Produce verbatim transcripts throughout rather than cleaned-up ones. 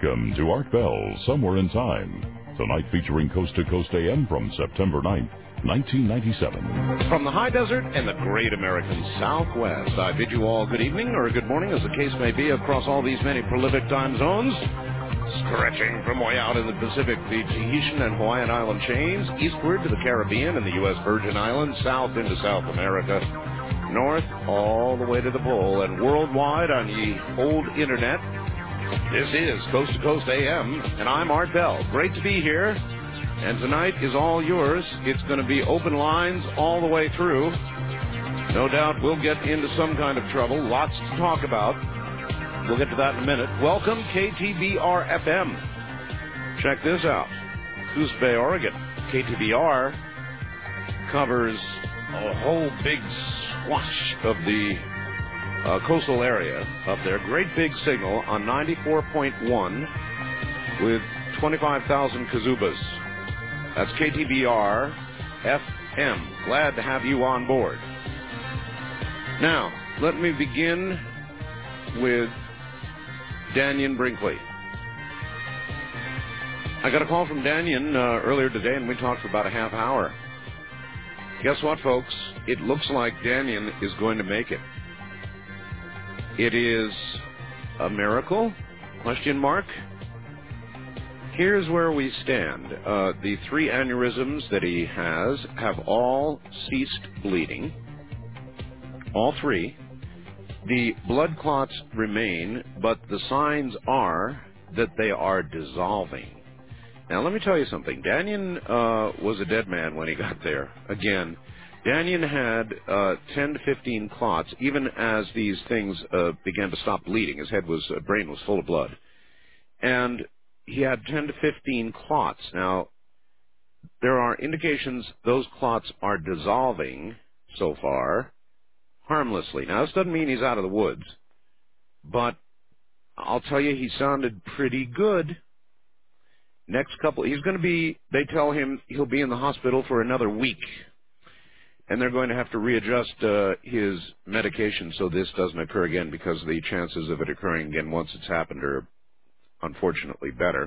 Welcome to Art Bell, Somewhere in Time. Tonight featuring Coast to Coast A M from September ninth, nineteen ninety-seven. From the high desert and the great American Southwest, I bid you all good evening or good morning, as the case may be, across all these many prolific time zones, stretching from way out in the Pacific, the Tahitian and Hawaiian island chains, eastward to the Caribbean and the U S Virgin Islands, south into South America, north all the way to the pole, and worldwide on the old internet. This is Coast to Coast A M, and I'm Art Bell. Great to be here, and tonight is all yours. It's going to be open lines all the way through. No doubt we'll get into some kind of trouble. Lots to talk about. We'll get to that in a minute. Welcome, K T B R F M. Check this out. Coos Bay, Oregon. K T B R covers a whole big swash of the Uh, coastal area up there. Great big signal on ninety-four point one with twenty-five thousand kazubas. That's K T B R F M. Glad to have you on board. Now, let me begin with Dannion Brinkley. I got a call from Dannion uh, earlier today, and we talked for about a half hour. Guess what, folks? It looks like Dannion is going to make it. It is a miracle? Question mark. Here's where we stand. Uh, the three aneurysms that he has have all ceased bleeding. All three. The blood clots remain, but the signs are that they are dissolving. Now, let me tell you something. Dannion uh, was a dead man when he got there. Again, Dannion had uh, ten to fifteen clots, even as these things uh, began to stop bleeding. His head was, uh, brain was full of blood. And he had ten to fifteen clots. Now, there are indications those clots are dissolving so far harmlessly. Now, this doesn't mean he's out of the woods, but I'll tell you, he sounded pretty good. Next couple, he's going to be, they tell him he'll be in the hospital for another week. And they're going to have to readjust uh, his medication so this doesn't occur again, because the chances of it occurring again once it's happened are unfortunately better.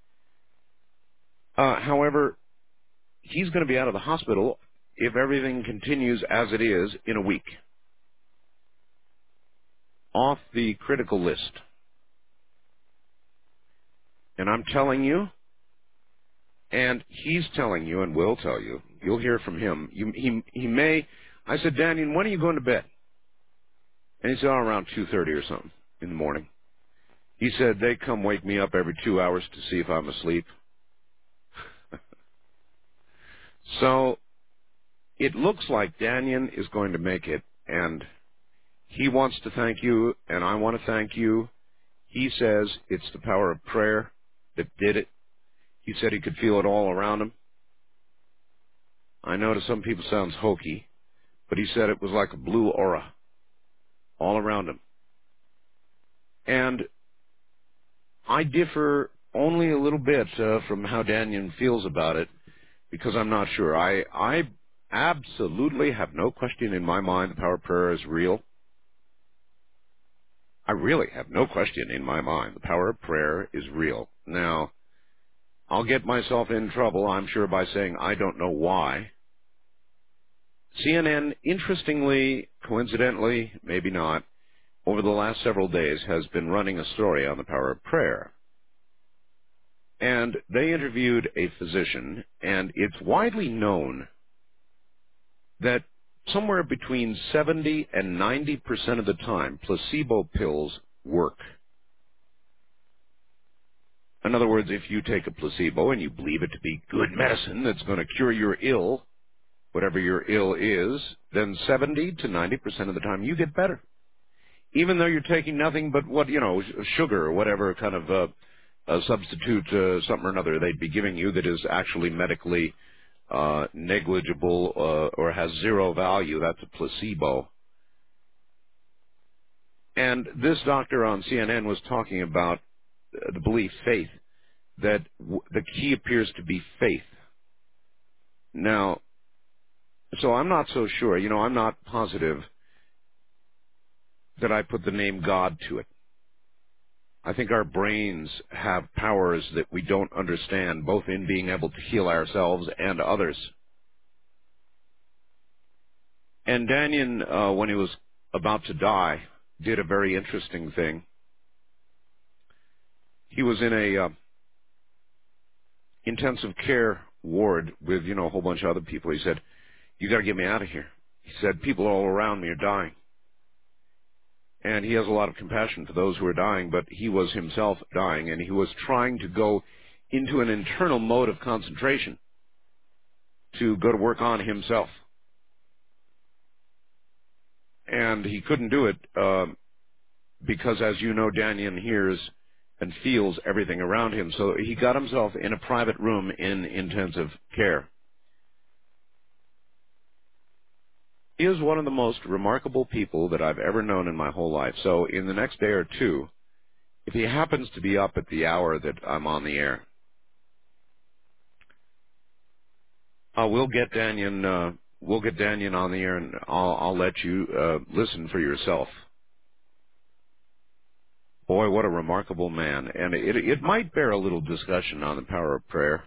Uh, however, he's going to be out of the hospital if everything continues as it is in a week. Off the critical list. And I'm telling you, and he's telling you and will tell you, you'll hear from him. You, he, he may, I said, Dannion, when are you going to bed? And he said, oh, around two thirty or something in the morning. He said, they come wake me up every two hours to see if I'm asleep. So it looks like Dannion is going to make it, and he wants to thank you, and I want to thank you. He says it's the power of prayer that did it. He said he could feel it all around him. I know to some people it sounds hokey, but he said it was like a blue aura all around him. And I differ only a little bit uh, from how Dannion feels about it, because I'm not sure. I, I absolutely have no question in my mind the power of prayer is real. I really have no question in my mind the power of prayer is real. Now, I'll get myself in trouble, I'm sure, by saying I don't know why. C N N, interestingly, coincidentally, maybe not, over the last several days has been running a story on the power of prayer. And they interviewed a physician, and it's widely known that somewhere between seventy and ninety percent of the time, placebo pills work. In other words, if you take a placebo and you believe it to be good medicine that's going to cure your ill, whatever your ill is, then seventy to ninety percent of the time you get better. Even though you're taking nothing but what, you know, sugar or whatever kind of uh, uh, substitute uh, something or another they'd be giving you that is actually medically uh, negligible uh, or has zero value, that's a placebo. And this doctor on C N N was talking about the belief, faith, that w- the key appears to be faith. Now, so I'm not so sure, you know, I'm not positive that I put the name God to it. I think our brains have powers that we don't understand, both in being able to heal ourselves and others. And Danyan, uh, when he was about to die, did a very interesting thing. He was in a uh, intensive care ward with, you know, a whole bunch of other people. He said, "You got to get me out of here." He said, "People all around me are dying." And he has a lot of compassion for those who are dying, but he was himself dying, and he was trying to go into an internal mode of concentration to go to work on himself. And he couldn't do it uh, because, as you know, Danyan hears and feels everything around him. So he got himself in a private room in intensive care. He is one of the most remarkable people that I've ever known in my whole life. So in the next day or two, if he happens to be up at the hour that I'm on the air, uh, we'll get Danyan, uh, we'll get Danyan on the air, and I'll, I'll let you uh, listen for yourself. Boy, what a remarkable man. And it, it might bear a little discussion on the power of prayer.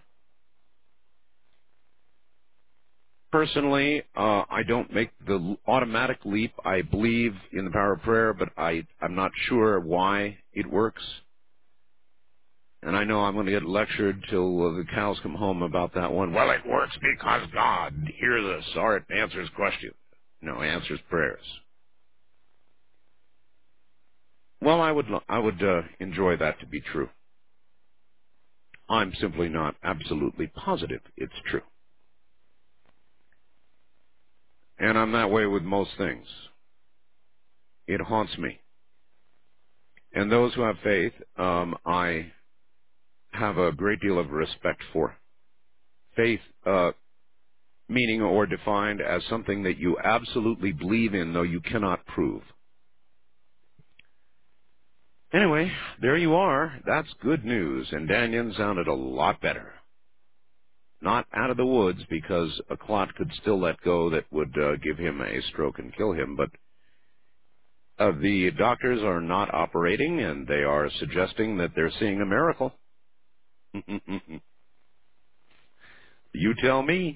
Personally, uh, I don't make the automatic leap. I believe in the power of prayer, but I, I'm not sure why it works. And I know I'm going to get lectured till uh, the cows come home about that one. Well, it works because God hears us, or it answers questions. No, answers prayers. Well, I would, I would uh, enjoy that to be true. I'm simply not absolutely positive it's true. And I'm that way with most things. It haunts me. And those who have faith, um, I have a great deal of respect for. Faith, uh, meaning or defined as something that you absolutely believe in, though you cannot prove. Anyway, there you are. That's good news. And Danyan sounded a lot better. Not out of the woods, because a clot could still let go that would uh, give him a stroke and kill him, but uh, the doctors are not operating, and they are suggesting that they're seeing a miracle. You tell me.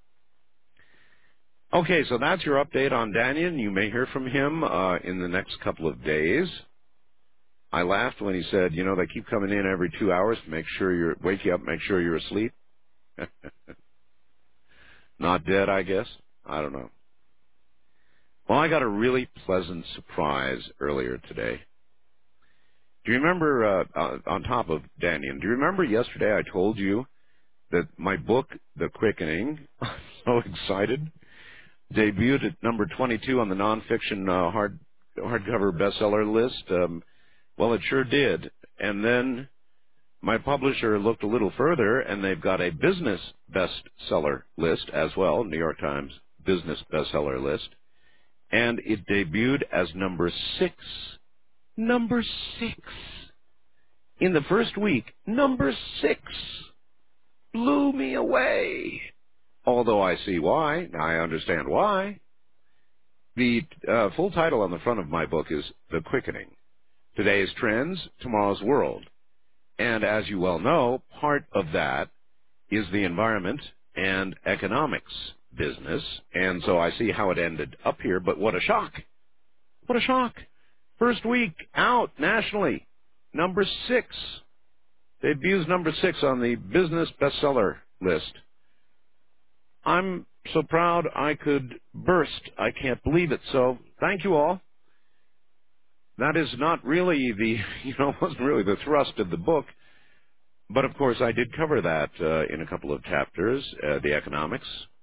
Okay, so that's your update on Danyan. You may hear from him uh, in the next couple of days. I laughed when he said, you know, they keep coming in every two hours to make sure you're, wake you up, make sure you're asleep. Not dead, I guess. I don't know. Well, I got a really pleasant surprise earlier today. Do you remember, uh, uh, on top of Danyan, do you remember yesterday I told you that my book, The Quickening, I'm so excited, debuted at number twenty-two on the nonfiction uh, hard hardcover bestseller list? Um, well, it sure did. And then my publisher looked a little further, and they've got a business bestseller list as well, New York Times business bestseller list. And it debuted as number six. Number six. In the first week, number six. Blew me away. Although I see why. I understand why. The uh, full title on the front of my book is The Quickening. Today's Trends, Tomorrow's World. And as you well know, part of that is the environment and economics business. And so I see how it ended up here, but what a shock. What a shock. First week out nationally, number six. Debuts number six on the business bestseller list. I'm so proud I could burst. I can't believe it. So thank you all. That is not really the, you know, wasn't really the thrust of the book. But, of course, I did cover that uh, in a couple of chapters, uh, the economics.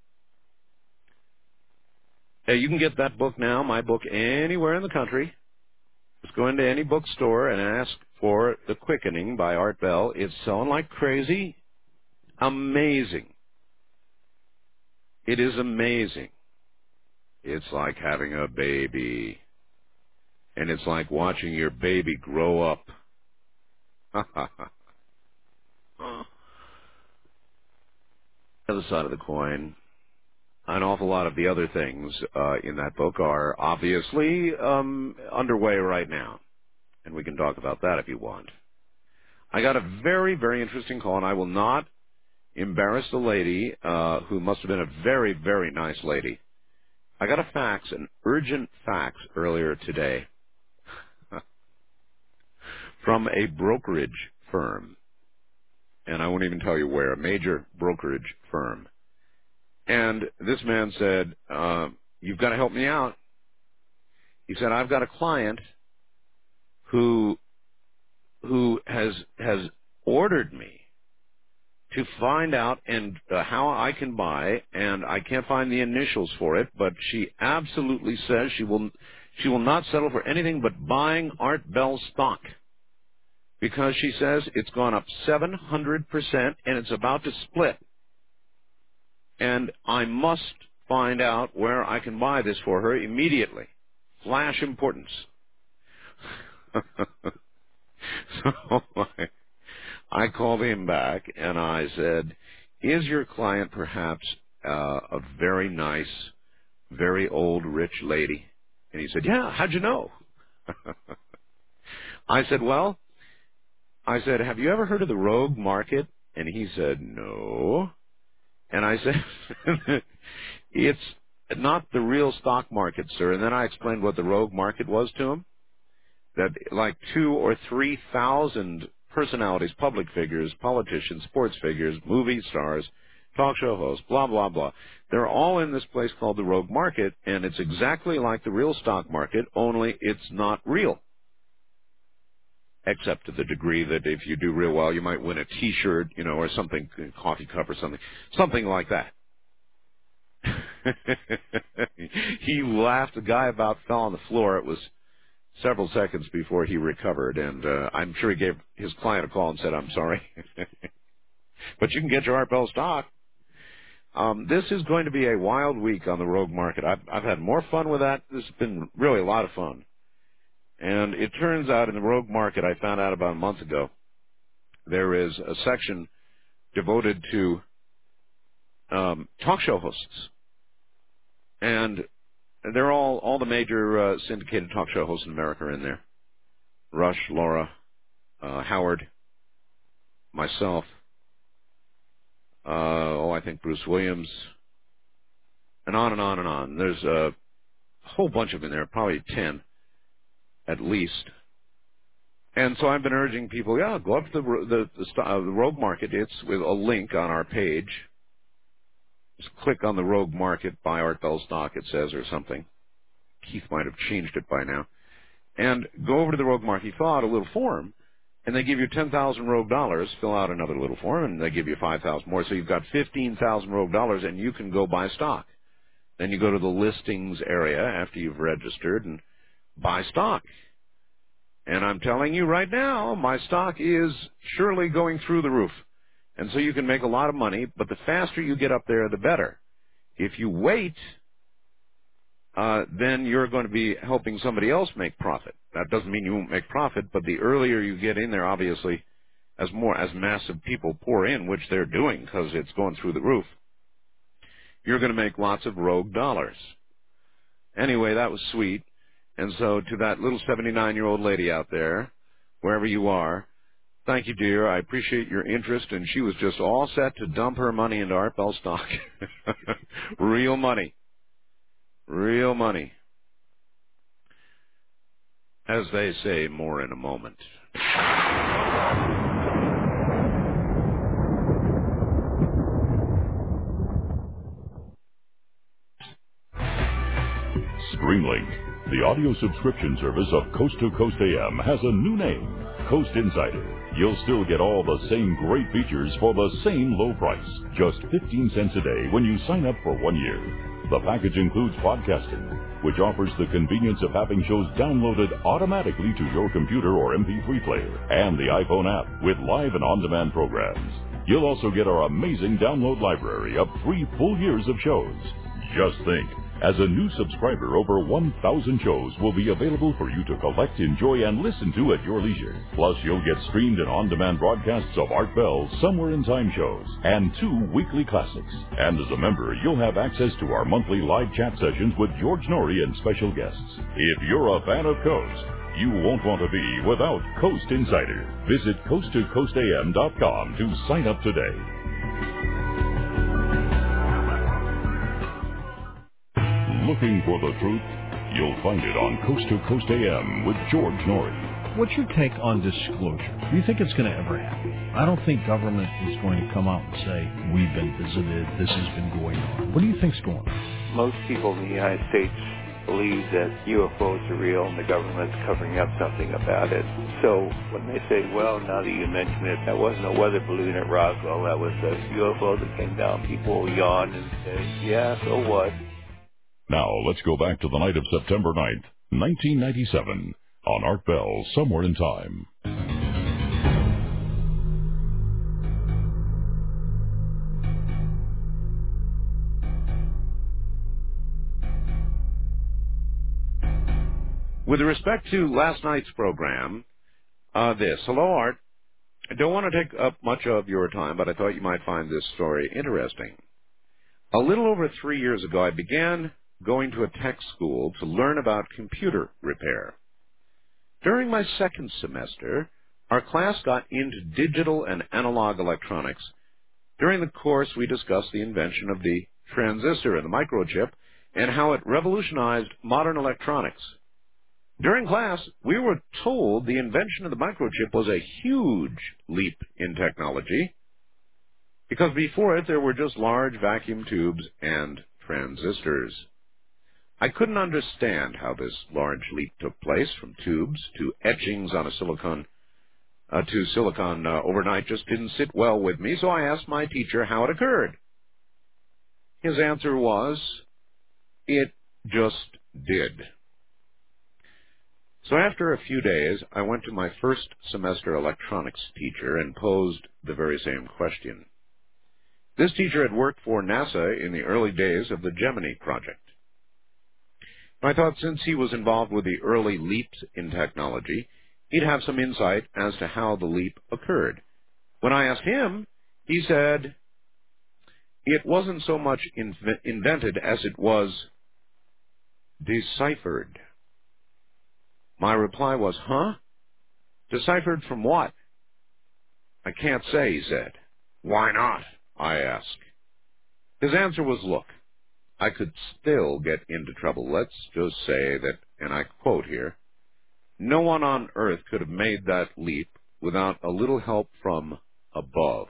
Uh, you can get that book now, my book, anywhere in the country. Just go into any bookstore and ask for The Quickening by Art Bell. It's selling like crazy. Amazing. It is amazing. It's like having a baby. And it's like watching your baby grow up. The other side of the coin, an awful lot of the other things uh, in that book are obviously um, underway right now. and we can talk about that if you want. I got a very, very interesting call, and I will not embarrass the lady, uh, who must have been a very, very nice lady. I got a fax, an urgent fax earlier today from a brokerage firm, and I won't even tell you where, a major brokerage firm. And this man said, uh, you've got to help me out. He said, I've got a client who who has has ordered me to find out and uh, how I can buy, and I can't find the initials for it, but she absolutely says she will she will not settle for anything but buying Art Bell stock, because she says it's gone up seven hundred percent and it's about to split. And I must find out where I can buy this for her immediately. Flash importance. So I, I called him back and I said, is your client perhaps uh, a very nice, very old, rich lady? And he said, yeah, how'd you know? I said, well, I said, have you ever heard of the rogue market? And he said, no. And I said, it's not the real stock market, sir. And then I explained what the rogue market was to him. That like two or three thousand personalities, public figures, politicians, sports figures, movie stars, talk show hosts, blah, blah, blah. They're all in this place called the rogue market, and it's exactly like the real stock market, only it's not real. Except to the degree that if you do real well, you might win a T-shirt, you know, or something, a coffee cup or something, something like that. He laughed. The guy about fell on the floor. It was several seconds before he recovered, and uh, I'm sure he gave his client a call and said, I'm sorry, but you can get your Art Bell stock. Um, this is going to be a wild week on the rogue market. I've, I've had more fun with that. This has been really a lot of fun. And it turns out in the rogue market, I found out about a month ago, there is a section devoted to um, talk show hosts. And they're all, all the major uh, syndicated talk show hosts in America are in there. Rush, Laura, uh, Howard, myself, uh, oh, I think Bruce Williams, and on and on and on. There's a whole bunch of them in there, probably ten at least. And so I've been urging people, yeah, go up to the the, the, uh, the Rogue Market. It's with a link on our page. Just click on the Rogue Market, buy Art Bell stock, it says, or something. Keith might have changed it by now. And go over to the Rogue Market, fill out a little form, and they give you ten thousand Rogue dollars. Fill out another little form, and they give you five thousand more. So you've got fifteen thousand Rogue dollars, and you can go buy stock. Then you go to the listings area after you've registered and buy stock. And I'm telling you right now, my stock is surely going through the roof. And so you can make a lot of money, but the faster you get up there, the better. If you wait, uh, then you're going to be helping somebody else make profit. That doesn't mean you won't make profit, but the earlier you get in there, obviously, as more, as massive people pour in, which they're doing because it's going through the roof, you're going to make lots of rogue dollars. Anyway, that was sweet. And so to that little seventy-nine-year-old lady out there, wherever you are, thank you, dear. I appreciate your interest. And she was just all set to dump her money into Art Bell stock. Real money. Real money. As they say, more in a moment. Streamlink, the audio subscription service of Coast to Coast A M, has a new name, Coast Insider. You'll still get all the same great features for the same low price, just fifteen cents a day when you sign up for one year. The package includes podcasting, which offers the convenience of having shows downloaded automatically to your computer or M P three player, and the iPhone app with live and on-demand programs. You'll also get our amazing download library of three full years of shows. Just think, as a new subscriber, over one thousand shows will be available for you to collect, enjoy, and listen to at your leisure. Plus, you'll get streamed and on-demand broadcasts of Art Bell's Somewhere in Time shows and two weekly classics. And as a member, you'll have access to our monthly live chat sessions with George Norrie and special guests. If you're a fan of Coast, You won't want to be without Coast Insider. Visit coast to coast a m dot com to sign up today. Looking for the truth? You'll find it on Coast to Coast A M with George Norrie. What's your take on disclosure? Do you think it's going to ever happen? I don't think government is going to come out and say, we've been visited, this has been going on. What do you think's going on? Most people in the United States believe that U F Os are real and the government's covering up something about it. So when they say, well, now that you mention it, that wasn't a weather balloon at Roswell, that was a U F O that came down, people yawn and say, yeah, so what? Now let's go back to the night of September ninth, nineteen ninety-seven. On Art Bell, Somewhere in Time. With respect to last night's program, uh, this. Hello, Art. I don't want to take up much of your time, but I thought you might find this story interesting. A little over three years ago, I began going to a tech school to learn about computer repair. During my second semester, our class got into digital and analog electronics. During the course, we discussed the invention of the transistor and the microchip and how it revolutionized modern electronics. During class, we were told the invention of the microchip was a huge leap in technology because before it there were just large vacuum tubes and transistors. I couldn't understand how this large leap took place from tubes to etchings on a silicon uh, to silicon uh, overnight just didn't sit well with me, so I asked my teacher how it occurred. His answer was, it just did. So after a few days, I went to my first semester electronics teacher and posed the very same question. This teacher had worked for NASA in the early days of the Gemini project. I thought since he was involved with the early leaps in technology, he'd have some insight as to how the leap occurred. When I asked him, he said, it wasn't so much inv- invented as it was deciphered. My reply was, huh? Deciphered from what? I can't say, he said. Why not? I asked. His answer was, look, I could still get into trouble. Let's just say that, and I quote here, no one on earth could have made that leap without a little help from above.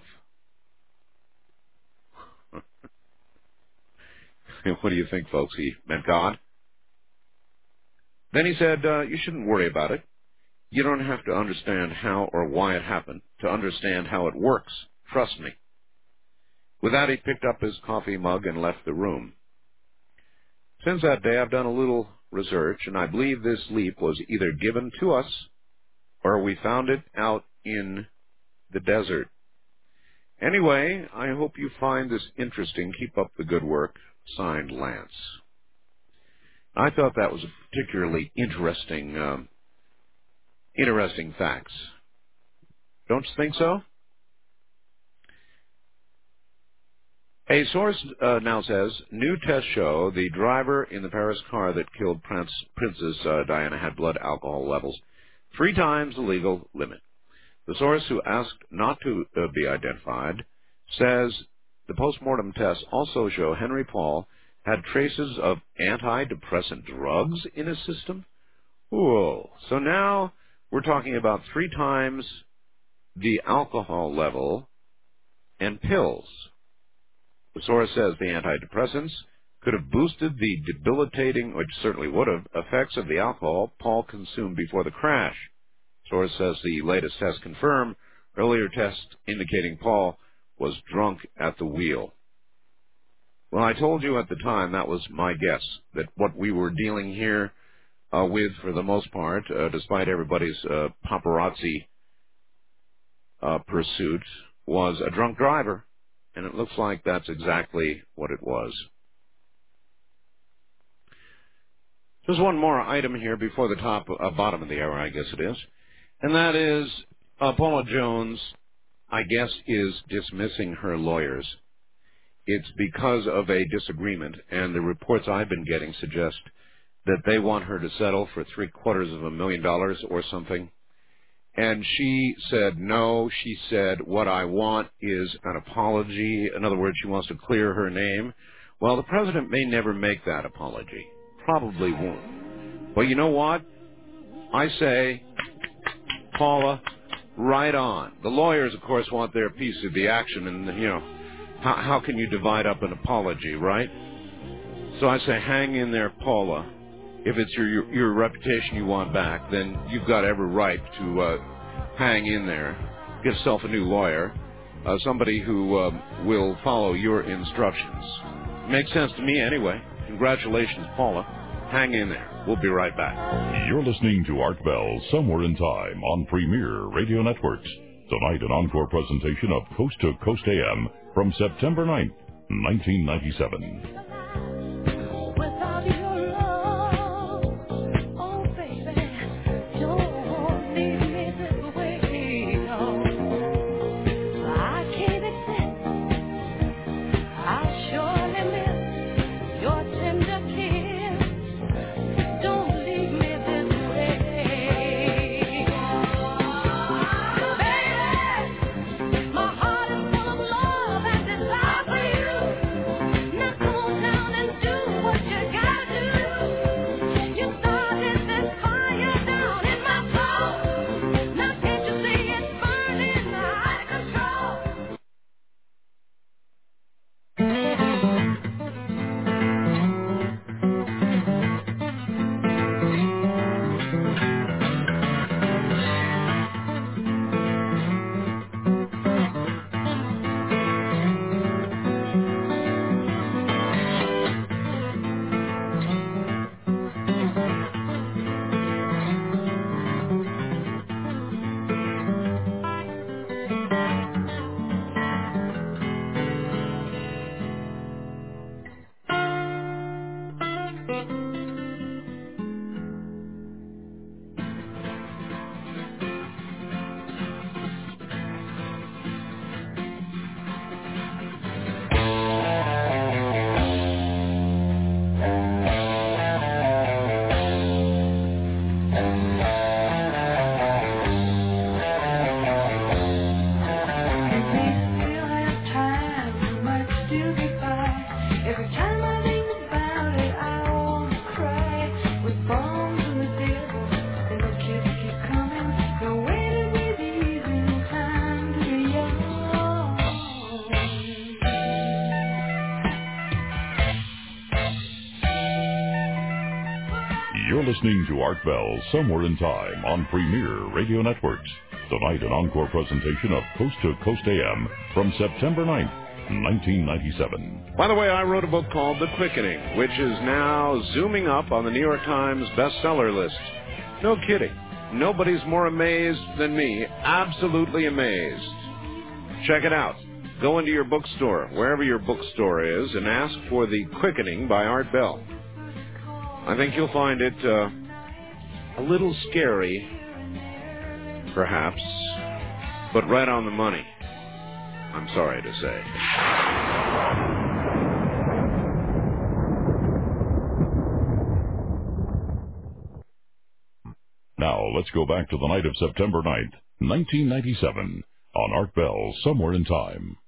What do you think, folks? He meant God? Then he said, uh, you shouldn't worry about it. You don't have to understand how or why it happened to understand how it works. Trust me. With that, he picked up his coffee mug and left the room. Since that day, I've done a little research, and I believe this leap was either given to us or we found it out in the desert. Anyway, I hope you find this interesting. Keep up the good work. Signed, Lance. I thought that was a particularly interesting, um, interesting facts. Don't you think so? A source uh, now says, new tests show the driver in the Paris car that killed Prince, Princess uh, Diana had blood alcohol levels three times the legal limit. The source, who asked not to uh, be identified, says the postmortem tests also show Henry Paul had traces of antidepressant drugs in his system. Whoa. So now we're talking about three times the alcohol level and pills. The source says the antidepressants could have boosted the debilitating, which certainly would have, effects of the alcohol Paul consumed before the crash. Source says the latest tests confirm earlier tests indicating Paul was drunk at the wheel. Well, I told you at the time, that was my guess, that what we were dealing here uh, with, for the most part, uh, despite everybody's uh, paparazzi uh, pursuit, was a drunk driver. And it looks like that's exactly what it was. There's one more item here before the top, uh, bottom of the hour, I guess it is. And that is, uh, Paula Jones, I guess, is dismissing her lawyers. It's because of a disagreement, and the reports I've been getting suggest that they want her to settle for three quarters of a million dollars or something. And she said no. She said, what I want is an apology. In other words, she wants to clear her name. Well, the president may never make that apology. Probably won't. But you know what? I say, Paula, right on. The lawyers, of course, want their piece of the action, and, you know, how, how can you divide up an apology, right? So I say, hang in there, Paula. If it's your, your your reputation you want back, then you've got every right to uh, hang in there. Get yourself a new lawyer, uh, somebody who um, will follow your instructions. Makes sense to me anyway. Congratulations, Paula. Hang in there. We'll be right back. You're listening to Art Bell, Somewhere in Time, on Premier Radio Networks. Tonight, an encore presentation of Coast to Coast A M from September ninth, nineteen ninety-seven. Listening to Art Bell, Somewhere in Time, on Premier Radio Networks. Tonight, an encore presentation of Coast to Coast A M from September ninth, nineteen ninety-seven. By the way, I wrote a book called The Quickening, which is now zooming up on the New York Times bestseller list. No kidding. Nobody's more amazed than me. Absolutely amazed. Check it out. Go into your bookstore, wherever your bookstore is, and ask for The Quickening by Art Bell. I think you'll find it uh, a little scary, perhaps, but right on the money, I'm sorry to say. Now, let's go back to the night of September ninth, nineteen ninety-seven, on Art Bell, Somewhere in Time.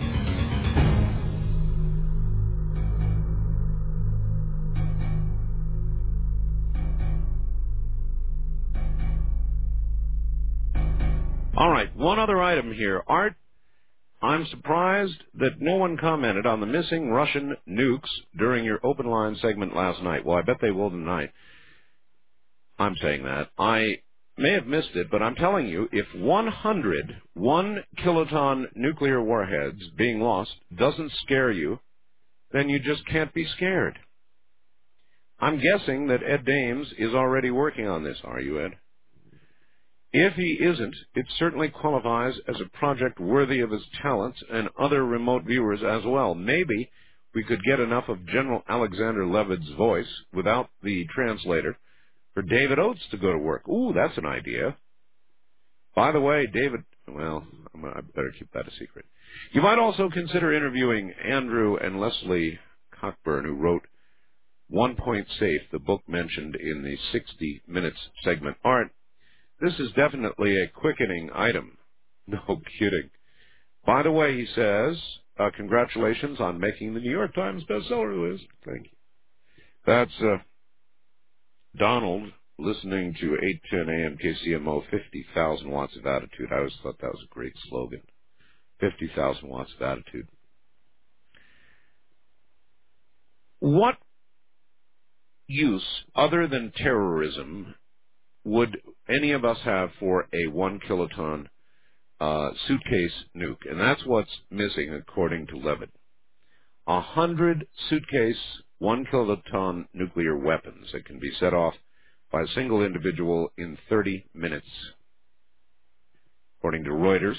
All right, one other item here. Art, I'm surprised that no one commented on the missing Russian nukes during your open line segment last night. Well, I bet they will tonight. I'm saying that. I may have missed it, but I'm telling you, if one hundred one kiloton nuclear warheads being lost doesn't scare you, then you just can't be scared. I'm guessing that Ed Dames is already working on this. Are you, Ed? If he isn't, it certainly qualifies as a project worthy of his talents and other remote viewers as well. Maybe we could get enough of General Alexander Levitt's voice without the translator for David Oates to go to work. Ooh, that's an idea. By the way, David, well, I better keep that a secret. You might also consider interviewing Andrew and Leslie Cockburn, who wrote One Point Safe, the book mentioned in the sixty Minutes segment. Art, this is definitely a quickening item. No kidding. By the way, he says, uh, congratulations on making the New York Times bestseller list. Thank you. That's uh, Donald listening to eight ten A M K C M O, fifty thousand watts of attitude. I always thought that was a great slogan. fifty thousand watts of attitude. What use, other than terrorism, would any of us have for a one kiloton uh, suitcase nuke? And that's what's missing, according to Levitt. A hundred suitcase, one kiloton nuclear weapons that can be set off by a single individual in thirty minutes, according to Reuters.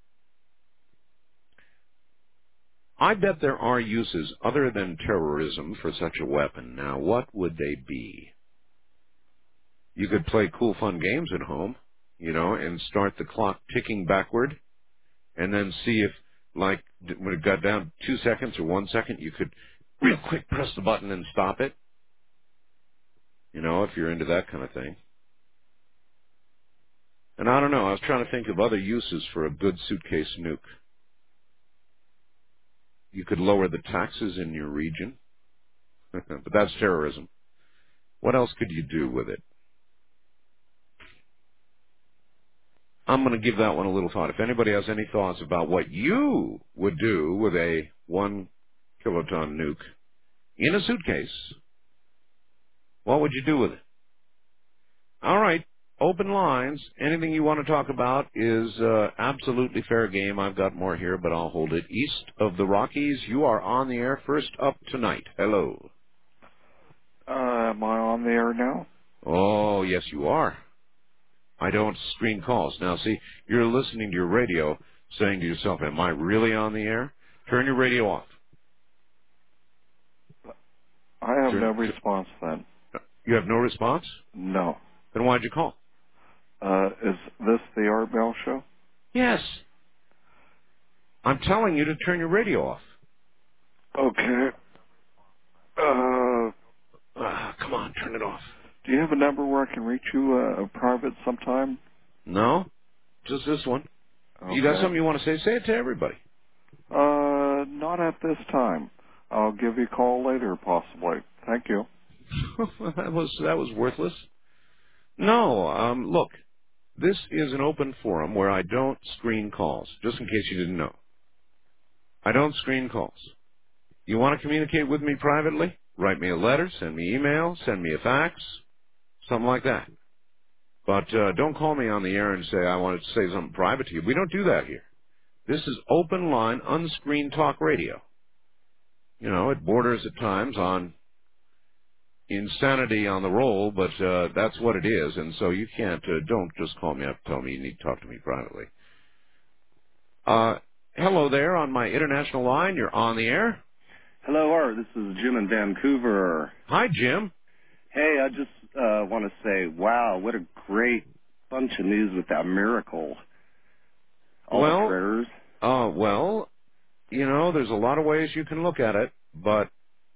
I bet there are uses other than terrorism for such a weapon. Now, what would they be? You could play cool, fun games at home, you know, and start the clock ticking backward, and then see if, like, when it got down two seconds or one second, you could real quick press the button and stop it. You know, if you're into that kind of thing. And I don't know, I was trying to think of other uses for a good suitcase nuke. You could lower the taxes in your region, but that's terrorism. What else could you do with it? I'm going to give that one a little thought. If anybody has any thoughts about what you would do with a one kiloton nuke in a suitcase, what would you do with it? All right, open lines. Anything you want to talk about is uh, absolutely fair game. I've got more here, but I'll hold it. East of the Rockies, you are on the air. First up tonight. Hello. Uh, am I on the air now? Oh, yes, you are. I don't screen calls. Now, see, you're listening to your radio saying to yourself, am I really on the air? Turn your radio off. I have Turn, no response then. You have no response? No. Then why'd you call? Uh, is this the Art Bell Show? Yes. I'm telling you to turn your radio off. Okay. Uh, Ah, come on, turn it off. do you have a number where I can reach you uh, private sometime? No, just this one. Okay. You got something you want to say? Say it to everybody. Uh, not at this time. I'll give you a call later, possibly. Thank you. that was that was worthless. No, um, look, this is an open forum where I don't screen calls, just in case you didn't know. I don't screen calls. You want to communicate with me privately? Write me a letter, send me email, send me a fax, something like that. But uh, don't call me on the air and say I wanted to say something private to you. We don't do that here. This is open line, unscreened talk radio. You know, it borders at times on insanity on the roll, but uh, that's what it is. And so you can't, uh, don't just call me up and tell me you need to talk to me privately. Uh, hello there on my international line. You're on the air. Hello, Art. This is Jim in Vancouver. Hi, Jim. Hey, I just uh, want to say, wow, what a great bunch of news with that miracle. All well, the prayers. Uh, well, you know, there's a lot of ways you can look at it, but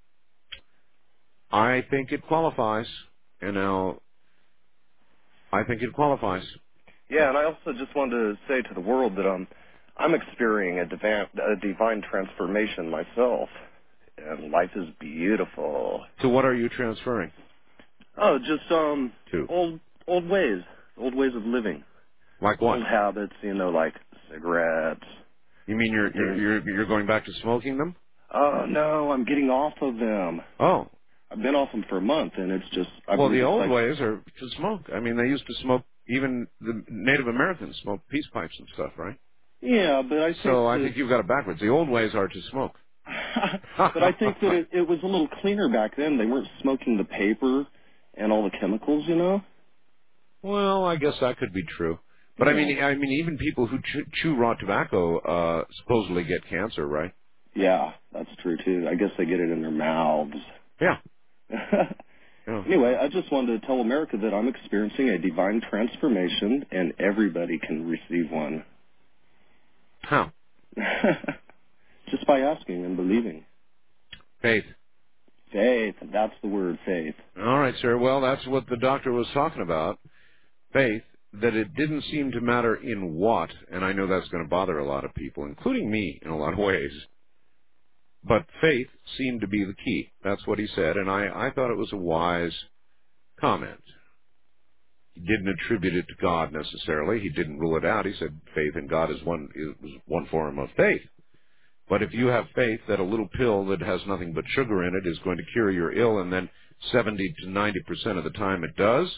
I think it qualifies. You know, I think it qualifies. Yeah, and I also just wanted to say to the world that um, I'm experiencing a divine, a divine transformation myself, and life is beautiful. So what are you transferring? Oh, just um, to? old old ways, old ways of living. Like what? Old habits, you know, like cigarettes. You mean you're you're you're, you're going back to smoking them? Oh no, I'm getting off of them. Oh. I've been off them for a month, and it's just... I well, the old like, ways are to smoke. I mean, they used to smoke, even the Native Americans smoked peace pipes and stuff, right? Yeah, but I think... So that, I think you've got it backwards. The old ways are to smoke. but I think that it, it was a little cleaner back then. They weren't smoking the paper and all the chemicals, you know? Well, I guess that could be true. But yeah. I mean, I mean, even people who chew, chew raw tobacco uh, supposedly get cancer, right? Yeah, that's true, too. I guess they get it in their mouths. Yeah. Oh. Anyway, I just wanted to tell America that I'm experiencing a divine transformation, and everybody can receive one. How? Just by asking and believing. Faith. Faith. That's the word, faith. All right, sir. Well, that's what the doctor was talking about. Faith, that it didn't seem to matter in what, and I know that's going to bother a lot of people, including me in a lot of ways. But faith seemed to be the key. That's what he said, and I, I thought it was a wise comment. He didn't attribute it to God necessarily. He didn't rule it out. He said faith in God is one is one form of faith. But if you have faith that a little pill that has nothing but sugar in it is going to cure your ill, and then seventy to ninety percent of the time it does,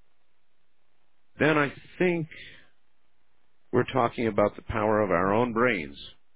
then I think we're talking about the power of our own brains,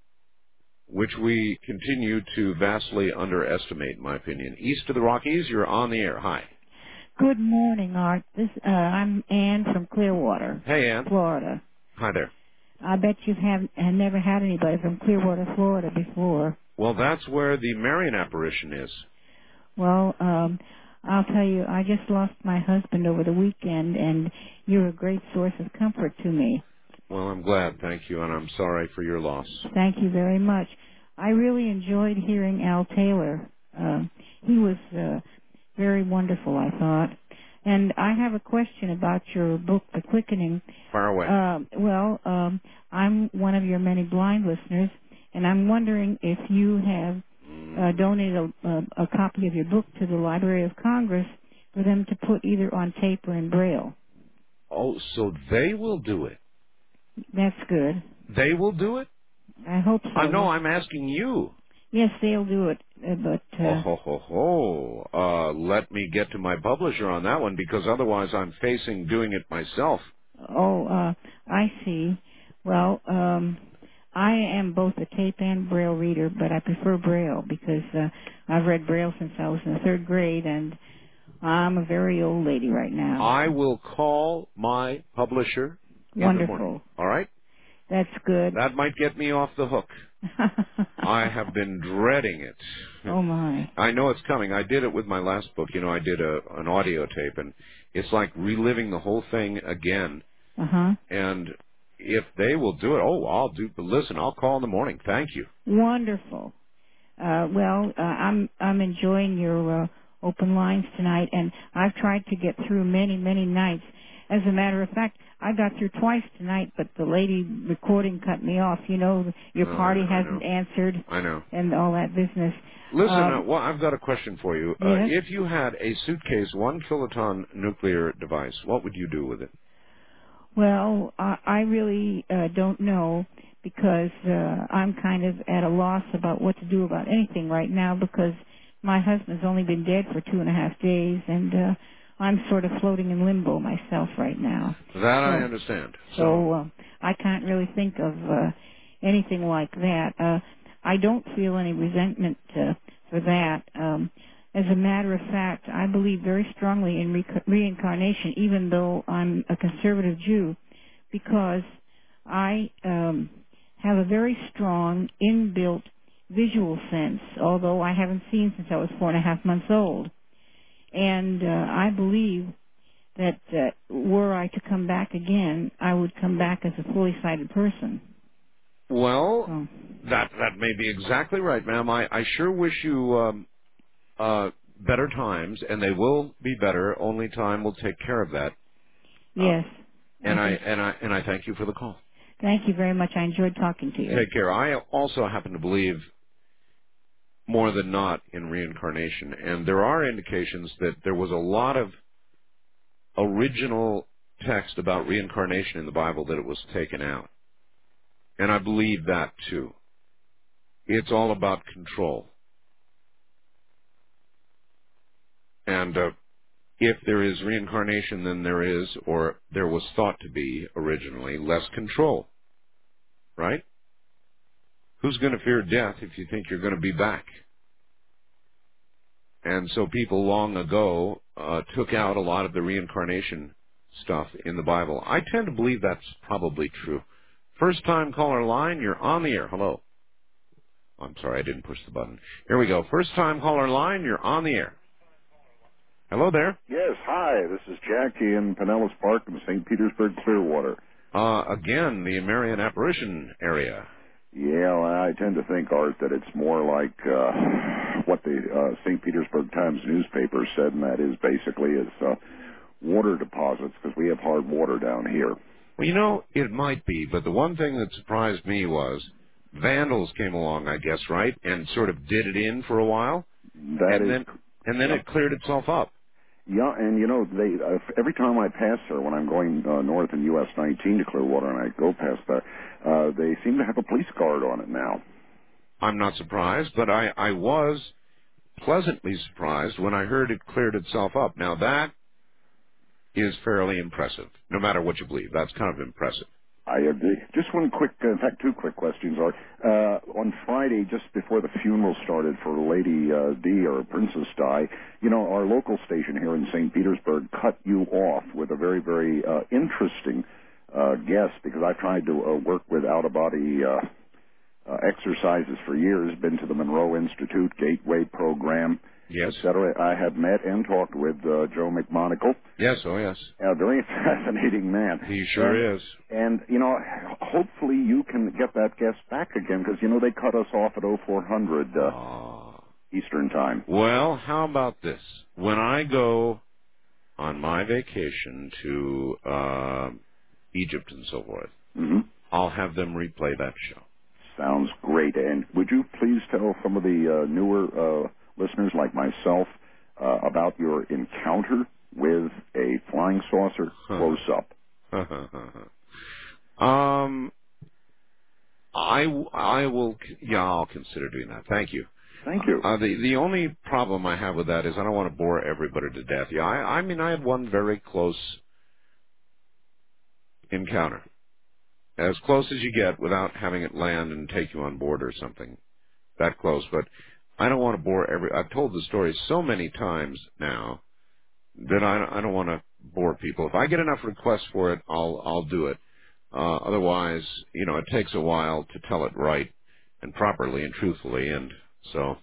which we continue to vastly underestimate, in my opinion. East of the Rockies, you're on the air. Hi. Good morning, Art. This uh, I'm Ann from Clearwater, Hey, Ann. Florida. Hi there. I bet you have have never had anybody from Clearwater, Florida before. Well, that's where the Marian apparition is. Well, um, I'll tell you, I just lost my husband over the weekend, and you're a great source of comfort to me. Well, I'm glad, thank you, and I'm sorry for your loss. Thank you very much. I really enjoyed hearing Al Taylor. Uh, he was uh, very wonderful, I thought. And I have a question about your book, The Quickening. Far away. Uh, well, um, I'm one of your many blind listeners, and I'm wondering if you have uh, donated a, a, a copy of your book to the Library of Congress for them to put either on tape or in Braille. Oh, so they will do it. That's good. They will do it? I hope so. I know, I'm asking you. Yes, they'll do it, uh, but... Uh, oh, ho, ho, ho. Uh, let me get to my publisher on that one, because otherwise I'm facing doing it myself. Oh, uh, I see. Well, um, I am both a tape and Braille reader, but I prefer Braille because uh, I've read Braille since I was in the third grade, and I'm a very old lady right now. I will call my publisher Wonderful. in the morning. All right? That's good. That might get me off the hook. I have been dreading it. Oh, my. I know it's coming. I did it with my last book. You know, I did a, an audio tape, and it's like reliving the whole thing again. Uh-huh. And if they will do it, oh, I'll do, but listen, I'll call in the morning. Thank you. Wonderful. Uh, well, uh, I'm I'm enjoying your uh, open lines tonight, and I've tried to get through many, many nights. As a matter of fact, I got through twice tonight, but the lady recording cut me off. You know, your Uh, party I hasn't know. answered. I know. And all that business. Listen, um, uh, well, I've got a question for you. Yes? Uh, if you had a suitcase, one kiloton nuclear device, what would you do with it? Well, I, I really uh, don't know because uh, I'm kind of at a loss about what to do about anything right now because my husband's only been dead for two and a half days, and uh, I'm sort of floating in limbo myself right now. That so, I understand. So, So uh, I can't really think of uh, anything like that. Uh, I don't feel any resentment uh, for that. Um, as a matter of fact, I believe very strongly in re- reincarnation, even though I'm a conservative Jew, because I um, have a very strong inbuilt visual sense, although I haven't seen since I was four and a half months old. And uh, I believe that uh, were I to come back again, I would come back as a fully sighted person. well, So, that that may be exactly right, ma'am. I, I sure wish you um, uh, better times, and they will be better. Only time will take care of that. yes. Uh, and I think- and I and I thank you for the call. Thank you very much. I enjoyed talking to you. Take care. I also happen to believe more than not in reincarnation, and there are indications that there was a lot of original text about reincarnation in the Bible that it was taken out. And I believe that too. It's all about control. And uh, if there is reincarnation, then there is, or there was thought to be originally, less control. Right? Who's going to fear death if you think you're going to be back? And so people long ago uh, took out a lot of the reincarnation stuff in the Bible. I tend to believe that's probably true. First time caller line, you're on the air. Hello. I'm sorry, I didn't push the button. Here we go. First time caller line, you're on the air. Hello there. Yes, hi. This is Jackie in Pinellas Park in the Saint Petersburg, Clearwater. Uh, again, the Marian apparition area. Yeah, well, I tend to think, Art, that it's more like uh, what the uh, Saint Petersburg Times newspaper said, and that is basically is uh, water deposits, because we have hard water down here. Well, you know, it might be, but the one thing that surprised me was vandals came along, I guess, right, and sort of did it in for a while, That and is, then and then yep. it cleared itself up. Yeah, and you know, they uh, every time I pass there, when I'm going uh, north in U S nineteen to Clearwater, and I go past there, uh, they seem to have a police guard on it now. I'm not surprised, but I, I was pleasantly surprised when I heard it cleared itself up. Now, that is fairly impressive, no matter what you believe. That's kind of impressive. I agree. Just one quick, uh, in fact, two quick questions are, uh, on Friday, just before the funeral started for Lady uh, Di or Princess Di, you know, our local station here in Saint Petersburg cut you off with a very, very uh, interesting uh, guest, because I've tried to uh, work with out-of-body uh, uh, exercises for years, been to the Monroe Institute, Gateway Program, yes, et cetera. I have met and talked with uh, Joe McMonagle. Yes, oh yes. A very fascinating man. He sure and, is. And, you know, hopefully you can get that guest back again, because, you know, they cut us off at oh four hundred uh, uh, Eastern Time. Well, how about this? When I go on my vacation to uh, Egypt and so forth, mm-hmm. I'll have them replay that show. Sounds great. And would you please tell some of the uh, newer uh, listeners like myself uh, about your encounter with a flying saucer close up? um, I, I will, yeah, I'll consider doing that. Thank you. Thank you. Uh, the the only problem I have with that is I don't want to bore everybody to death. Yeah, I, I mean, I had one very close encounter, as close as you get without having it land and take you on board or something. That close, but I don't want to bore every. I've told the story so many times now that I, I don't want to bore people. If I get enough requests for it, I'll I'll do it. Uh, otherwise, you know, it takes a while to tell it right and properly and truthfully, and so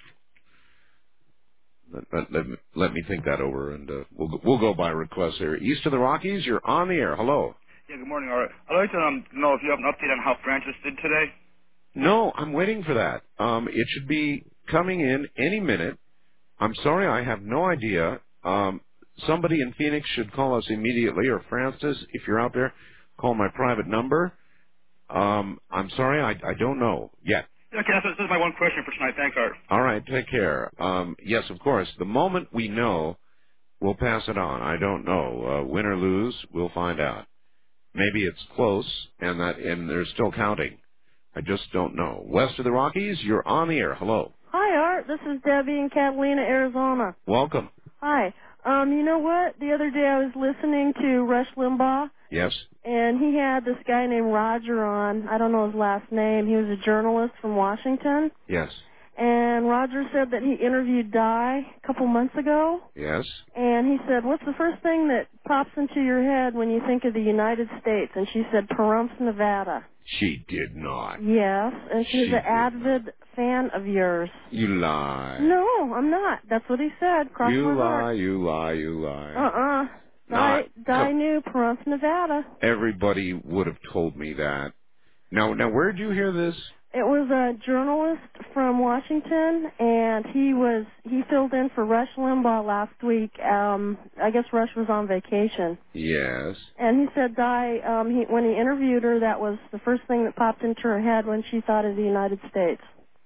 let, let, let, me, let me think that over, and uh, we'll go- we'll go by request here. East of the Rockies, you're on the air. Hello. Yeah, good morning, Art. I'd like to um, know if you have an update on how Francis did today. No, I'm waiting for that. Um, it should be coming in any minute. I'm sorry, I have no idea. Um, somebody in Phoenix should call us immediately, or Francis, if you're out there, call my private number. Um, I'm sorry, I, I don't know yet. Okay, that's, that's my one question for tonight. Thanks, Art. All right, take care. Um, yes, of course. The moment we know, we'll pass it on. I don't know. Uh, win or lose, we'll find out. Maybe it's close, and that and they're still counting. I just don't know. West of the Rockies, you're on the air. Hello. Hi, Art. This is Debbie in Catalina, Arizona. Welcome. Hi. Um, you know what? The other day I was listening to Rush Limbaugh. Yes. And he had this guy named Roger on. I don't know his last name. He was a journalist from Washington. Yes. And Roger said that he interviewed Di a couple months ago. Yes. And he said, what's the first thing that pops into your head when you think of the United States? And she said, Pahrump, Nevada. She did not. Yes, and she's She an avid fan of yours. You lie. No, I'm not. That's what he said. Cross You my lie, heart. you lie, you lie. Uh-uh. Not. Di, Di knew Pahrump, Nevada. Everybody would have told me that. Now, now, where did you hear this? It was a journalist from Washington, and he was he filled in for Rush Limbaugh last week. Um, I guess Rush was on vacation. Yes. And he said Di, um, he, when he interviewed her, that was the first thing that popped into her head when she thought of the United States.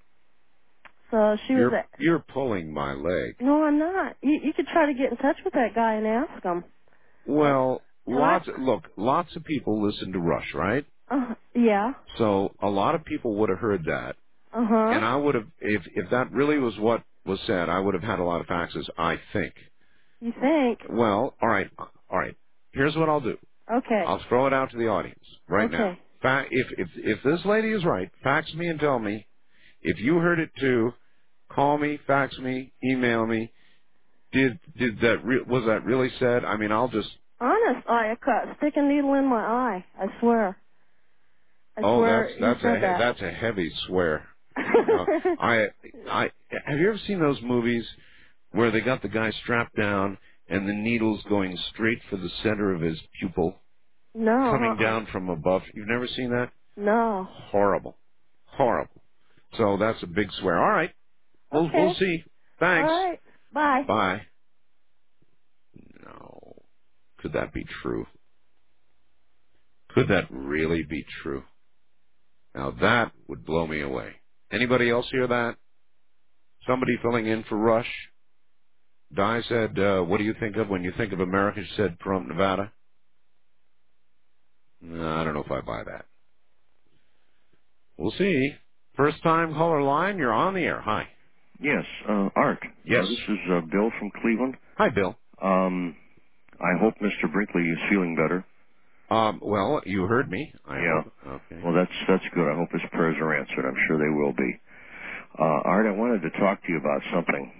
So she you're, was. A, you're pulling my leg. no, I'm not. You, you could try to get in touch with that guy and ask him. Well, And lots. I, Look, lots of people listen to Rush, right? Uh, yeah. So a lot of people would have heard that. Uh huh. And I would have, if if that really was what was said, I would have had a lot of faxes, I think. You think? Well, all right, all right. Here's what I'll do. Okay. I'll throw it out to the audience right okay. now. Fa- if if if this lady is right, fax me and tell me. If you heard it too, call me, fax me, email me. Did did that re- was that really said? I mean, I'll just. Honest, I cut stick a needle in my eye. I swear. I oh, swear that's that's said a that. that's a heavy swear. You know, I I have you ever seen those movies where they got the guy strapped down and the needle's going straight for the center of his pupil? No. Coming uh-uh. down from above. You've never seen that? No. Horrible. Horrible. So that's a big swear. All right. We'll, Okay. we'll see. Thanks. All right. Bye. Bye. No. Could that be true? Could that really be true? Now that would blow me away. Anybody else hear that? Somebody filling in for Rush? Di said, uh, what do you think of when you think of America? She said Trump, Nevada. No, I don't know if I buy that. We'll see. First time caller line, you're on the air. Hi. Yes, uh, Art. Yes. Uh, this is uh, Bill from Cleveland. Hi, Bill. Um, I hope Mister Brinkley is feeling better. Um, well, you heard me. I yeah. Hope. Okay. Well, that's that's good. I hope his prayers are answered. I'm sure they will be. Uh, Art, I wanted to talk to you about something.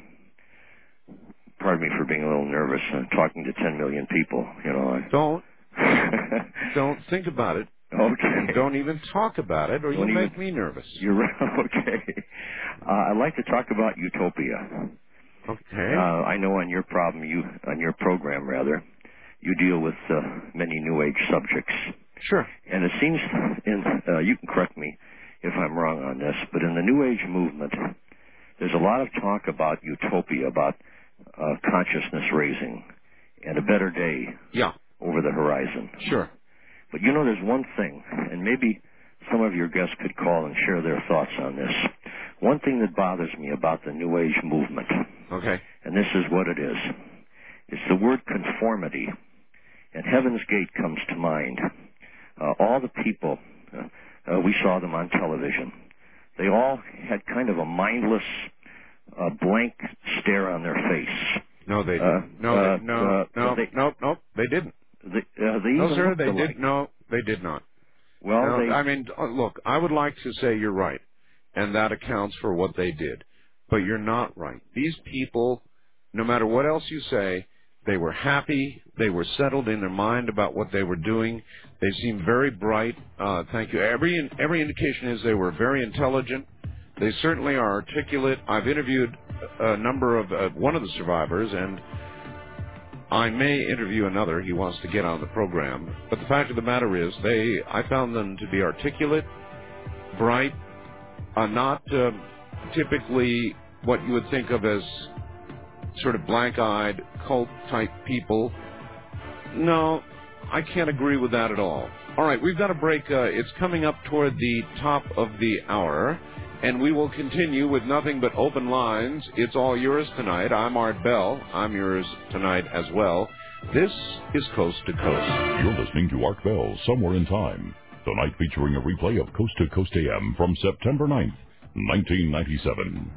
Pardon me for being a little nervous. Uh, talking to ten million people, you know. I... Don't. Don't think about it. Okay. Don't even talk about it, or Don't you even... make me nervous. You're right. Okay. Uh, I'd like to talk about utopia. Okay. Uh, I know on your problem, you on your program rather, you deal with uh, many New Age subjects. Sure. And it seems, in uh, you can correct me if I'm wrong on this, but in the New Age movement, there's a lot of talk about utopia, about uh, consciousness raising, and a better day yeah. over the horizon. Sure. But you know, there's one thing, and maybe some of your guests could call and share their thoughts on this. One thing that bothers me about the New Age movement, okay, and this is what it is, it's the word conformity, and Heaven's Gate comes to mind. Uh, all the people, uh, uh, we saw them on television, they all had kind of a mindless, uh, blank stare on their face. No, they uh, didn't. No, uh, they, no, uh, no, they, no, no, they didn't. They, uh, they no, even sir, looked they alike. did. No, they did not. Well, no, they, I mean, look, I would like to say you're right, and that accounts for what they did. But you're not right. These people, no matter what else you say, they were happy. They were settled in their mind about what they were doing. They seemed very bright. Uh, thank you. Every every indication is they were very intelligent. They certainly are articulate. I've interviewed a number of uh, one of the survivors, and I may interview another. He wants to get on the program. But the fact of the matter is, they I found them to be articulate, bright, uh, not uh, typically what you would think of as sort of blank-eyed, cult-type people. No, I can't agree with that at all. All right, we've got a break. Uh, it's coming up toward the top of the hour, and we will continue with nothing but open lines. It's all yours tonight. I'm Art Bell. I'm yours tonight as well. This is Coast to Coast. You're listening to Art Bell, Somewhere in Time. Tonight featuring a replay of Coast to Coast A M from September ninth, nineteen ninety-seven.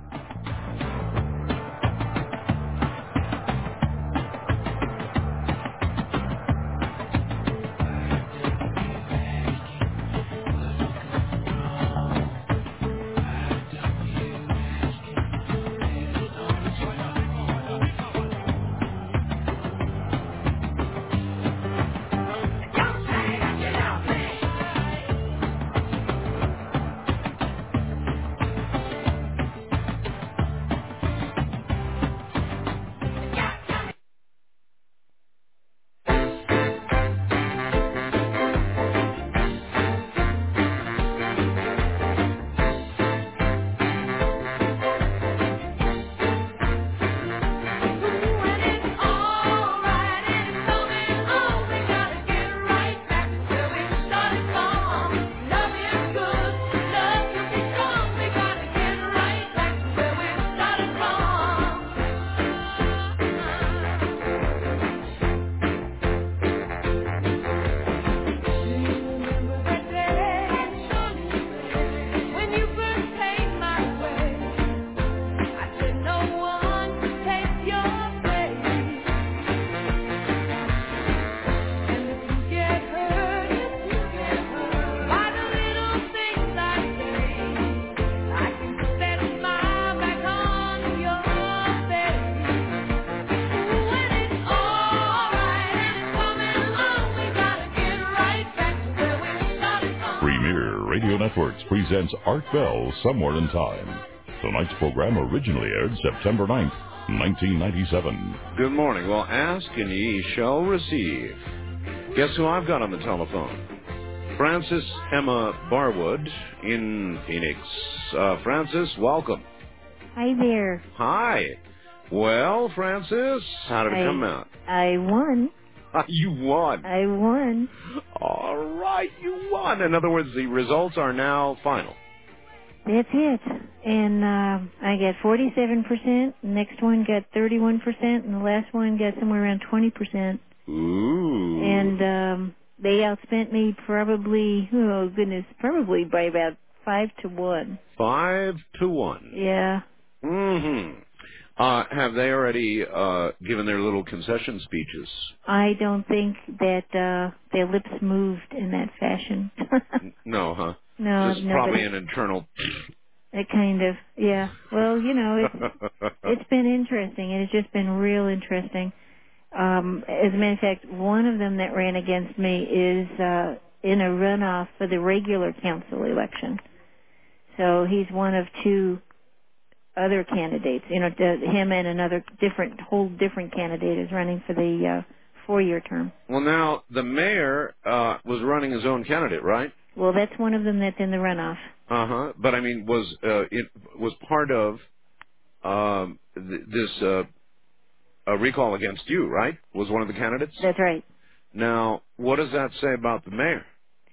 Networks presents Art Bell, Somewhere in Time. Tonight's program originally aired September ninth, nineteen ninety-seven. Good morning. Well, ask and ye shall receive. Guess who I've got on the telephone? Frances Emma Barwood in Phoenix. Uh, Frances, welcome. Hi there. Hi. Well, Frances, how did it I, come out? I won. You won. I won. All right, you won. In other words, the results are now final. That's it. And uh, I got forty-seven percent. The next one got thirty-one percent. And the last one got somewhere around twenty percent. Ooh. And um, they outspent me probably, oh, goodness, probably by about five to one. Five to one. Yeah. Mm-hmm. Uh, have they already uh, given their little concession speeches? I don't think that uh, their lips moved in that fashion. No, huh? No, This is no, probably but an internal... it kind of, yeah. Well, you know, it's it's been interesting, and it's just been real interesting. Um, as a matter of fact, one of them that ran against me is uh, in a runoff for the regular council election. So he's one of two other candidates. You know, him and another different, whole different candidate is running for the uh, four-year term. Well, now, the mayor uh, was running his own candidate, right? Well, that's one of them that's in the runoff. Uh-huh. But, I mean, was uh, it was part of um, th- this uh, a recall against you, right? Was one of the candidates? That's right. Now, what does that say about the mayor?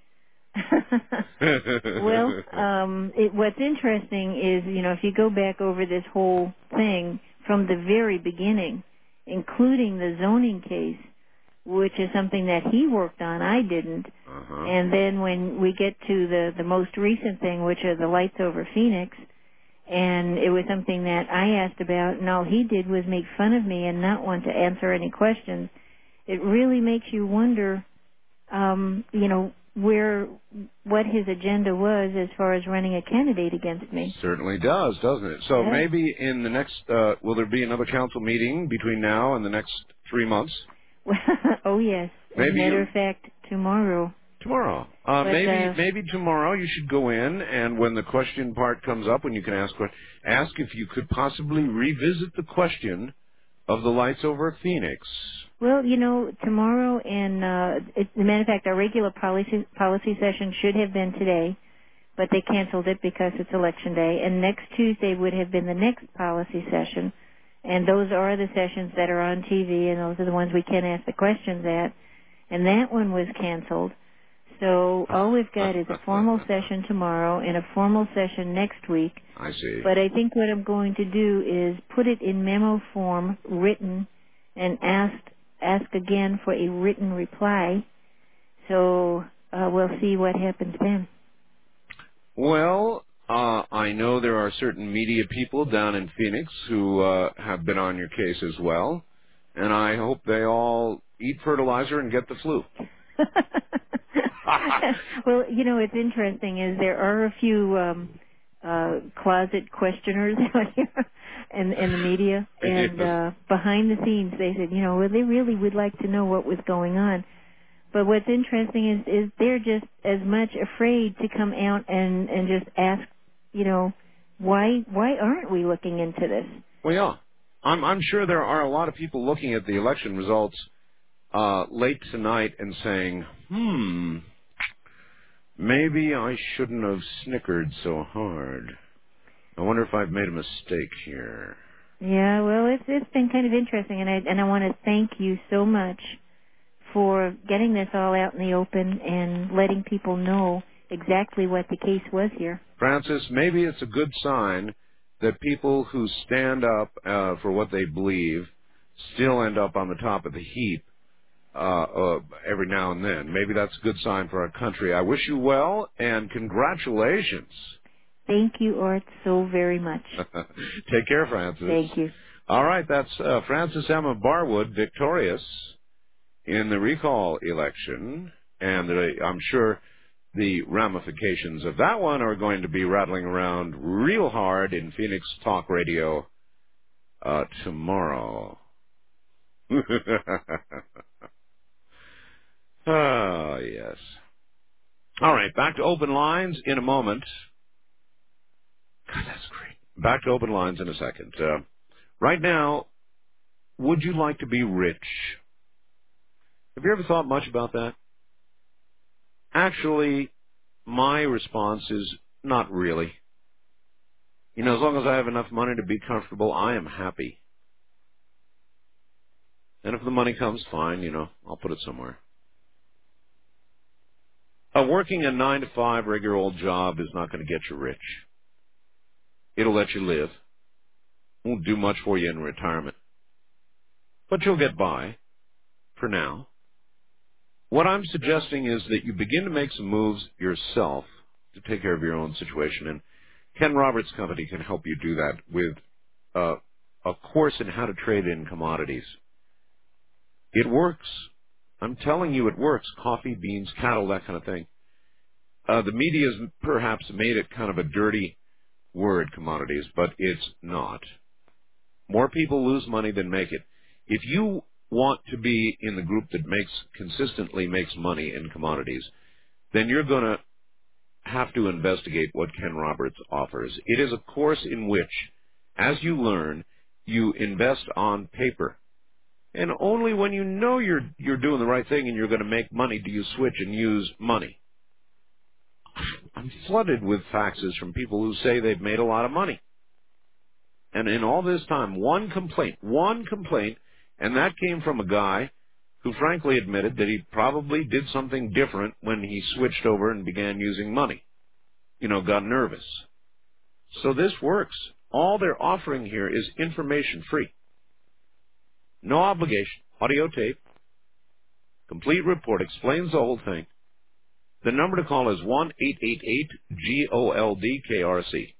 Well, um, it, what's interesting is, you know, if you go back over this whole thing from the very beginning, including the zoning case, which is something that he worked on, I didn't. Uh-huh. And then when we get to the, the most recent thing, which are the lights over Phoenix, and it was something that I asked about, and all he did was make fun of me and not want to answer any questions. It really makes you wonder, um, you know, where, what his agenda was as far as running a candidate against me. Certainly does, doesn't it? So Yeah. maybe in the next, uh, will there be another council meeting between now and the next three months? Oh, yes. As Maybe a matter you- of fact, tomorrow. Tomorrow. Uh, But, maybe uh, maybe tomorrow you should go in, and when the question part comes up, when you can ask, ask if you could possibly revisit the question of the lights over Phoenix. Well, you know, tomorrow and, uh, as a matter of fact, our regular policy, policy session should have been today, but they canceled it because it's election day. And next Tuesday would have been the next policy session. And those are the sessions that are on T V, and those are the ones we can ask the questions at. And that one was canceled. So all we've got is a formal session tomorrow and a formal session next week. I see. But I think what I'm going to do is put it in memo form, written, and ask ask again for a written reply. So uh, we'll see what happens then. Well, uh, I know there are certain media people down in Phoenix who uh, have been on your case as well, and I hope they all eat fertilizer and get the flu. Well, you know, what's interesting is there are a few um, uh, closet questioners out here in, in the media, and Yes. uh, behind the scenes they said, you know, well, they really would like to know what was going on. But what's interesting is, is they're just as much afraid to come out and, and just ask, you know, why why aren't we looking into this? Well, yeah. I'm, I'm sure there are a lot of people looking at the election results uh, late tonight and saying, hmm, maybe I shouldn't have snickered so hard. I wonder if I've made a mistake here. Yeah, well, it's it's been kind of interesting, and I and I want to thank you so much for getting this all out in the open and letting people know exactly what the case was here. Frances, maybe it's a good sign that people who stand up uh, for what they believe still end up on the top of the heap uh, uh, every now and then. Maybe that's a good sign for our country. I wish you well, and congratulations. Thank you, Art, so very much. Take care, Frances. Thank you. All right, that's uh, Frances Emma Barwood, victorious in the recall election, and uh, I'm sure the ramifications of that one are going to be rattling around real hard in Phoenix Talk Radio uh, tomorrow. Oh, yes. All right, back to open lines in a moment. God, that's great. Back to open lines in a second. Uh, right now, would you like to be rich? Have you ever thought much about that? Actually, my response is not really. You know, as long as I have enough money to be comfortable, I am happy. And if the money comes, fine, you know, I'll put it somewhere. Uh, working a nine to five regular old job is not going to get you rich. It'll let you live. Won't do much for you in retirement. But you'll get by, for now. What I'm suggesting is that you begin to make some moves yourself to take care of your own situation. And Ken Roberts' company can help you do that with uh, a course in how to trade in commodities. It works. I'm telling you it works. Coffee, beans, cattle, that kind of thing. Uh, the media has perhaps made it kind of a dirty word, commodities, but it's not. More people lose money than make it. If you want to be in the group that makes consistently makes money in commodities, then you're going to have to investigate what Ken Roberts offers. It is a course in which, as you learn, you invest on paper. And only when you know you're you're doing the right thing and you're going to make money do you switch and use money. I'm flooded with faxes from people who say they've made a lot of money. And in all this time, one complaint, one complaint, and that came from a guy who frankly admitted that he probably did something different when he switched over and began using money. You know, got nervous. So this works. All they're offering here is information free. No obligation. Audio tape. Complete report. Explains the whole thing. The number to call is one eight eight eight G O L D K R C.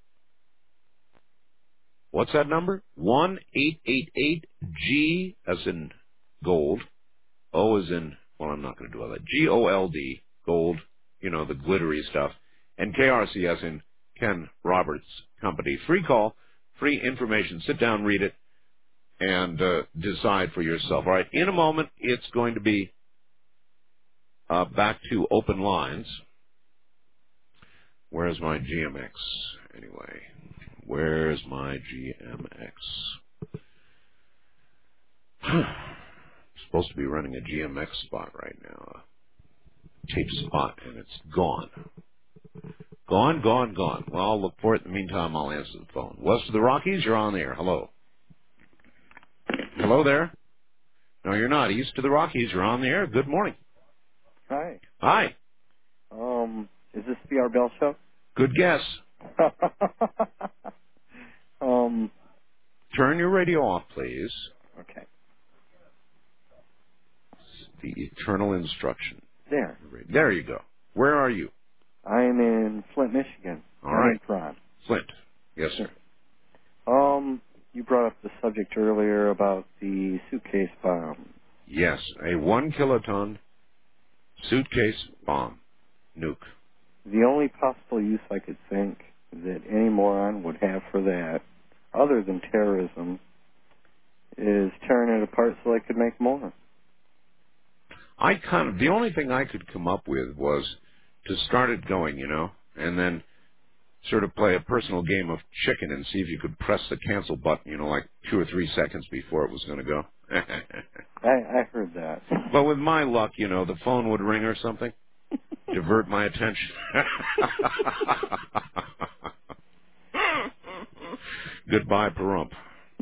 What's that number? one eight eight eight G as in gold. O as in, well, I'm not going to do all that. G O L D, gold, you know, the glittery stuff. And K R C as in Ken Roberts Company. Free call, free information. Sit down, read it, and uh, decide for yourself. All right, in a moment, it's going to be uh, back to open lines. Where's my G M X, anyway? Where's my G M X? I'm supposed to be running a G M X spot right now, a tape spot, and it's gone. Gone, gone, gone. Well, I'll look for it. In the meantime, I'll answer the phone. West of the Rockies, you're on the air. Hello. Hello there. No, you're not. East of the Rockies, you're on the air. Good morning. Hi. Hi. Um, is this the R. Bell Show? Good guess. um, Turn your radio off, please. Okay. The eternal instruction. There. There you go. Where are you? I'm in Flint, Michigan. All right. Ron. Flint. Yes, sir. Um, you brought up the subject earlier about the suitcase bomb. Yes, a one kiloton suitcase bomb nuke. The only possible use I could think that any moron would have for that, other than terrorism, is tearing it apart so they could make more. I kind of, the only thing I could come up with was to start it going, you know, and then sort of play a personal game of chicken and see if you could press the cancel button, you know, like two or three seconds before it was going to go. I, I heard that. But with my luck, you know, the phone would ring or something, divert my attention. Goodbye, Pahrump.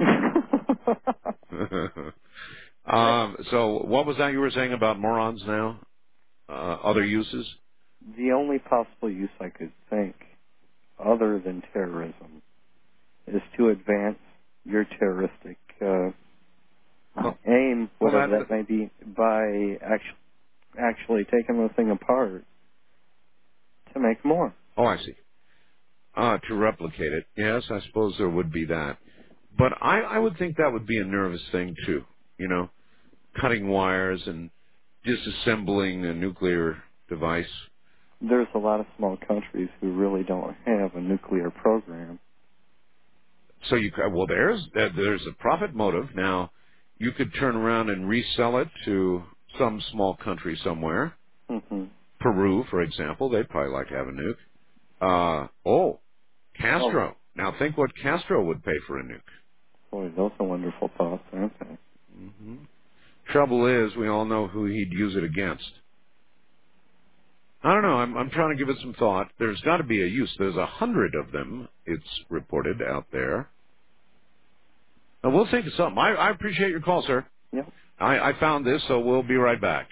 um, so what was that you were saying about morons now? Uh, other uses? The only possible use I could think, other than terrorism, is to advance your terroristic uh, well, aim, whatever well, that, that may be, by actually actually taking the thing apart to make more. Oh, I see. Uh, to replicate it. Yes, I suppose there would be that. But I, I would think that would be a nervous thing, too. You know, cutting wires and disassembling a nuclear device. There's a lot of small countries who really don't have a nuclear program. So you well, there's there's a profit motive. Now, you could turn around and resell it to some small country somewhere. Mm-hmm. Peru, for example, they'd probably like to have a nuke. Uh, oh, Castro. Oh. Now think what Castro would pay for a nuke. Boy, those are wonderful thoughts, aren't they? Mm-hmm. Trouble is, we all know who he'd use it against. I don't I'm, I'm trying to give it some thought. There's got to be a use. There's a hundred of them, it's reported out there. Uh, we'll think of something. I, I appreciate your call, sir. Yep. I, I found this, so we'll be right back.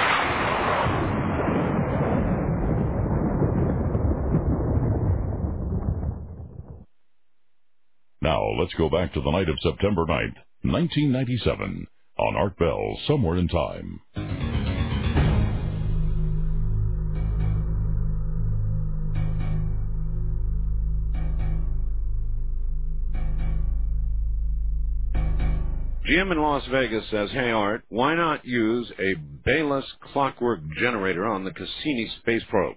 Now, let's go back to the night of September ninth, nineteen ninety-seven, on Art Bell, Somewhere in Time. Jim in Las Vegas says, hey, Art, why not use a Bayliss clockwork generator on the Cassini space probe?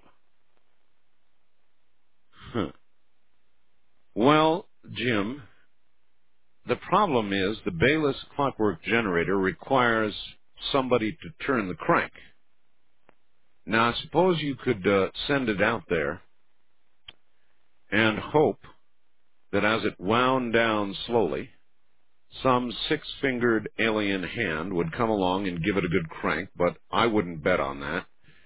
Huh. Well, Jim, the problem is the Bayliss clockwork generator requires somebody to turn the crank. Now, suppose you could uh, send it out there and hope that as it wound down slowly, some six-fingered alien hand would come along and give it a good crank, but I wouldn't bet on that.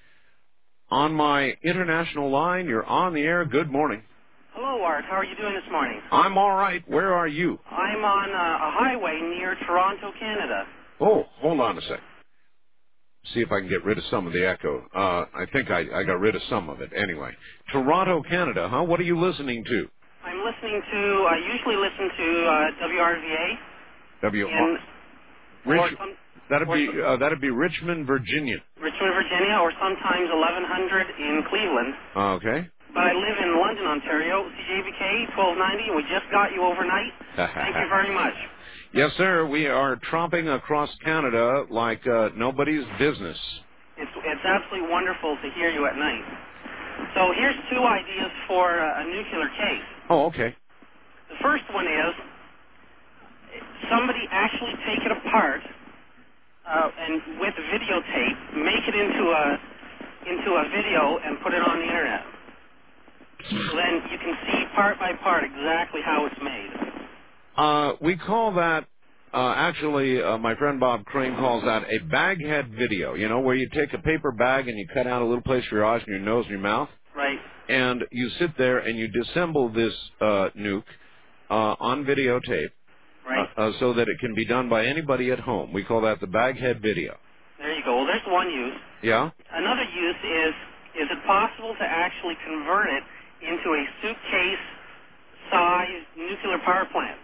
On my international line, you're on the air. Good morning. Hello, Art. How are you doing this morning? I'm all right. Where are you? I'm on uh, a highway near Toronto, Canada. Oh, hold on a sec. See if I can get rid of some of the echo. Uh, I think I, I got rid of some of it. Anyway, Toronto, Canada, huh? What are you listening to? I'm listening to, I usually listen to uh, W R V A. W. In, Rich, some, that'd be uh, that'd be Richmond, Virginia. Richmond, Virginia, or sometimes eleven hundred in Cleveland. Okay. But I live in London, Ontario. C J V K twelve ninety, and we just got you overnight. Thank you very much. Yes, sir. We are tromping across Canada like uh, nobody's business. It's it's absolutely wonderful to hear you at night. So here's two ideas for uh, a nuclear case. Oh, okay. The first one is somebody actually take it apart uh, and with videotape, make it into a into a video and put it on the internet. So then you can see part by part exactly how it's made. Uh, we call that, uh, actually, uh, my friend Bob Crane calls that a baghead video, you know, where you take a paper bag and you cut out a little place for your eyes and your nose and your mouth. Right. And you sit there and you disassemble this uh, nuke uh, on videotape. Right. Uh, uh, so that it can be done by anybody at home. We call that the baghead video. There you go. Well, there's one use. Yeah? Another use is, is it possible to actually convert it into a suitcase-sized nuclear power plant?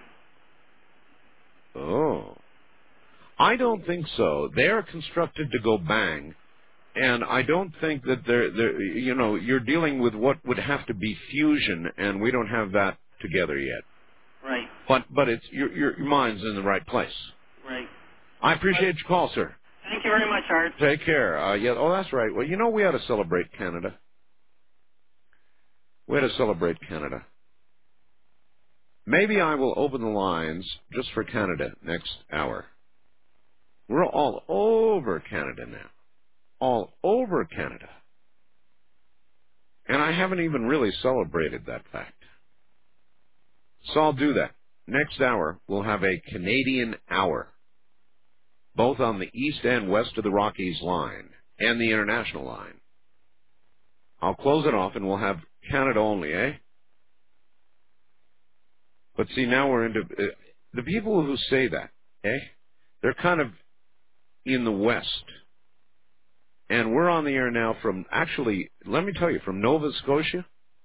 Oh. I don't think so. They're constructed to go bang, and I don't think that they're, they're, you know, you're dealing with what would have to be fusion, and we don't have that together yet. Right. But but it's your your mind's in the right place. Right. I appreciate your call, sir. Thank you very much, Art. Take care. Uh, yeah. Oh, that's right. Well, you know, we ought to celebrate Canada. We ought to celebrate Canada. Maybe I will open the lines just for Canada next hour. We're all over Canada now. All over Canada. And I haven't even really celebrated that fact. So I'll do that. Next hour, we'll have a Canadian hour, both on the east and west of the Rockies line and the international line. I'll close it off and we'll have Canada only, eh? But see, now we're into... Uh, the people who say that, eh? They're kind of in the west. And we're on the air now from, actually, let me tell you, from Nova Scotia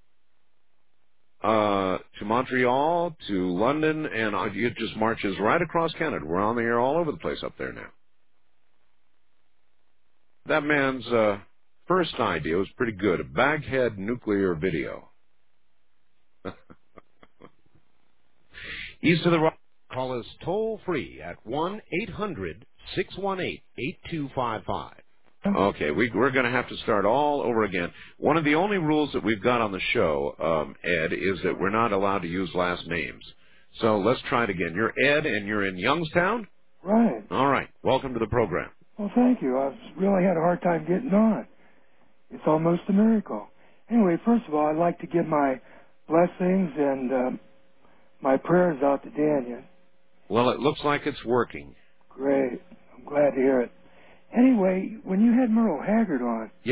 uh, to Montreal to London, and uh, it just marches right across Canada. We're on the air all over the place up there now. That man's uh, first idea was pretty good, a baghead nuclear video. East of the Rock, call us toll-free at one eight hundred six one eight eight two five five. Okay, we, we're going to have to start all over again. One of the only rules that we've got on the show, um, Ed, is that we're not allowed to use last names. So let's try it again. You're Ed, and you're in Youngstown? Right. All right. Welcome to the program. Well, thank you. I've really had a hard time getting on. It's almost a miracle. Anyway, first of all, I'd like to give my blessings and um, my prayers out to Daniel. Well, it looks like it's working. Great. I'm glad to hear it. Anyway, when you had Merle Haggard on, yes,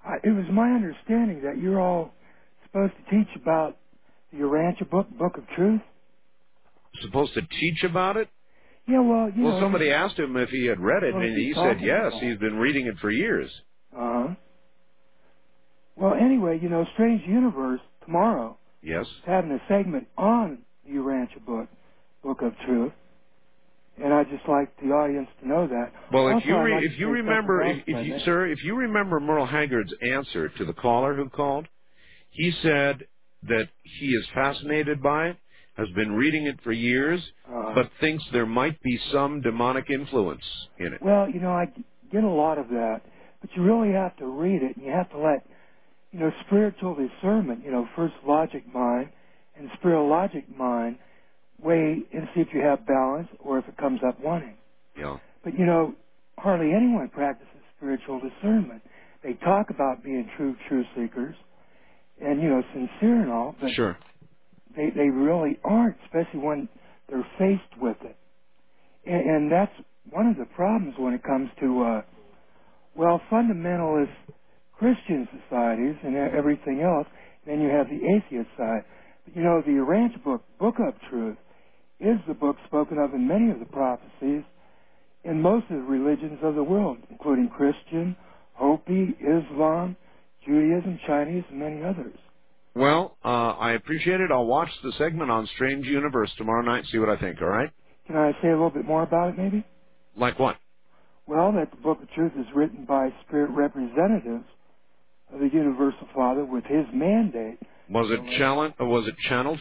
I, it was my understanding that you're all supposed to teach about the Urantia book, Book of Truth. Supposed to teach about it? Yeah, well, you well, know. somebody asked him if he had read it, well, and he said yes. He's been reading it for years. Uh-huh. Well, anyway, you know, Strange Universe tomorrow Yes. is having a segment on the Urantia book, Book of Truth, and I'd just like the audience to know that. Well, also, if you I'd re- like if to you say remember, something if, else, if you, Bennett. sir, if you remember Merle Haggard's answer to the caller who called, he said that he is fascinated by it, has been reading it for years, Uh, but thinks there might be some demonic influence in it. Well, you know, I get a lot of that, but you really have to read it, and you have to let, you know, spiritual discernment, you know, first logic mind and spiritual logic mind weigh and see if you have balance or if it comes up wanting. Yeah. But, you know, hardly anyone practices spiritual discernment. They talk about being true truth seekers and, you know, sincere and all, but sure. they, they really aren't, especially when they're faced with it. And, and that's one of the problems when it comes to, uh, well, fundamentalist Christian societies and everything else. Then you have the atheist side. But, you know, the Urantia book, Book of Truth, is the book spoken of in many of the prophecies in most of the religions of the world, including Christian, Hopi, Islam, Judaism, Chinese, and many others. Well, uh, I appreciate it. I'll watch the segment on Strange Universe tomorrow night and see what I think, all right? Can I say a little bit more about it, maybe? Like what? Well, that the Book of Truth is written by spirit representatives of the Universal Father with his mandate. Was it channeled? Or was it channeled?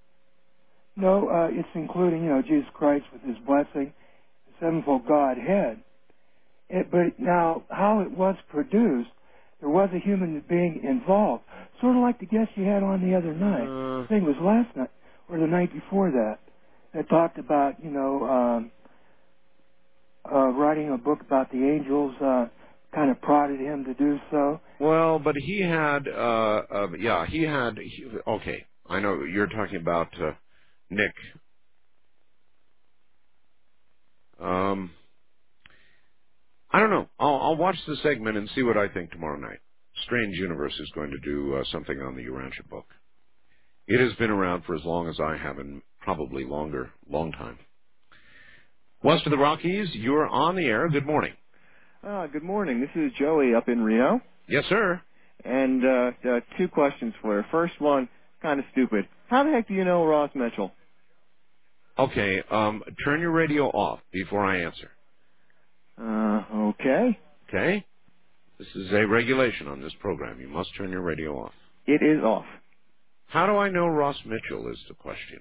No, uh, it's including, you know, Jesus Christ with his blessing, the sevenfold Godhead. It, but now, how it was produced, there was a human being involved, sort of like the guest you had on the other night. Uh, I think it was last night or the night before that. That talked about, you know, um, uh, writing a book about the angels. Uh, kind of prodded him to do so. Well, but he had, uh, uh yeah, he had. He, okay, I know you're talking about uh, Nick. Um, I don't know. I'll, I'll watch the segment and see what I think tomorrow night. Strange Universe is going to do uh, something on the Urantia book. It has been around for as long as I have, and probably longer, long time. West of the Rockies, you're on the air. Good morning. Uh, good morning. This is Joey up in Reno. Yes, sir. And uh, uh, two questions for you. First one, kind of stupid. How the heck do you know Ross Mitchell? Okay, um, turn your radio off before I answer. Uh, okay. Okay? This is a regulation on this program. You must turn your radio off. It is off. How do I know Ross Mitchell is the question?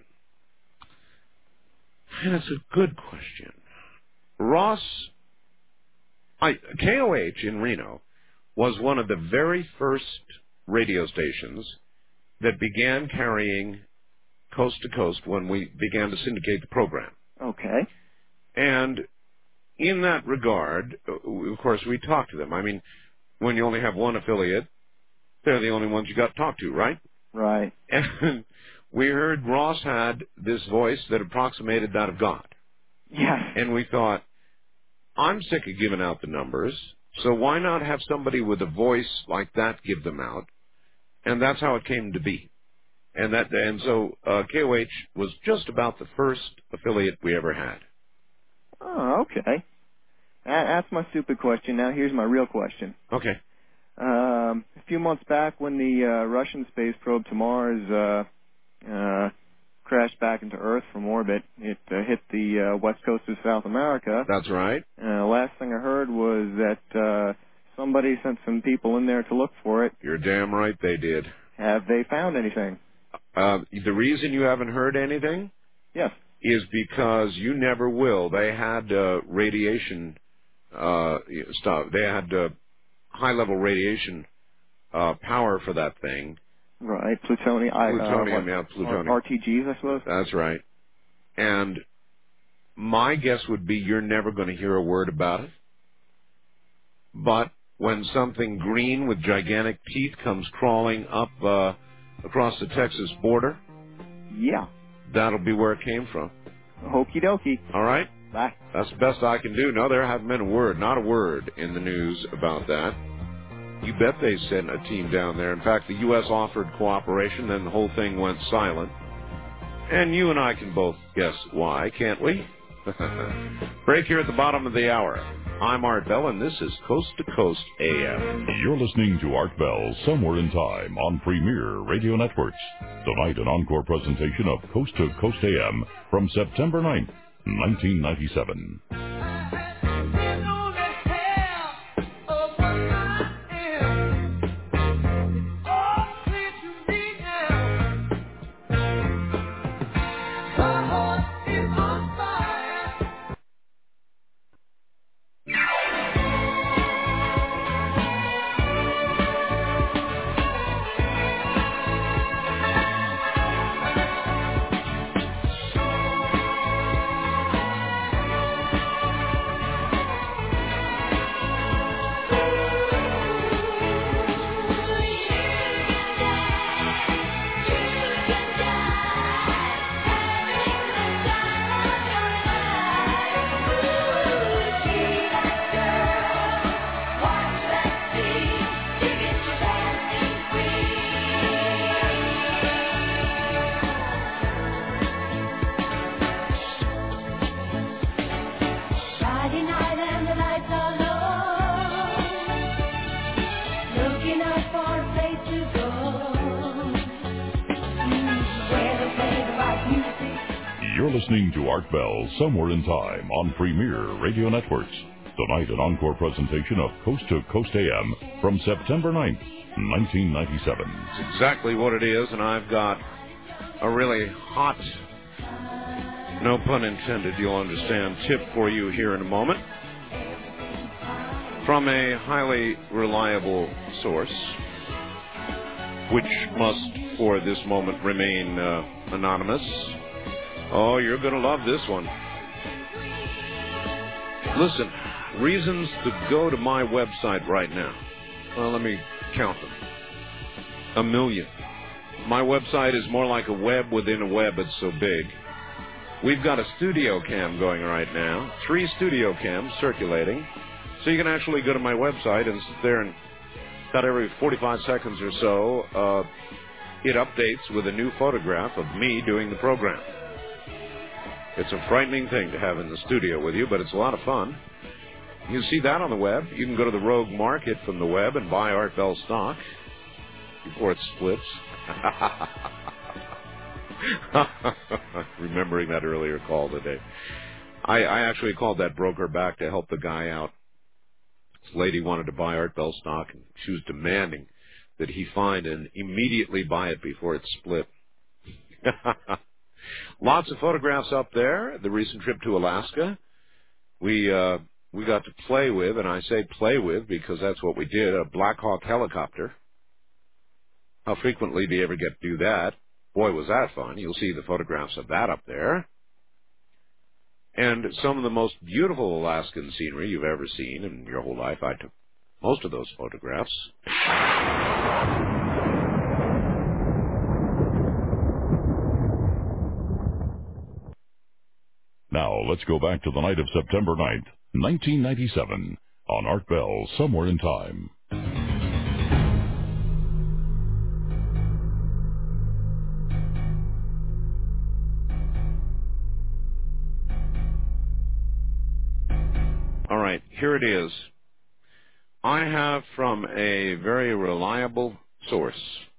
That's a good question. Ross, I, K O H in Reno was one of the very first radio stations that began carrying coast to coast when we began to syndicate the program. Okay. And in that regard, of course, we talked to them. I mean, when you only have one affiliate, they're the only ones you got to talk to, right? Right. And we heard Ross had this voice that approximated that of God. Yes. And we thought, I'm sick of giving out the numbers, so why not have somebody with a voice like that give them out? And that's how it came to be. And that, and so uh, K O H was just about the first affiliate we ever had. Oh, okay. That, that's my stupid question. Now here's my real question. Okay. Um, a few months back when the uh, Russian space probe to Mars uh, uh, crashed back into Earth from orbit, it uh, hit the uh, west coast of South America. That's right. Uh, last thing I heard was that uh, somebody sent some people in there to look for it. You're damn right they did. Have they found anything? Uh, the reason you haven't heard anything? Yes. Is because you never will. They had uh, radiation uh, stuff. They had uh, high-level radiation uh, power for that thing. Right, plutonium. Plutonium, uh, yeah, plutonium. R T Gs, I suppose. That's right. And my guess would be you're never going to hear a word about it. But when something green with gigantic teeth comes crawling up uh, across the Texas border, yeah, that'll be where it came from. Okie dokie. All right? Bye. That's the best I can do. No, there hasn't been a word, not a word in the news about that. You bet they sent a team down there. In fact, the U S offered cooperation, then the whole thing went silent. And you and I can both guess why, can't we? Break here at the bottom of the hour. I'm Art Bell, and this is Coast to Coast A M. You're listening to Art Bell, Somewhere in Time, on Premier Radio Networks. Tonight, an encore presentation of Coast to Coast A M from September ninth, nineteen ninety-seven. Listening to Art Bell, Somewhere in Time, on Premier Radio Networks. Tonight, an encore presentation of Coast to Coast A M from September ninth, nineteen ninety-seven. It's exactly what it is, and I've got a really hot, no pun intended, you'll understand, tip for you here in a moment. From a highly reliable source, which must, for this moment, remain uh, anonymous. Oh, you're going to love this one. Listen, reasons to go to my website right now. Well, let me count them. A million. My website is more like a web within a web. It's so big. We've got a studio cam going right now. Three studio cams circulating. So you can actually go to my website and sit there and about every forty-five seconds or so, uh, it updates with a new photograph of me doing the program. It's a frightening thing to have in the studio with you, but it's a lot of fun. You can see that on the web. You can go to the Rogue Market from the web and buy Art Bell stock before it splits. Remembering that earlier call today. I, I actually called that broker back to help the guy out. This lady wanted to buy Art Bell stock, and she was demanding that he find and immediately buy it before it split. Lots of photographs up there. The recent trip to Alaska, we uh, we got to play with, and I say play with because that's what we did, a Black Hawk helicopter. How frequently do you ever get to do that? Boy, was that fun. You'll see the photographs of that up there. And some of the most beautiful Alaskan scenery you've ever seen in your whole life. I took most of those photographs. Now, let's go back to the night of September ninth, nineteen ninety-seven, on Art Bell, Somewhere in Time. All right, here it is. I have from a very reliable source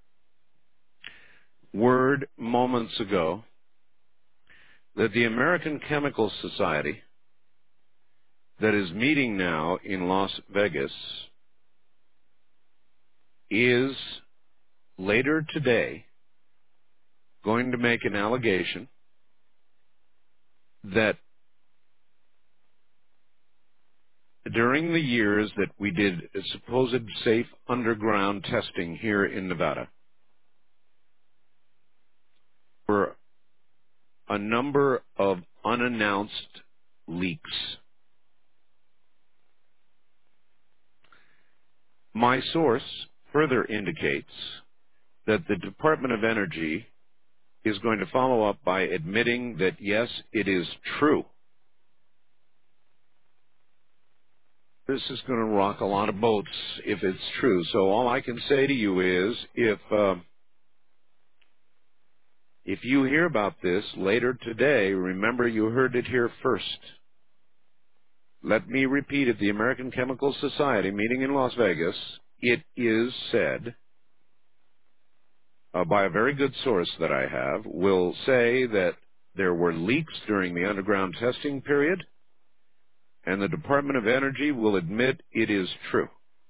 word moments ago that the American Chemical Society that is meeting now in Las Vegas is later today going to make an allegation that during the years that we did supposed safe underground testing here in Nevada, were a number of unannounced leaks. My source further indicates that the Department of Energy is going to follow up by admitting that, yes, it is true This is going to rock a lot of boats if it's true. So all I can say to you is, if uh, if you hear about this later today, remember you heard it here first. Let me repeat it. The American Chemical Society meeting in Las Vegas, it is said uh, by a very good source that I have, will say that there were leaks during the underground testing period, and the Department of Energy will admit it is true.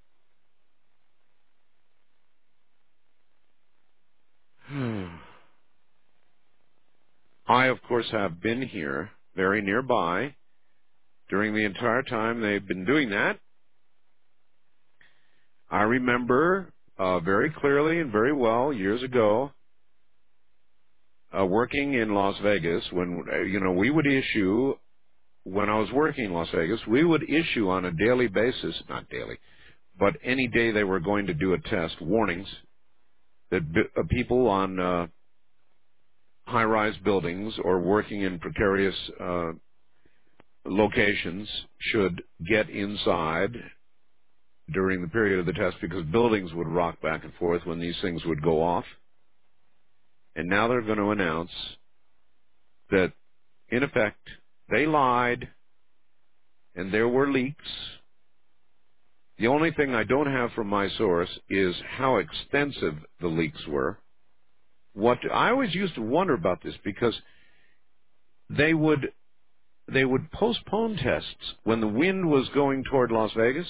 I, of course, have been here very nearby during the entire time they've been doing that. I remember uh, very clearly and very well years ago uh, working in Las Vegas when, uh, you know, we would issue, when I was working in Las Vegas, we would issue on a daily basis, not daily, but any day they were going to do a test, warnings that b- uh, people on uh, high-rise buildings or working in precarious uh, locations should get inside during the period of the test because buildings would rock back and forth when these things would go off. And now they're going to announce that, in effect, they lied and there were leaks. The only thing I don't have from my source is how extensive the leaks were. What I always used to wonder about this because they would they would postpone tests when the wind was going toward Las Vegas.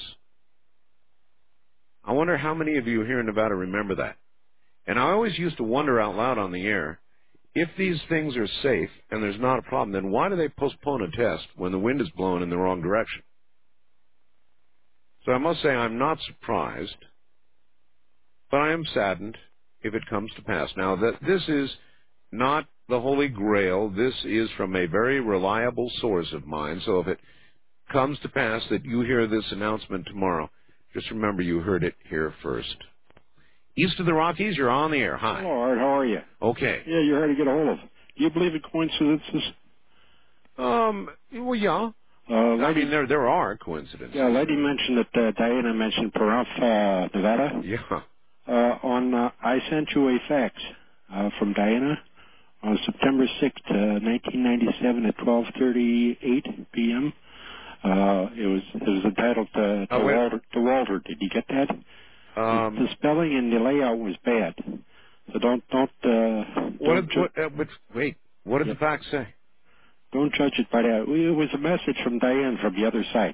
I wonder how many of you here in Nevada remember that. And I always used to wonder out loud on the air, if these things are safe and there's not a problem, then why do they postpone a test when the wind is blowing in the wrong direction? So I must say I'm not surprised, but I am saddened if it comes to pass. Now, that this is not the Holy Grail. This is from a very reliable source of mine. So if it comes to pass that you hear this announcement tomorrow, just remember you heard it here first. East of the Rockies, you're on the air. Hi. Hello, Art. How are you? Okay. Yeah, you're hard to get a hold of. Do you believe in coincidences? Um, well, yeah. Uh, lady, I mean, there there are coincidences. Yeah, lady mentioned that uh, Diana mentioned Pahrump, uh, Nevada. Yeah. Uh, on, uh, I sent you a fax uh, from Diana on September sixth, uh, nineteen ninety-seven at twelve thirty-eight p.m. Uh, it was it was entitled uh, to, oh, Walter, to Walter. Did you get that? Um, the, the spelling and the layout was bad, so don't don't. Uh, what don't did, what, uh, what, wait, what did yeah. the fax say? Don't judge it by that. It was a message from Diane from the other side.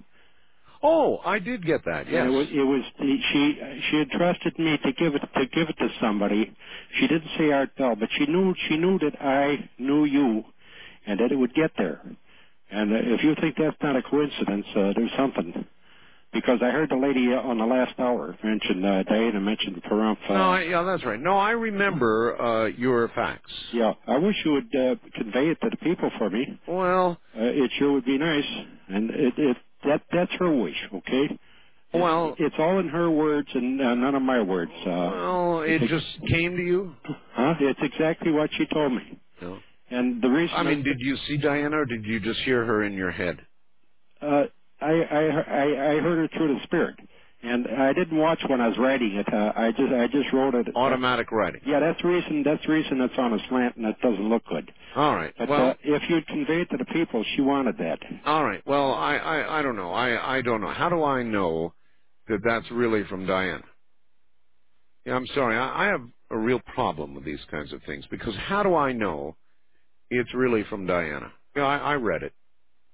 Oh, I did get that. Yes, and it was. It was she. She had trusted me to give it to give it to somebody. She didn't say Art Bell, but she knew she knew that I knew you, and that it would get there. And uh, if you think that's not a coincidence, uh, there's something. Because I heard the lady on the last hour mention, uh, Diana mentioned Pahrump. Uh, no, I, yeah, that's right. No, I remember uh, your fax. Yeah, I wish you would uh, convey it to the people for me. Well, uh, it sure would be nice, and it, it that that's her wish, okay? Well, it's, it's all in her words and uh, none of my words. Uh, well, it just came to you. Huh? It's exactly what she told me. No. And the reason I mean, I, did you see Diana, or did you just hear her in your head? Uh. I, I I heard her through the spirit, and I didn't watch when I was writing it. Uh, I just I just wrote it. Automatic writing. Yeah, that's the reason. That's the reason it's on a slant and it doesn't look good. All right. But well, uh, if you'd convey it to the people, she wanted that. All right. Well, I, I, I don't know. I, I don't know. How do I know that that's really from Diana? Yeah, I'm sorry. I, I have a real problem with these kinds of things because how do I know it's really from Diana? Yeah, I, I read it.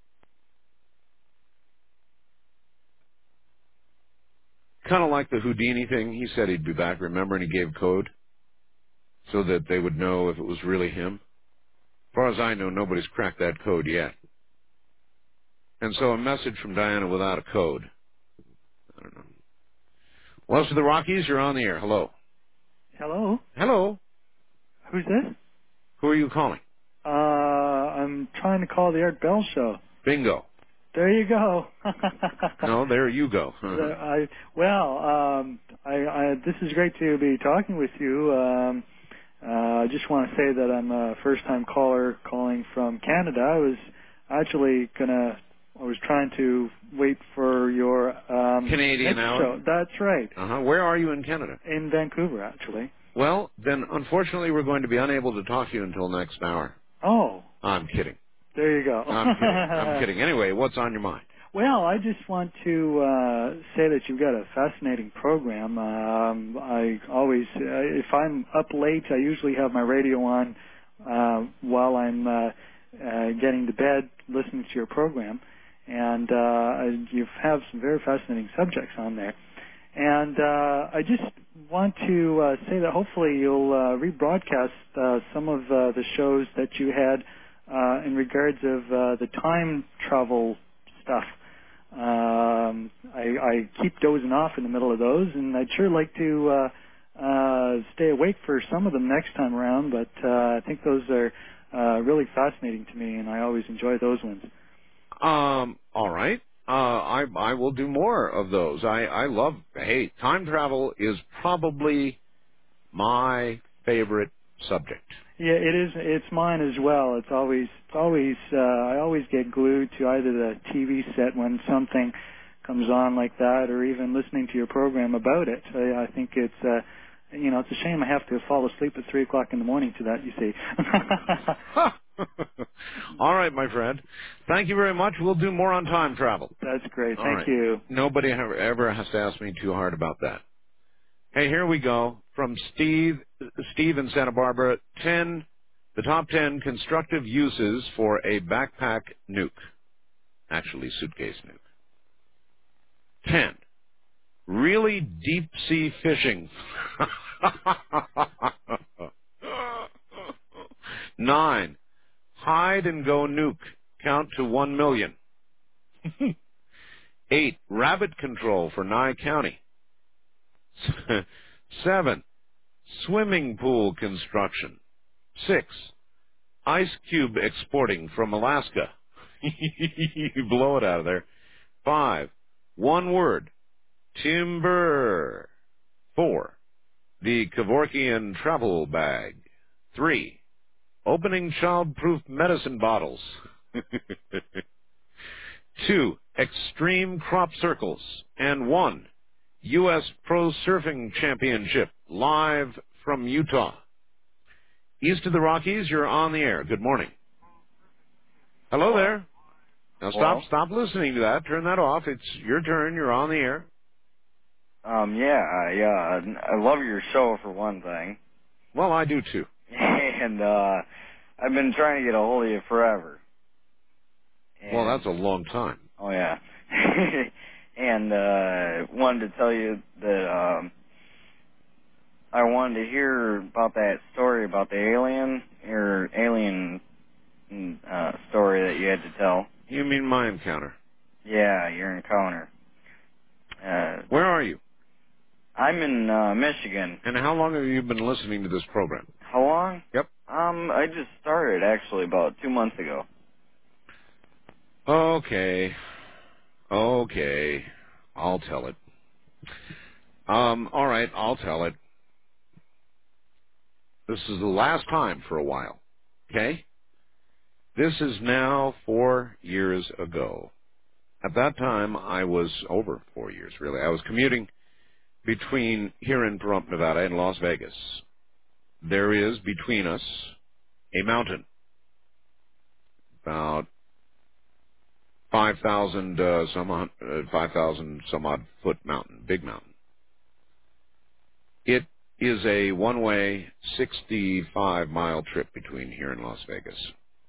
Kind of like the Houdini thing. He said he'd be back, remember, and he gave code so that they would know if it was really him. As far as I know, nobody's cracked that code yet. And so a message from Diana without a code. I don't know. West of the Rockies, you're on the air. Hello. Hello. Hello. Who's this? Who are you calling? Uh, I'm trying to call the Art Bell Show. Bingo. There you go. No, there you go. I, well, um, I, I, this is great to be talking with you. Um, uh, I just want to say that I'm a first-time caller calling from Canada. I was actually going to I was trying to wait for your um, Canadian next hour? show. That's right. Uh-huh. Where are you in Canada? In Vancouver, actually. Well, then, unfortunately, we're going to be unable to talk to you until next hour. Oh. I'm kidding. There you go. I'm kidding. I'm kidding. Anyway, what's on your mind? Well, I just want to uh, say that you've got a fascinating program. Um, I always, uh, if I'm up late, I usually have my radio on uh, while I'm uh, uh, getting to bed, listening to your program, and uh, you have some very fascinating subjects on there. And uh, I just want to uh, say that hopefully you'll uh, rebroadcast uh, some of uh, the shows that you had uh, in regards of uh, the time travel stuff. Um, I, I keep dozing off in the middle of those, and I'd sure like to uh, uh, stay awake for some of them next time around, but uh, I think those are uh, really fascinating to me, and I always enjoy those ones. Um, all right. Uh, I, I will do more of those. I, I love, hey, time travel is probably my favorite subject. Yeah, it is. It's mine as well. It's always, it's always. Uh, I always get glued to either the T V set when something comes on like that, or even listening to your program about it. I, I think it's, uh, you know, it's a shame I have to fall asleep at three o'clock in the morning to that. You see. All right, my friend. Thank you very much. We'll do more on time travel. That's great. All Thank right. you. Nobody ever, ever has to ask me too hard about that. Hey, here we go. From Steve, Steve in Santa Barbara, ten, the top ten constructive uses for a backpack nuke. Actually, suitcase nuke. ten, really deep sea fishing. nine, hide and go nuke. Count to one million. eight, rabbit control for Nye County. seven, swimming pool construction. six, ice cube exporting from Alaska. You blow it out of there. five, one word, timber. four, the Kevorkian travel bag. three, opening child-proof medicine bottles. two, extreme crop circles. And one, U S Pro Surfing Championship, live from Utah. East of the Rockies, you're on the air. Good morning. Hello, Hello. there. Now stop, Hello? stop listening to that. Turn that off. It's your turn. You're on the air. Um, yeah, I, uh, I love your show for one thing. Well, I do too. And, uh, I've been trying to get a hold of you forever. And, well, that's a long time. Oh, yeah. And, uh, wanted to tell you that, um, I wanted to hear about that story about the alien, or alien, uh, story that you had to tell. You mean my encounter? Yeah, your encounter. Uh, Where are you? I'm in, uh, Michigan. And how long have you been listening to this program? How long? Yep. Um, I just started, actually, about two months ago. Okay. Okay. I'll tell it. Um, all right, I'll tell it. This is the last time for a while. Okay? This is now four years ago. At that time, I was over four years, really. I was commuting between here in Pahrump, Nevada, and Las Vegas. There is between us a mountain, about five thousand uh, some uh, five thousand some odd foot mountain, big mountain. It is a one-way, sixty-five mile trip between here and Las Vegas.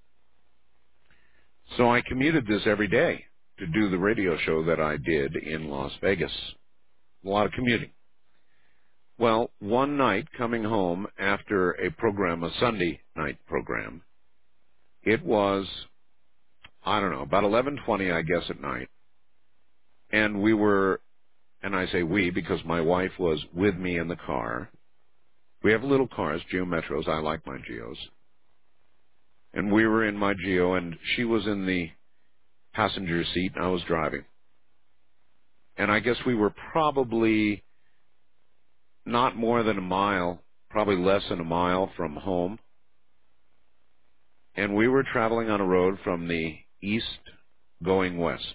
So I commuted this every day to do the radio show that I did in Las Vegas. A lot of commuting. Well, one night coming home after a program, a Sunday night program, it was, I don't know, about eleven twenty, I guess, at night. And we were, and I say we because my wife was with me in the car. We have little cars, Geo Metros. I like my Geos. And we were in my Geo, and she was in the passenger seat, and I was driving. And I guess we were probably not more than a mile, probably less than a mile from home. And we were traveling on a road from the east going west.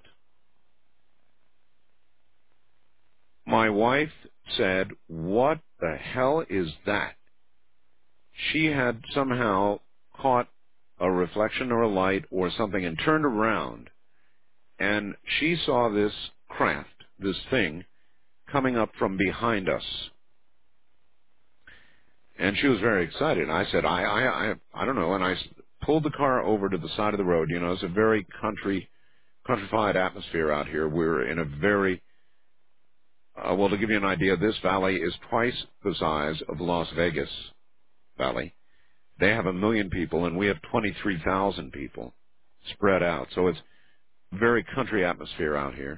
My wife said, "What the hell is that?" She had somehow caught a reflection or a light or something and turned around, and she saw this craft, this thing, coming up from behind us. And she was very excited. I said, I, I, I, I don't know, and I pulled the car over to the side of the road. You know, it's a very country, countrified atmosphere out here. We're in a very, uh, well, to give you an idea, this valley is twice the size of Las Vegas Valley. They have a million people, and we have twenty-three thousand people spread out. So it's very country atmosphere out here.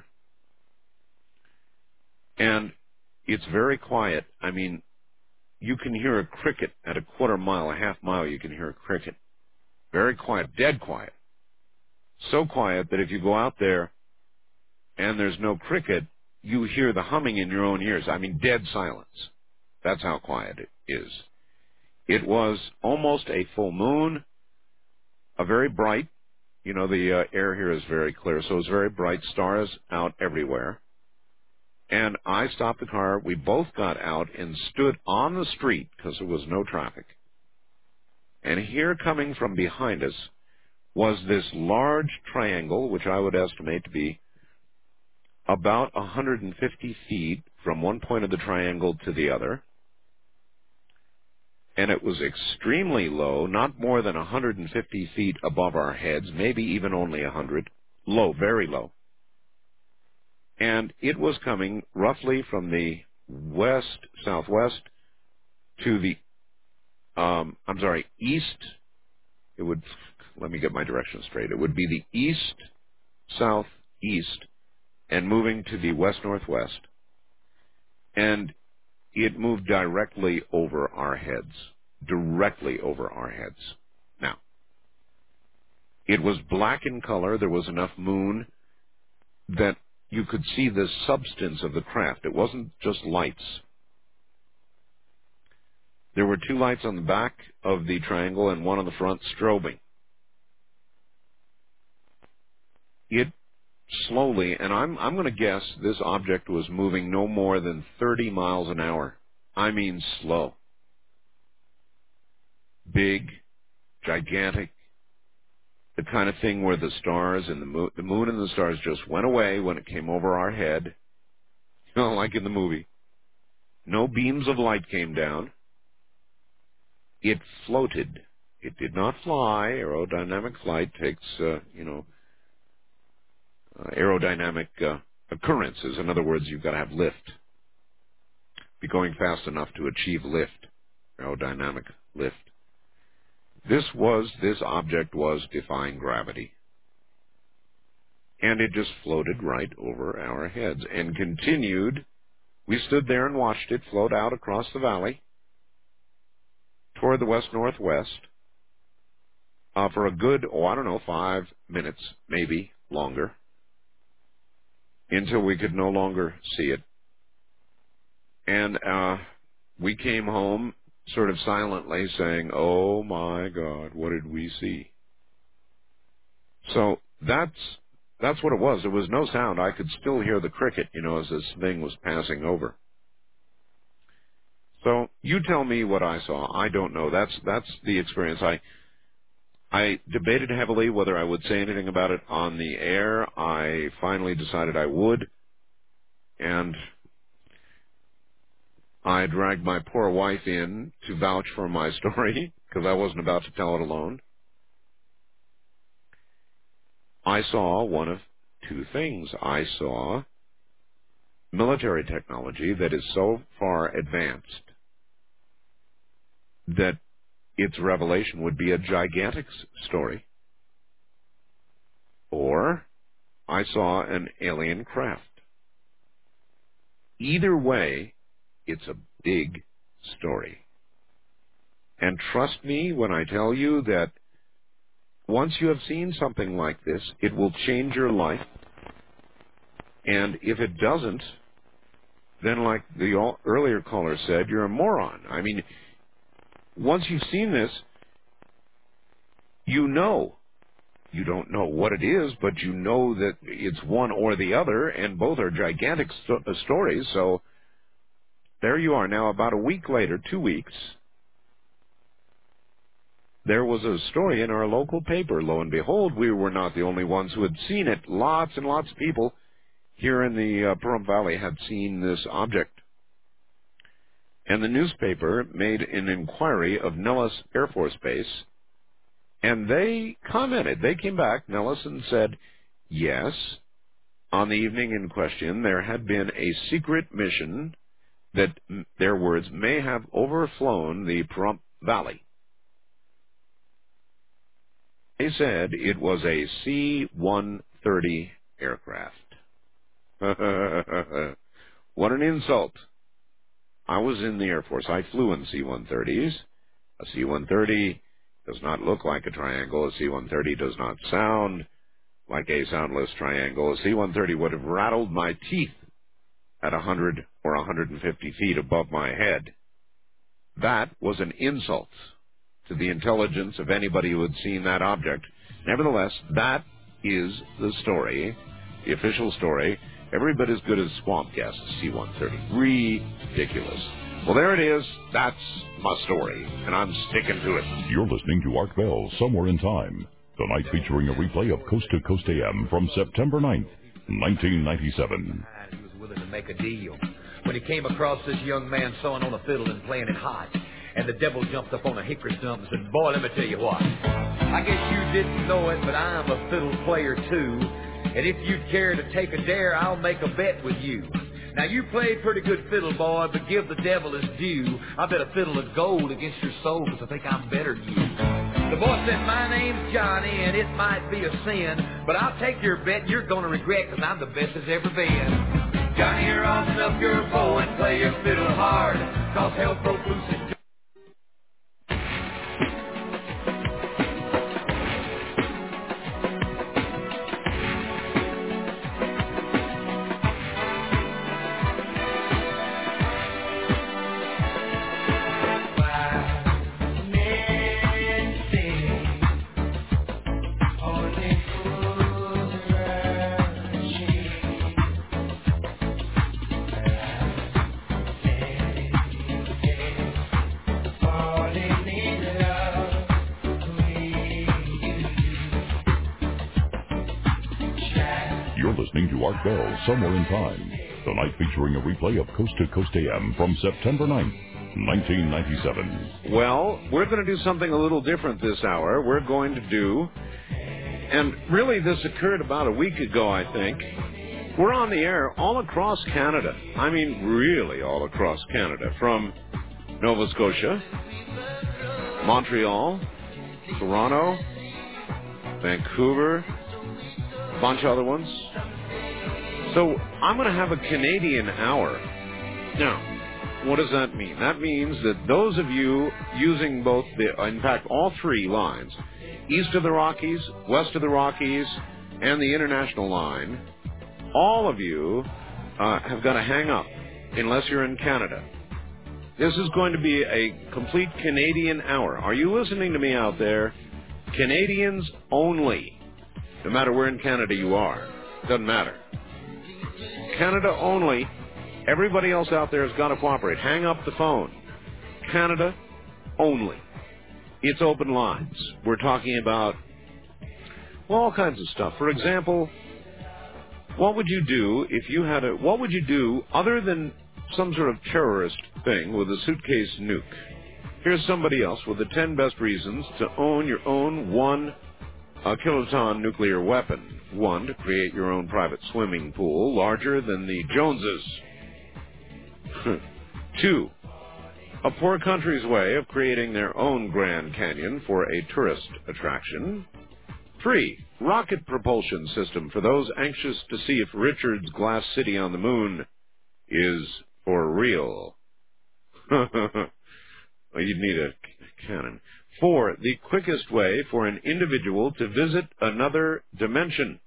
And it's very quiet. I mean, you can hear a cricket at a quarter mile, a half mile, you can hear a cricket. Very quiet, dead quiet. So quiet that if you go out there and there's no cricket, you hear the humming in your own ears. I mean, dead silence. That's how quiet it is. It was almost a full moon, a very bright, you know, the uh, air here is very clear, so it's very bright, stars out everywhere. And I stopped the car. We both got out and stood on the street because there was no traffic. And here coming from behind us was this large triangle, which I would estimate to be about one hundred fifty feet from one point of the triangle to the other. And it was extremely low, not more than one hundred fifty feet above our heads, maybe even only one hundred. Low, very low. And it was coming roughly from the west, southwest to the, um, I'm sorry, east. It would, let me get my directions straight. It would be the east, southeast, and moving to the west-northwest. And it moved directly over our heads, directly over our heads. Now, it was black in color. There was enough moon that you could see the substance of the craft. It wasn't just lights. There were two lights on the back of the triangle and one on the front strobing. It slowly, and I'm I'm going to guess this object was moving no more than thirty miles an hour. I mean slow. Big, gigantic, the kind of thing where the stars and the moon, the moon and the stars just went away when it came over our head, you know, like in the movie. No beams of light came down. It floated. It did not fly. Aerodynamic flight takes, uh, you know, uh, aerodynamic uh, occurrences. In other words, you've got to have lift. Be going fast enough to achieve lift, aerodynamic lift. This was, this object was defying gravity. And it just floated right over our heads and continued. We stood there and watched it float out across the valley toward the west-northwest uh, for a good, oh, I don't know, five minutes, maybe longer, until we could no longer see it. And uh, we came home sort of silently saying, oh my God, what did we see? So that's that's what it was. There was no sound. I could still hear the cricket, you know, as this thing was passing over. So you tell me what I saw. I don't know. That's that's the experience. I I debated heavily whether I would say anything about it on the air. I finally decided I would, and I dragged my poor wife in to vouch for my story because I wasn't about to tell it alone. I saw one of two things. I saw military technology that is so far advanced that its revelation would be a gigantic story. Or I saw an alien craft. Either way, it's a big story. And trust me when I tell you that once you have seen something like this, it will change your life. And if it doesn't, then like the earlier caller said, you're a moron. I mean, once you've seen this, you know You don't know what it is, but you know that it's one or the other, and both are gigantic sto- uh, stories. So there you are now, about a week later, two weeks. There was a story in our local paper. Lo and behold, we were not the only ones who had seen it. Lots and lots of people here in the uh, Pahrump Valley had seen this object. And the newspaper made an inquiry of Nellis Air Force Base, and they commented. They came back, Nellis, and said, yes, on the evening in question, there had been a secret mission that, their words, may have overflown the Pahrump Valley. They said it was a C one thirty aircraft. What an insult. I was in the Air Force. I flew in C one thirties. A C one thirty does not look like a triangle. A C one thirty does not sound like a soundless triangle. A C one thirty would have rattled my teeth at one hundred or one hundred fifty feet above my head. That was an insult to the intelligence of anybody who had seen that object. Nevertheless, that is the story, the official story, every bit as good as Swamp Gas C one thirty. Ridiculous. Well, there it is. That's my story, and I'm sticking to it. You're listening to Art Bell, Somewhere in Time, tonight featuring a replay of Coast to Coast A M from September ninth, nineteen ninety-seven. He was willing to make a deal when he came across this young man sawing on a fiddle and playing it hot. And the devil jumped up on a hickory stump and said, boy, let me tell you what. I guess you didn't know it, but I'm a fiddle player too. And if you'd care to take a dare, I'll make a bet with you. Now, you played pretty good fiddle, boy, but give the devil his due. I bet a fiddle of gold against your soul, because I think I'm better than you. The boy said, my name's Johnny, and it might be a sin, but I'll take your bet, and you're going to regret, because I'm the best there's ever been. Johnny, you're awesome up your bow and play your fiddle hard, because hell broke loose and Art Bell, Somewhere in Time, tonight featuring a replay of Coast to Coast A M from September ninth, nineteen ninety-seven. Well, we're going to do something a little different this hour. We're going to do, and really this occurred about a week ago, I think. We're on the air all across Canada. I mean, really all across Canada, from Nova Scotia, Montreal, Toronto, Vancouver, a bunch of other ones. So I'm going to have a Canadian hour. Now, what does that mean? That means that those of you using both the, in fact, all three lines, east of the Rockies, west of the Rockies, and the international line, all of you uh, have got to hang up unless you're in Canada. This is going to be a complete Canadian hour. Are you listening to me out there? Canadians only. No matter where in Canada you are. Doesn't matter. Canada only. Everybody else out there has got to cooperate. Hang up the phone. Canada only. It's open lines. We're talking about all kinds of stuff. For example, what would you do if you had a, what would you do other than some sort of terrorist thing with a suitcase nuke? Here's somebody else with the ten best reasons to own your own one uh, kiloton nuclear weapon. One, to create your own private swimming pool larger than the Joneses. Two, a poor country's way of creating their own Grand Canyon for a tourist attraction. Three, rocket propulsion system for those anxious to see if Richard's glass city on the moon is for real. Well, you'd need a cannon. Four, the quickest way for an individual to visit another dimension.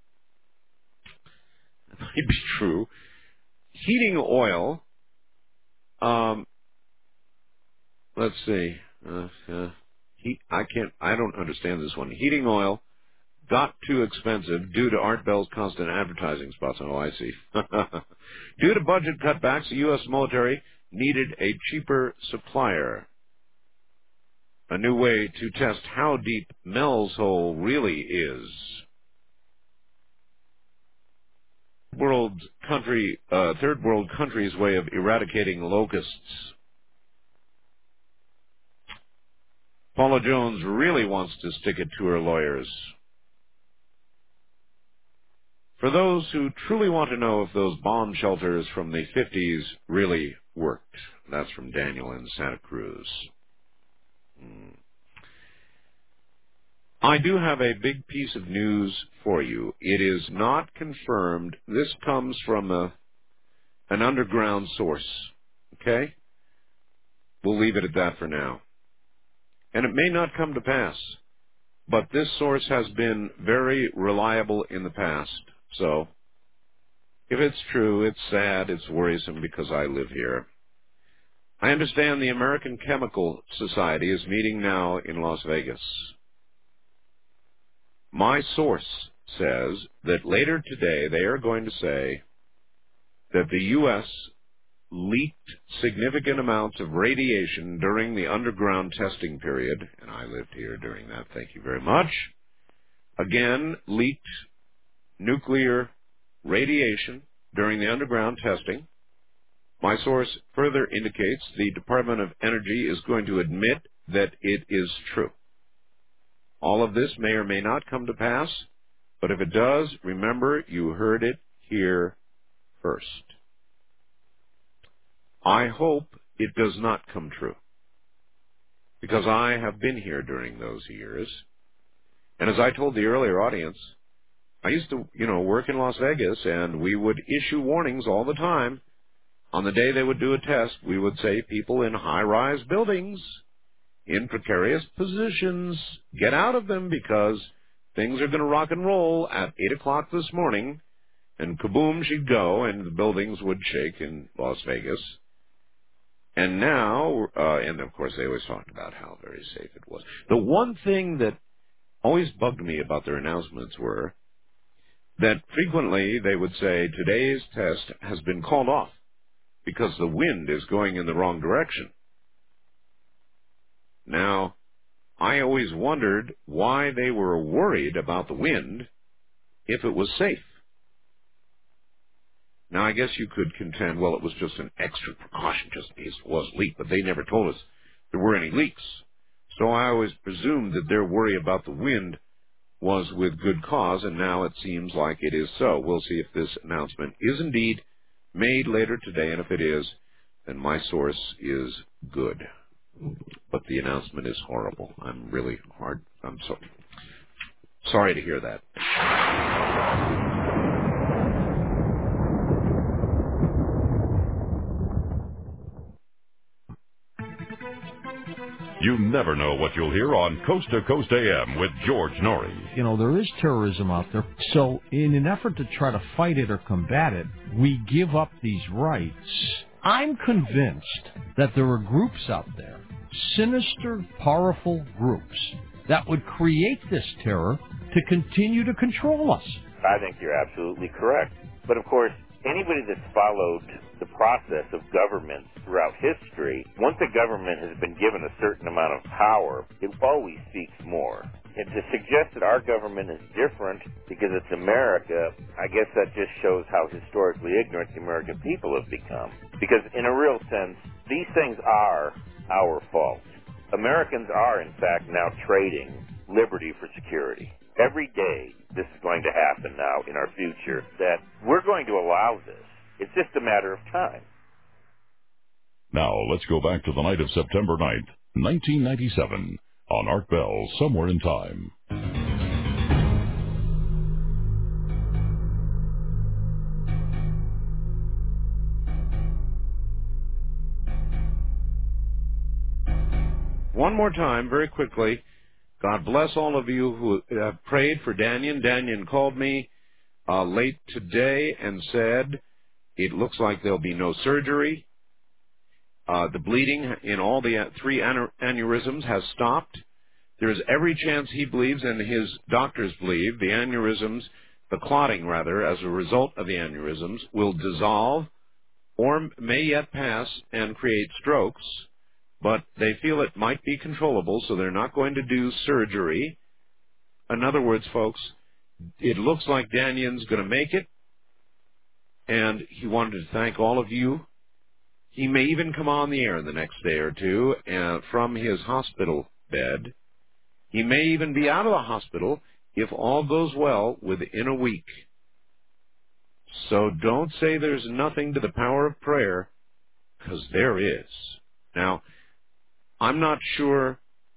That might be true. Heating oil. Um, let's see. Uh, uh, heat, I can't. I don't understand this one. Heating oil got too expensive due to Art Bell's constant advertising spots. Oh, I see. Due to budget cutbacks, the U S military needed a cheaper supplier. A new way to test how deep Mel's hole really is. World country, uh, third world country's way of eradicating locusts. Paula Jones really wants to stick it to her lawyers. For those who truly want to know if those bomb shelters from the fifties really worked. That's from Daniel in Santa Cruz. Mm. I do have a big piece of news for you. It is not confirmed. This comes from a, an underground source. Okay? We'll leave it at that for now. And it may not come to pass, but this source has been very reliable in the past. So, if it's true, it's sad, it's worrisome because I live here. I understand the American Chemical Society is meeting now in Las Vegas. My source says that later today they are going to say that the U S leaked significant amounts of radiation during the underground testing period, and I lived here during that, thank you very much. Again, leaked nuclear radiation during the underground testing. My source further indicates the Department of Energy is going to admit that it is true. All of this may or may not come to pass, but if it does, remember you heard it here first. I hope it does not come true, because I have been here during those years. And as I told the earlier audience, I used to, you know, work in Las Vegas, and we would issue warnings all the time. On the day they would do a test, we would say, people in high-rise buildings, in precarious positions, get out of them because things are going to rock and roll at eight o'clock this morning, and kaboom, she'd go, and the buildings would shake in Las Vegas. And now, uh, and of course they always talked about how very safe it was. The one thing that always bugged me about their announcements were that frequently they would say, today's test has been called off because the wind is going in the wrong direction. Now, I always wondered why they were worried about the wind if it was safe. Now, I guess you could contend, well, it was just an extra precaution just in case it was a leak, but they never told us there were any leaks. So I always presumed that their worry about the wind was with good cause, and now it seems like it is so. We'll see if this announcement is indeed made later today, and if it is, then my source is good. But the announcement is horrible. I'm really hard. I'm so sorry to hear that. You never know what you'll hear on Coast to Coast A M with George Norrie. You know, there is terrorism out there. So in an effort to try to fight it or combat it, we give up these rights. I'm convinced that there are groups out there, sinister, powerful groups, that would create this terror to continue to control us. I think you're absolutely correct. But of course, anybody that's followed the process of government throughout history, once a government has been given a certain amount of power, it always seeks more. And to suggest that our government is different because it's America, I guess that just shows how historically ignorant the American people have become. Because in a real sense, these things are our fault. Americans are, in fact, now trading liberty for security. Every day this is going to happen now in our future, that we're going to allow this. It's just a matter of time. Now, let's go back to the night of September ninth, nineteen ninety-seven, on Art Bell, Somewhere in Time. One more time, very quickly. God bless all of you who have prayed for Danyan. Danyan called me uh, late today and said it looks like there'll be no surgery. Uh, the bleeding in all the three aneurysms has stopped. There is every chance he believes, and his doctors believe, the aneurysms, the clotting rather, as a result of the aneurysms, will dissolve or may yet pass and create strokes, but they feel it might be controllable, so they're not going to do surgery. In other words, folks, it looks like Danion's going to make it, and he wanted to thank all of you. He may even come on the air in the next day or two uh, from his hospital bed. He may even be out of the hospital if all goes well within a week. So don't say there's nothing to the power of prayer, because there is. Now, I'm not sure,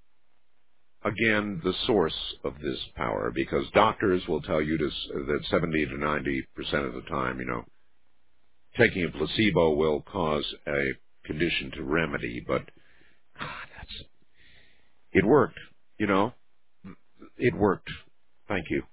again, the source of this power, because doctors will tell you to, that seventy to ninety percent of the time, you know, taking a placebo will cause a condition to remedy, but God, that's, it worked, you know. It worked. Thank you.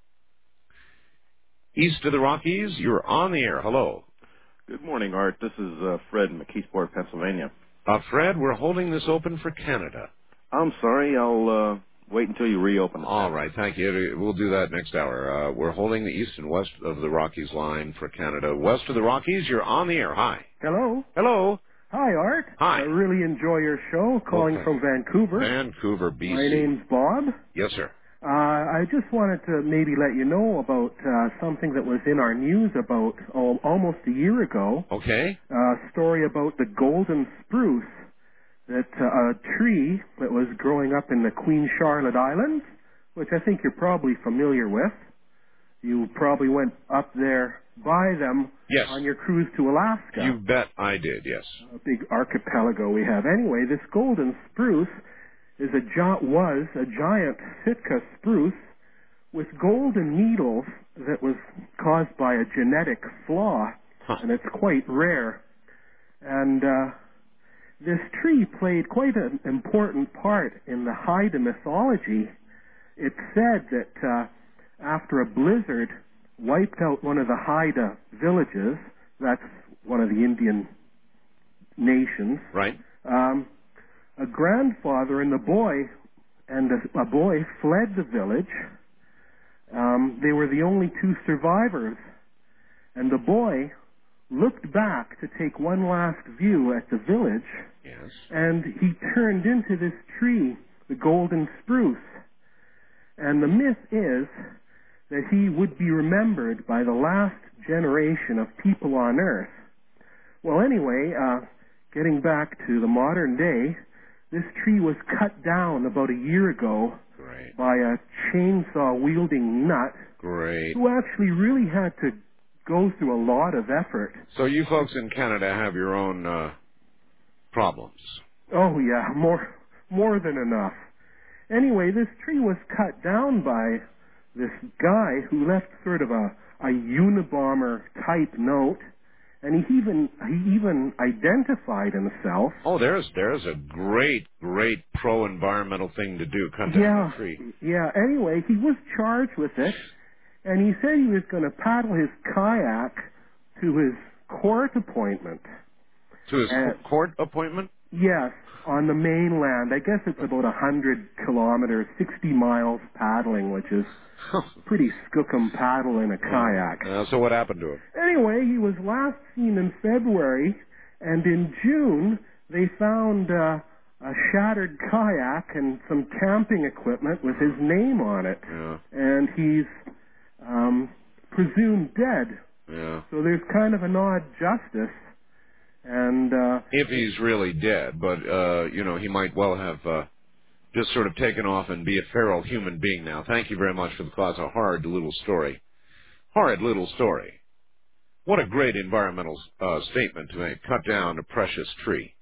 East of the Rockies, you're on the air. Hello. Good morning, Art. This is uh, Fred in McKeesport, Pennsylvania. Uh, Fred, we're holding this open for Canada. I'm sorry. I'll uh, wait until you reopen it. All right. Thank you. We'll do that next hour. Uh, we're holding the east and west of the Rockies line for Canada. West of the Rockies, you're on the air. Hi. Hello. Hello. Hi, Art. Hi. I really enjoy your show. Calling okay. from Vancouver. Vancouver, B C. My name's Bob. Yes, sir. Uh, I just wanted to maybe let you know about uh, something that was in our news about oh, almost a year ago. Okay. A story about the golden spruce, that uh, a tree that was growing up in the Queen Charlotte Islands, which I think you're probably familiar with. You probably went up there by them yes. on your cruise to Alaska. You bet I did, yes. A big archipelago we have. Anyway, this golden spruce is a gi- was a giant Sitka spruce with golden needles that was caused by a genetic flaw, huh. and it's quite rare. And uh, this tree played quite an important part in the Haida mythology. It's said that uh, after a blizzard wiped out one of the Haida villages, that's one of the Indian nations. Right. Um, a grandfather and the boy and a, a boy fled the village. Um, they were the only two survivors. And the boy looked back to take one last view at the village. Yes. And he turned into this tree, the golden spruce. And the myth is that he would be remembered by the last generation of people on Earth. Well, anyway, uh, getting back to the modern day, this tree was cut down about a year ago Great. by a chainsaw-wielding nut Great. who actually really had to go through a lot of effort. So you folks in Canada have your own uh, problems. Oh, yeah, more more than enough. Anyway, this tree was cut down by this guy who left sort of a, a Unabomber-type note, and he even he even identified himself. Oh, there's there's a great, great pro-environmental thing to do, cut down yeah, a tree. Yeah, anyway, he was charged with it, and he said he was going to paddle his kayak to his court appointment. To his and, court appointment? Yes, on the mainland. I guess it's about a hundred kilometers, sixty miles paddling, which is pretty skookum paddle in a kayak. Uh, so what happened to him? Anyway, he was last seen in February, and in June they found uh, a shattered kayak and some camping equipment with his name on it. Yeah. And he's um, presumed dead. Yeah. So there's kind of an odd justice. And uh, if he's really dead, but uh, you know, he might well have uh, just sort of taken off and be a feral human being now. Thank you very much for the cause. A horrid little story. Horrid little story. What a great environmental uh, statement to make. Cut down a precious tree.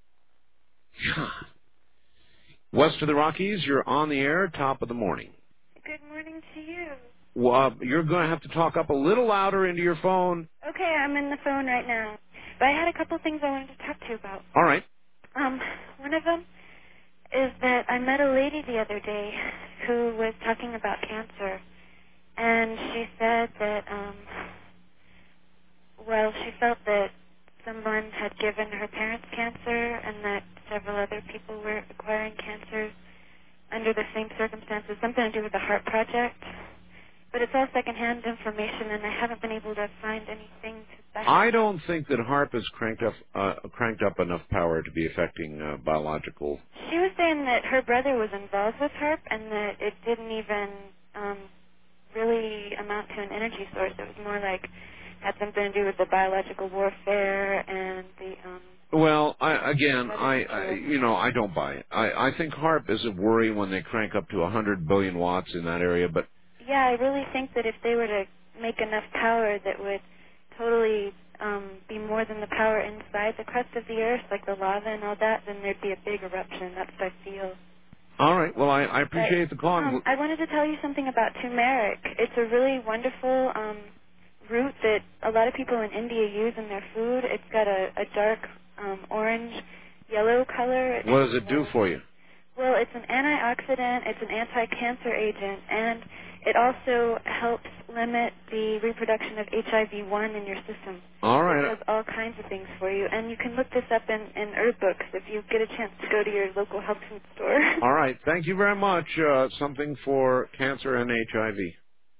West of the Rockies, you're on the air, top of the morning. Good morning to you. Well, uh, you're going to have to talk up a little louder into your phone. Okay, I'm in the phone right now. But I had a couple things I wanted to talk to you about. All right. Um, one of them is that I met a lady the other day who was talking about cancer, and she said that, um, well, she felt that someone had given her parents cancer and that several other people were acquiring cancer under the same circumstances, something to do with the HAARP project. But it's all secondhand information, and I haven't been able to find anything to back I it up. don't think that HAARP has cranked up uh, cranked up enough power to be affecting uh, biological. She was saying that her brother was involved with HAARP and that it didn't even um, really amount to an energy source. It was more like had something to do with the biological warfare and the. Um, Well, I, again, I, I you know I don't buy it. I, I think HAARP is a worry when they crank up to one hundred billion watts in that area, but. Yeah, I really think that if they were to make enough power that would totally um, be more than the power inside the crust of the Earth, like the lava and all that, then there'd be a big eruption. That's what I feel. All right. Well, I, I appreciate the call. Um, I wanted to tell you something about turmeric. It's a really wonderful um, root that a lot of people in India use in their food. It's got a, a dark um, orange, yellow color. What does it do for you? Well, it's an antioxidant, it's an anti-cancer agent, and it also helps limit the reproduction of H I V one in your system. All right. It does all kinds of things for you, and you can look this up in, in herb books if you get a chance to go to your local health food store. All right. Thank you very much. Uh, something for cancer and H I V.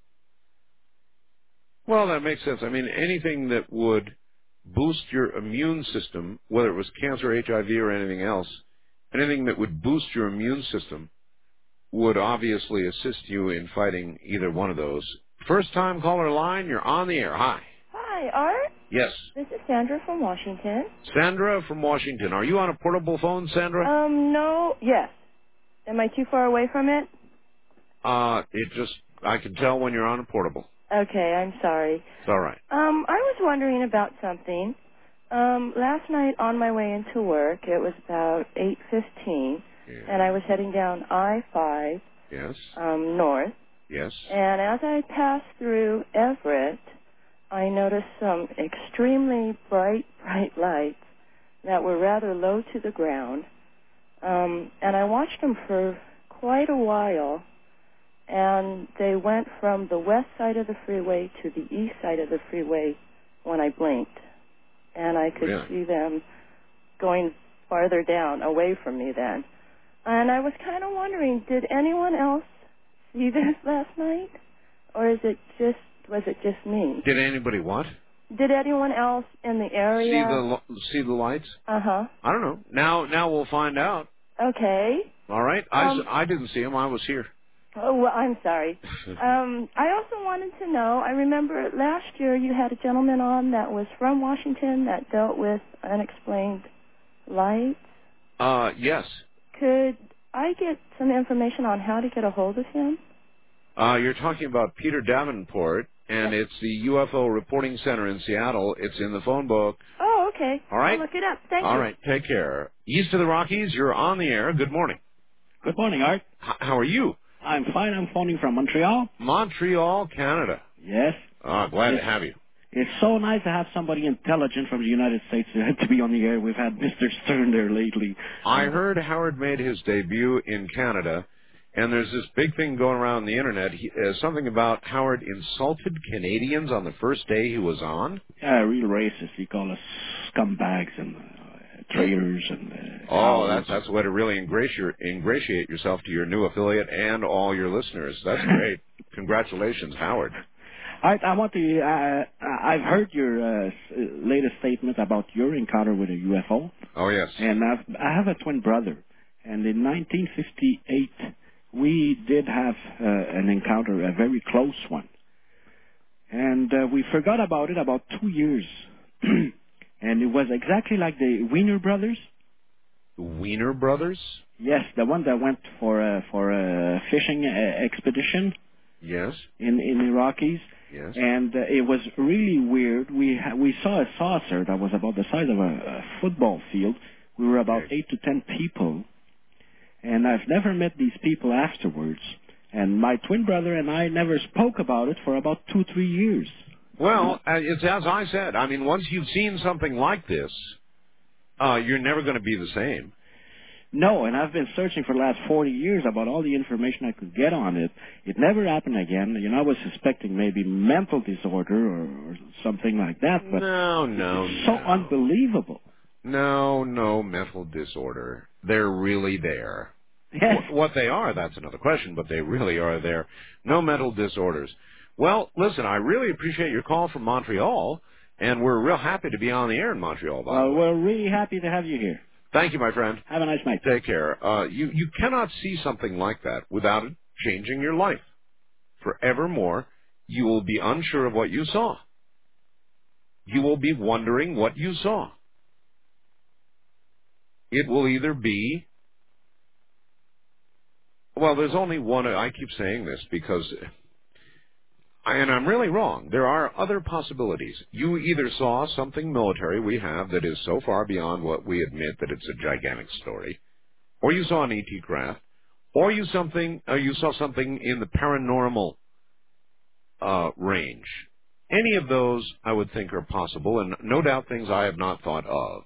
Well, that makes sense. I mean, anything that would boost your immune system, whether it was cancer, H I V, or anything else, anything that would boost your immune system would obviously assist you in fighting either one of those. First time caller line, you're on the air. Hi. Hi, Art. Yes. This is Sandra from Washington. Sandra from Washington. Are you on a portable phone, Sandra? Um, no, yes. Am I too far away from it? Uh, it just, I can tell when you're on a portable. Okay, I'm sorry. It's all right. Um, I was wondering about something. Um, last night on my way into work, it was about eight fifteen, yeah. and I was heading down I five Yes. um, north. Yes. And as I passed through Everett, I noticed some extremely bright, bright lights that were rather low to the ground. Um, and I watched them for quite a while, and they went from the west side of the freeway to the east side of the freeway when I blinked. And I could really? see them going farther down, away from me then. And I was kind of wondering, did anyone else see this last night? Or is it just, was it just me? Did anybody what? Did anyone else in the area? See the lo- see the lights? Uh-huh. I don't know. Now now we'll find out. Okay. All right. I, Um, s- I didn't see them. I was here. Oh, well, I'm sorry. um, I also wanted to know, I remember last year you had a gentleman on that was from Washington that dealt with unexplained lights. Uh, yes. Could I get some information on how to get a hold of him? Uh, you're talking about Peter Davenport, and it's the U F O Reporting Center in Seattle. It's in the phone book. Oh, okay. All right. I'll look it up. Thank All you. right. Take care. East of the Rockies, you're on the air. Good morning. Good morning, Art. H- how are you? I'm fine. I'm phoning from Montreal. Montreal, Canada. Yes. Oh, glad Yes. to have you. It's so nice to have somebody intelligent from the United States to be on the air. We've had Mister Stern there lately. I heard Howard made his debut in Canada, and there's this big thing going around the internet. He, uh, something about Howard insulted Canadians on the first day he was on. Yeah, real racist. He called us scumbags and uh, traitors and. Uh, Oh, that's that's a way to really ingratiate, ingratiate yourself to your new affiliate and all your listeners. That's great. Congratulations, Howard. I, I want to. Uh, I've heard your uh, latest statement about your encounter with a U F O. Oh yes. And I've, I have a twin brother, and in nineteen fifty-eight we did have uh, an encounter, a very close one, and uh, we forgot about it about two years, and it was exactly like the Wiener brothers. Wiener brothers? Yes, the one that went for a for a fishing uh, expedition. Yes. In in the Rockies. Yes. And uh, it was really weird. We ha- we saw a saucer that was about the size of a, a football field. We were about eight to ten people, and I've never met these people afterwards. And my twin brother and I never spoke about it for about two three years. Well, uh, it's as I said. I mean, once you've seen something like this, uh, you're never going to be the same. No, and I've been searching for the last forty years about all the information I could get on it. It never happened again. You know, I was suspecting maybe mental disorder or, or something like that, but no, no, it's so no. unbelievable. No, no mental disorder. They're really there. Wh- What they are, that's another question, but they really are there. No mental disorders. Well, listen, I really appreciate your call from Montreal, and we're real happy to be on the air in Montreal, by the Well, way. we're really happy to have you here. Thank you, my friend. Have a nice night. Take care. Uh, you, you cannot see something like that without it changing your life. Forevermore, you will be unsure of what you saw. You will be wondering what you saw. It will either be, well, there's only one, I keep saying this because, and I'm really wrong, there are other possibilities. You either saw something military we have that is so far beyond what we admit that it's a gigantic story, or you saw an E T craft, or you something, uh, you saw something in the paranormal uh, range. Any of those I would think are possible, and no doubt things I have not thought of.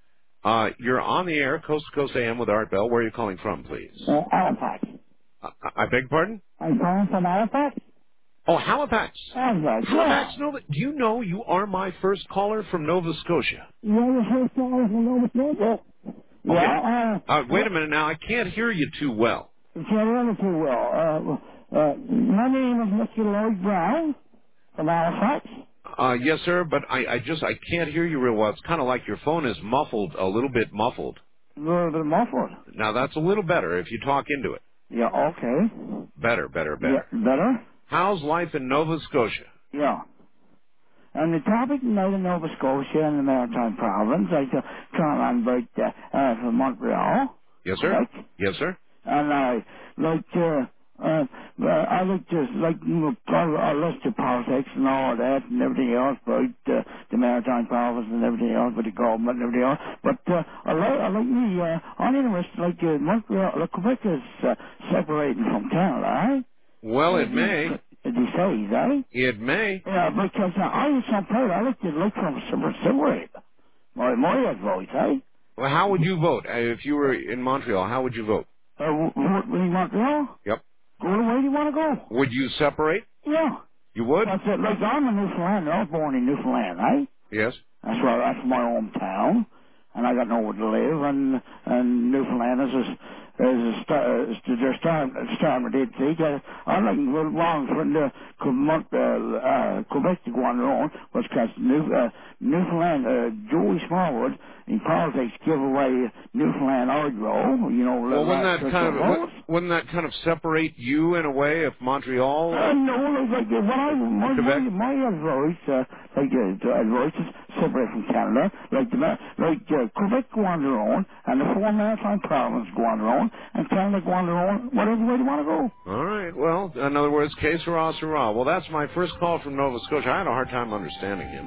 Uh, you're on the air, Coast to Coast A M with Art Bell. Where are you calling from, please? Uh, Halifax. I, I beg pardon? I'm calling from Halifax. Oh, Halifax. Halifax, Halifax, Nova. Do you know you are my first caller from Nova Scotia? You're the first caller from Nova Scotia? Okay. Yeah, uh, Uh, wait a minute now. I can't hear you too well. you can't hear me too well. Uh, uh, my name is Mister Lloyd Brown from Halifax. Uh, yes, sir, but I, I just, I can't hear you real well. It's kind of like your phone is muffled, a little bit muffled. A little bit muffled. Now, that's a little better if you talk into it. Yeah, okay. Better, better, better. Yeah, better? How's life in Nova Scotia? Yeah. And the topic tonight in Nova Scotia and the Maritime Province, I uh, come on about uh, uh, from Montreal. Yes, sir. Right? Yes, sir. And I like uh, uh, uh, I like to like you know, I list of politics and all of that and everything else about uh, the Maritime Province and everything else with the government and everything else. But uh, I like I like me uh, I'm interested like uh, Montreal, like Quebec is uh, separating from Canada, right? Well, it may. They say, right? It may. Yeah, because uh, I was so proud. I like to look from separate. My my vote, eh? Well, how would you vote uh, if you were in Montreal? How would you vote? Uh, what, what do you want now? Yep. Go the way you want to go. Would you separate? Yeah. You would? That's it. Like, I'm a Newfoundlander. I was born in Newfoundland, right? Yes. That's where, that's my hometown. And I got nowhere to live. And, and Newfoundland is, is, is, star, is they're starting, starting to see. I like to go wrong from the Quebec, uh, uh, Quebec to go on their own was because New, uh, Newfoundland, uh, Joey Smallwood, in politics, give away Newfoundland Argo, you know. Well, wouldn't that uh, kind of wouldn't, wouldn't that kind of separate you in a way if Montreal? Uh, no, like, like uh, what I my my, my advice, uh, like uh, advice is separate from Canada. Like the like uh, Quebec go on their own, and the four maritime provinces go on their own, and Canada go on their own. Whatever way they want to go. All right. Well, in other words, que sera, sera. Well, that's my first call from Nova Scotia. I had a hard time understanding him.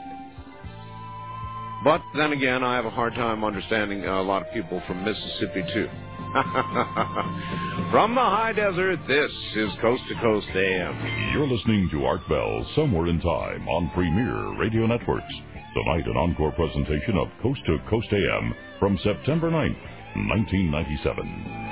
But then again, I have a hard time understanding a lot of people from Mississippi, too. From the high desert, this is Coast to Coast A M. You're listening to Art Bell, Somewhere in Time, on Premier Radio Networks. Tonight, an encore presentation of Coast to Coast A M from September ninth, nineteen ninety-seven.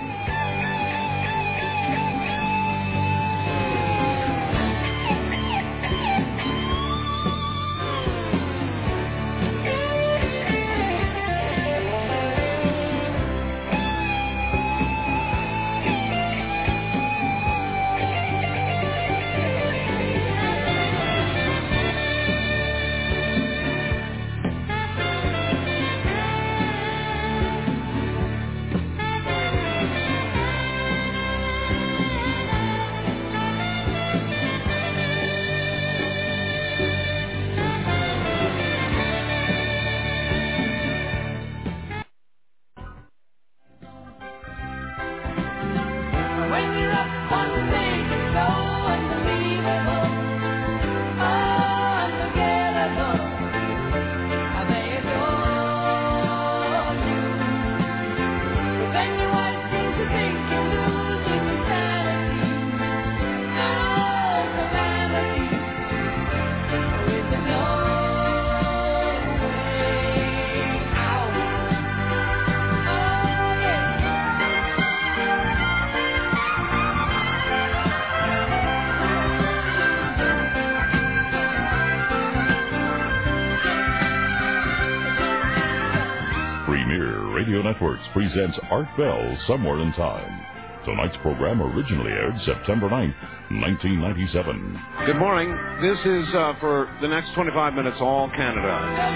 Radio Networks presents Art Bell Somewhere in Time. Tonight's program originally aired September ninth, nineteen ninety-seven. Good morning. This is uh, for the next twenty-five minutes, All Canada.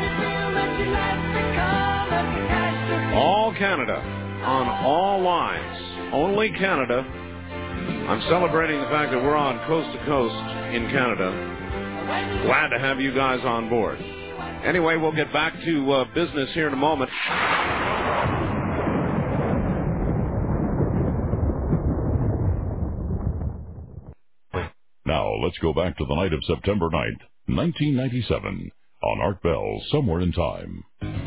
All Canada on all lines. Only Canada. I'm celebrating the fact that we're on coast to coast in Canada. Glad to have you guys on board. Anyway, we'll get back to uh, business here in a moment. Now, let's go back to the night of September ninth, nineteen ninety-seven, on Art Bell, Somewhere in Time.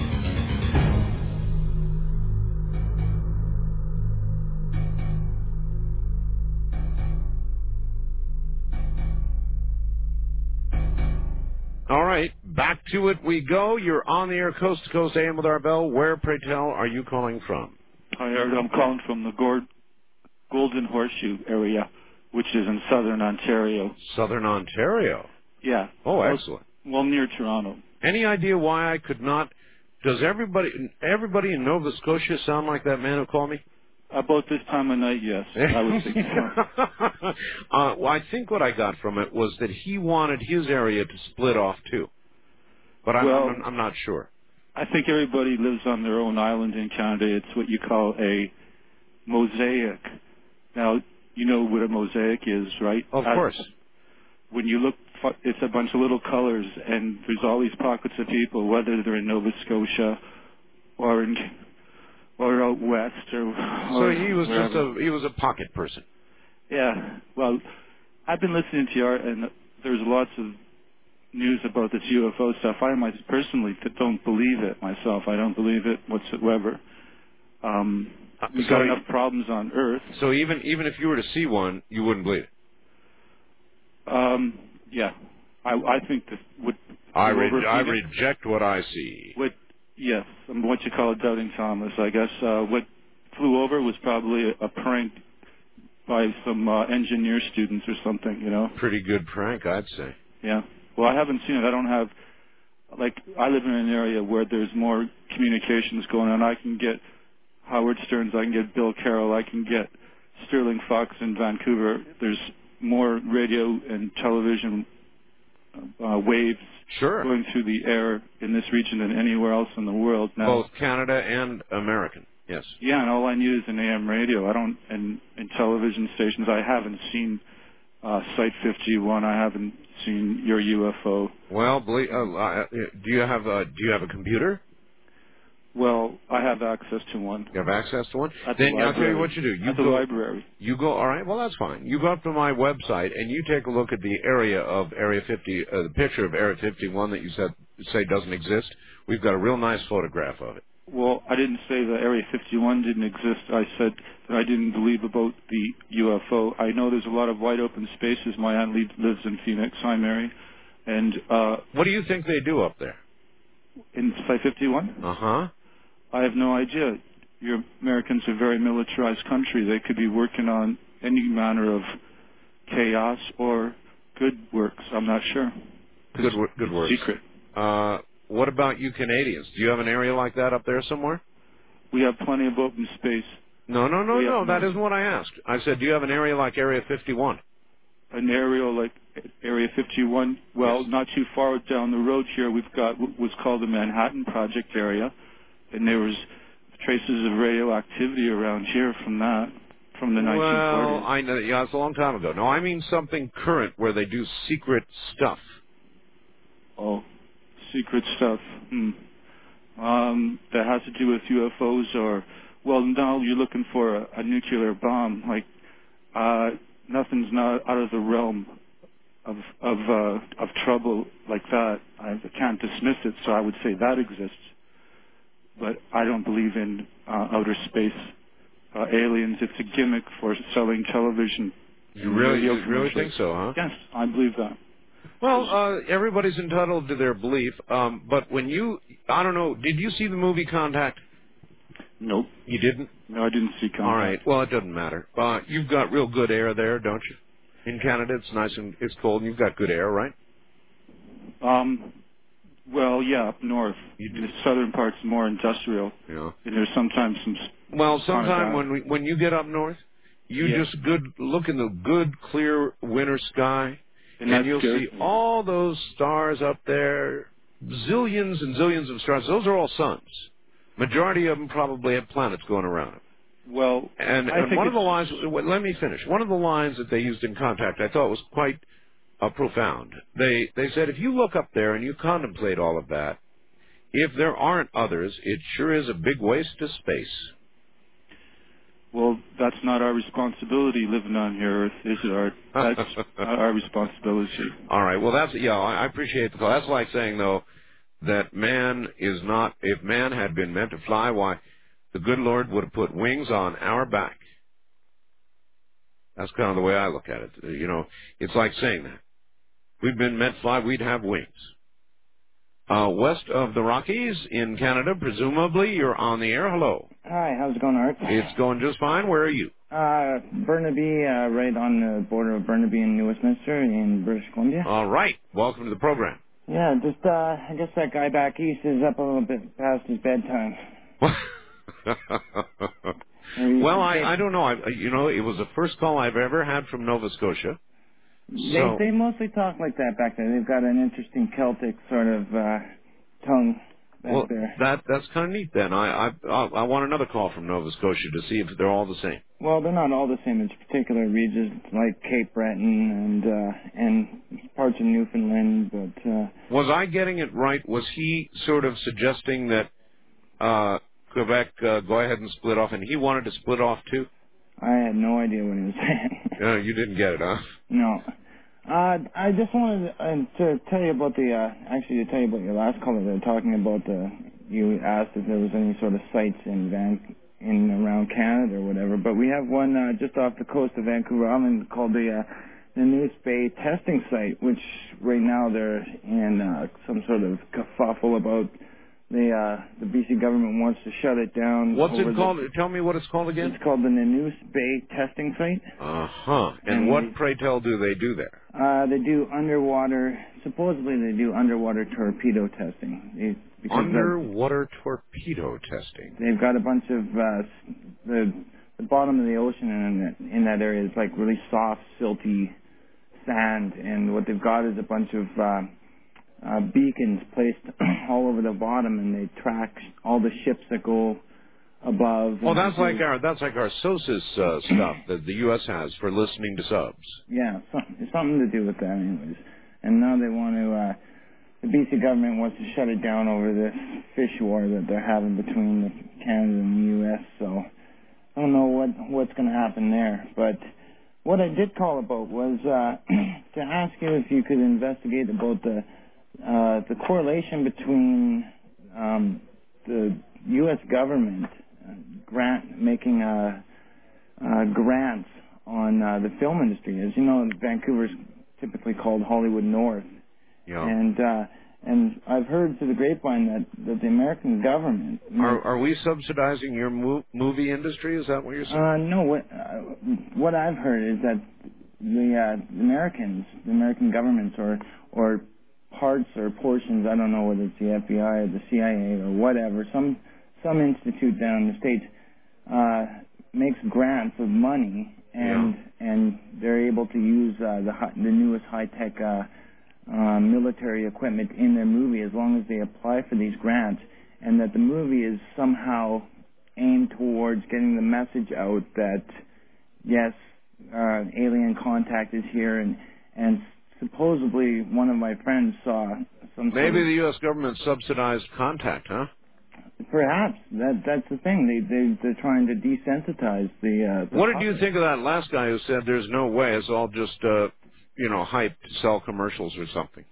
All right, back to it we go. You're on the air, coast to coast, A M with Art Bell. Where, pray tell, are you calling from? Hi, Art. I'm calling from the Gord- Golden Horseshoe area, which is in southern Ontario. Southern Ontario? Yeah. Oh, well, excellent. Well, near Toronto. Any idea why I could not? Does everybody everybody in Nova Scotia sound like that man who called me? About this time of night, yes. I would think so. uh, well, I think what I got from it was that he wanted his area to split off too. But I'm, well, I'm, I'm not sure. I think everybody lives on their own island in Canada. It's what you call a mosaic. Now, you know what a mosaic is, right? Of course. When you look, it's a bunch of little colors, and there's all these pockets of people, whether they're in Nova Scotia or in or out west, or, or so he was wherever. just a he was a pocket person. Yeah. Well, I've been listening to you, Art, and there's lots of news about this U F O stuff. I myself personally don't believe it myself. I don't believe it whatsoever. Um, we've so got he, enough problems on Earth. So even even if you were to see one, you wouldn't believe it. Um, yeah, I, I think that would. I re- I reject what I see. What? Yes, I'm what you call a doubting Thomas, I guess. Uh, what flew over was probably a, a prank by some uh, engineer students or something, you know. Pretty good prank, I'd say. Yeah. Well, I haven't seen it. I don't have, like, I live in an area where there's more communications going on. I can get Howard Stearns, I can get Bill Carroll, I can get Sterling Fox in Vancouver. There's more radio and television uh, waves sure. going through the air in this region than anywhere else in the world now. Both Canada and American, yes. Yeah, and all I need is an A M radio. I don't, and, and television stations. I haven't seen uh, Site fifty-one. I haven't seen your U F O. Well, believe, uh, uh, do you have a do you have a computer? Well, I have access to one. You have access to one? At then the I'll tell you what you do. You At go, the library. You go, all right, well, that's fine. You go up to my website and you take a look at the area of Area fifty, uh, the picture of Area fifty-one that you said say doesn't exist. We've got a real nice photograph of it. Well, I didn't say that Area fifty-one didn't exist. I said that I didn't believe about the U F O. I know there's a lot of wide open spaces. My aunt lives in Phoenix. Hi, Mary. And uh, what do you think they do up there? In Site fifty-one? Uh-huh. I have no idea. Your Americans are a very militarized country. They could be working on any manner of chaos or good works. I'm not sure. Good, good works. Secret. Uh, what about you Canadians? Do you have an area like that up there somewhere? We have plenty of open space. No, no, no, we no. Have, that isn't what I asked. I said, do you have an area like Area fifty-one? An area like Area fifty-one? Well, yes. Not too far down the road here, we've got what's called the Manhattan Project area. And there was traces of radioactivity around here from that, from the nineteen forties. Well, I know. Yeah, it's a long time ago. No, I mean something current where they do secret stuff. Oh, secret stuff. Hmm. Um, that has to do with U F Os or, well, now you're looking for a, a nuclear bomb. Like, uh, nothing's not out of the realm of of uh, of trouble like that. I can't dismiss it, so I would say that exists. But I don't believe in uh, outer space uh, aliens. It's a gimmick for selling television. You really, you really think so, huh? Yes, I believe that. Well, uh, everybody's entitled to their belief. Um, but when you, I don't know, did you see the movie Contact? Nope. You didn't? No, I didn't see Contact. All right. Well, it doesn't matter. Uh, you've got real good air there, don't you? In Canada, it's nice and it's cold, and you've got good air, right? Um. Well, yeah, up north. The southern part's more industrial. Yeah. And there's sometimes some... s- Well, kind of sometime bad. when we, when you get up north, you Yeah. just good look in the good, clear winter sky, And and, that's you'll good. see all those stars up there, zillions and zillions of stars. Those are all suns. Majority of them probably have planets going around them. Well, And, I and think one of the it's- lines, well, let me finish. One of the lines that they used in Contact I thought was quite uh, profound. They, they said, if you look up there and you contemplate all of that, if there aren't others, it sure is a big waste of space. Well, that's not our responsibility living on here, is it, Art? That's not our responsibility. All right. Well, that's, yeah, I I appreciate the call. That's like saying, though, that man is not, if man had been meant to fly, why, the good Lord would have put wings on our back. That's kind of the way I look at it. You know, it's like saying that. We've been meant to fly, we'd have wings. Uh, west of the Rockies in Canada, presumably, you're on the air. Hello. Hi, how's it going, Art? It's going just fine. Where are you? Uh, Burnaby, uh, right on the border of Burnaby and New Westminster in British Columbia. All right. Welcome to the program. Yeah, just, uh, I guess that guy back east is up a little bit past his bedtime. Well, I, I don't know. I, you know, it was the first call I've ever had from Nova Scotia. They, So, they mostly talk like that back there. They've got an interesting Celtic sort of, uh, tongue back well, there. that that's kind of neat. Then I, I I I want another call from Nova Scotia to see if they're all the same. Well, they're not all the same. It's particular regions like Cape Breton and, uh, and parts of Newfoundland, but, uh, Was I getting it right? Was he sort of suggesting that uh, Quebec uh, go ahead and split off, and he wanted to split off too? I had no idea what he was saying. Uh, you didn't get it, huh? No. Uh, I just wanted uh, to tell you about the, uh, actually to tell you about your last caller. They were talking about the, you asked if there was any sort of sites in Van, in around Canada or whatever, but we have one, uh, just off the coast of Vancouver Island called the, uh, the News Bay testing site, which right now they're in, uh, some sort of kerfuffle about the, uh, the B C government wants to shut it down. What's over it the- called? Tell me what it's called again. It's called the Nanoose Bay testing site. Uh-huh. And, And what, they- pray tell, do they do there? Uh, they do underwater, supposedly they do underwater torpedo testing. They, because Underwater torpedo testing. they've got a bunch of, uh, s- the, the bottom of the ocean in that, in that area is like really soft, silty sand, and what they've got is a bunch of, uh, uh, beacons placed all over the bottom, and they track all the ships that go above. Oh, and that's they- like our that's like our SOSUS uh, stuff that the U S has for listening to subs. Yeah, some, it's something to do with that anyways. And now they want to, uh, the B C government wants to shut it down over this fish war that they're having between the Canada and the U S, so I don't know what, what's going to happen there. But what I did call about was, uh, to ask you if you could investigate about the, uh, the correlation between, um, the U S government uh, grant, making, uh, uh, grants on uh, the film industry. As you know, Vancouver's typically called Hollywood North. Yeah. And uh, and I've heard through the grapevine that, that the American government... Are are we subsidizing your mo- movie industry? Is that what you're saying? Uh, no, what, uh, what I've heard is that the, uh, the Americans, the American governments, or or parts or portions, I don't know whether it's the F B I or the C I A or whatever, some some institute down in the States uh, makes grants of money, and Yeah. and they're able to use uh, the hi- the newest high tech uh, uh, military equipment in their movie as long as they apply for these grants, and that the movie is somehow aimed towards getting the message out that yes, uh, alien contact is here, and and supposedly one of my friends saw some. Maybe sort of, the U S government subsidized Contact, huh? Perhaps that that's the thing. They they they're trying to desensitize the. Uh, the What did you think of that last guy who said there's no way, it's all just, uh, you know, hype to sell commercials or something?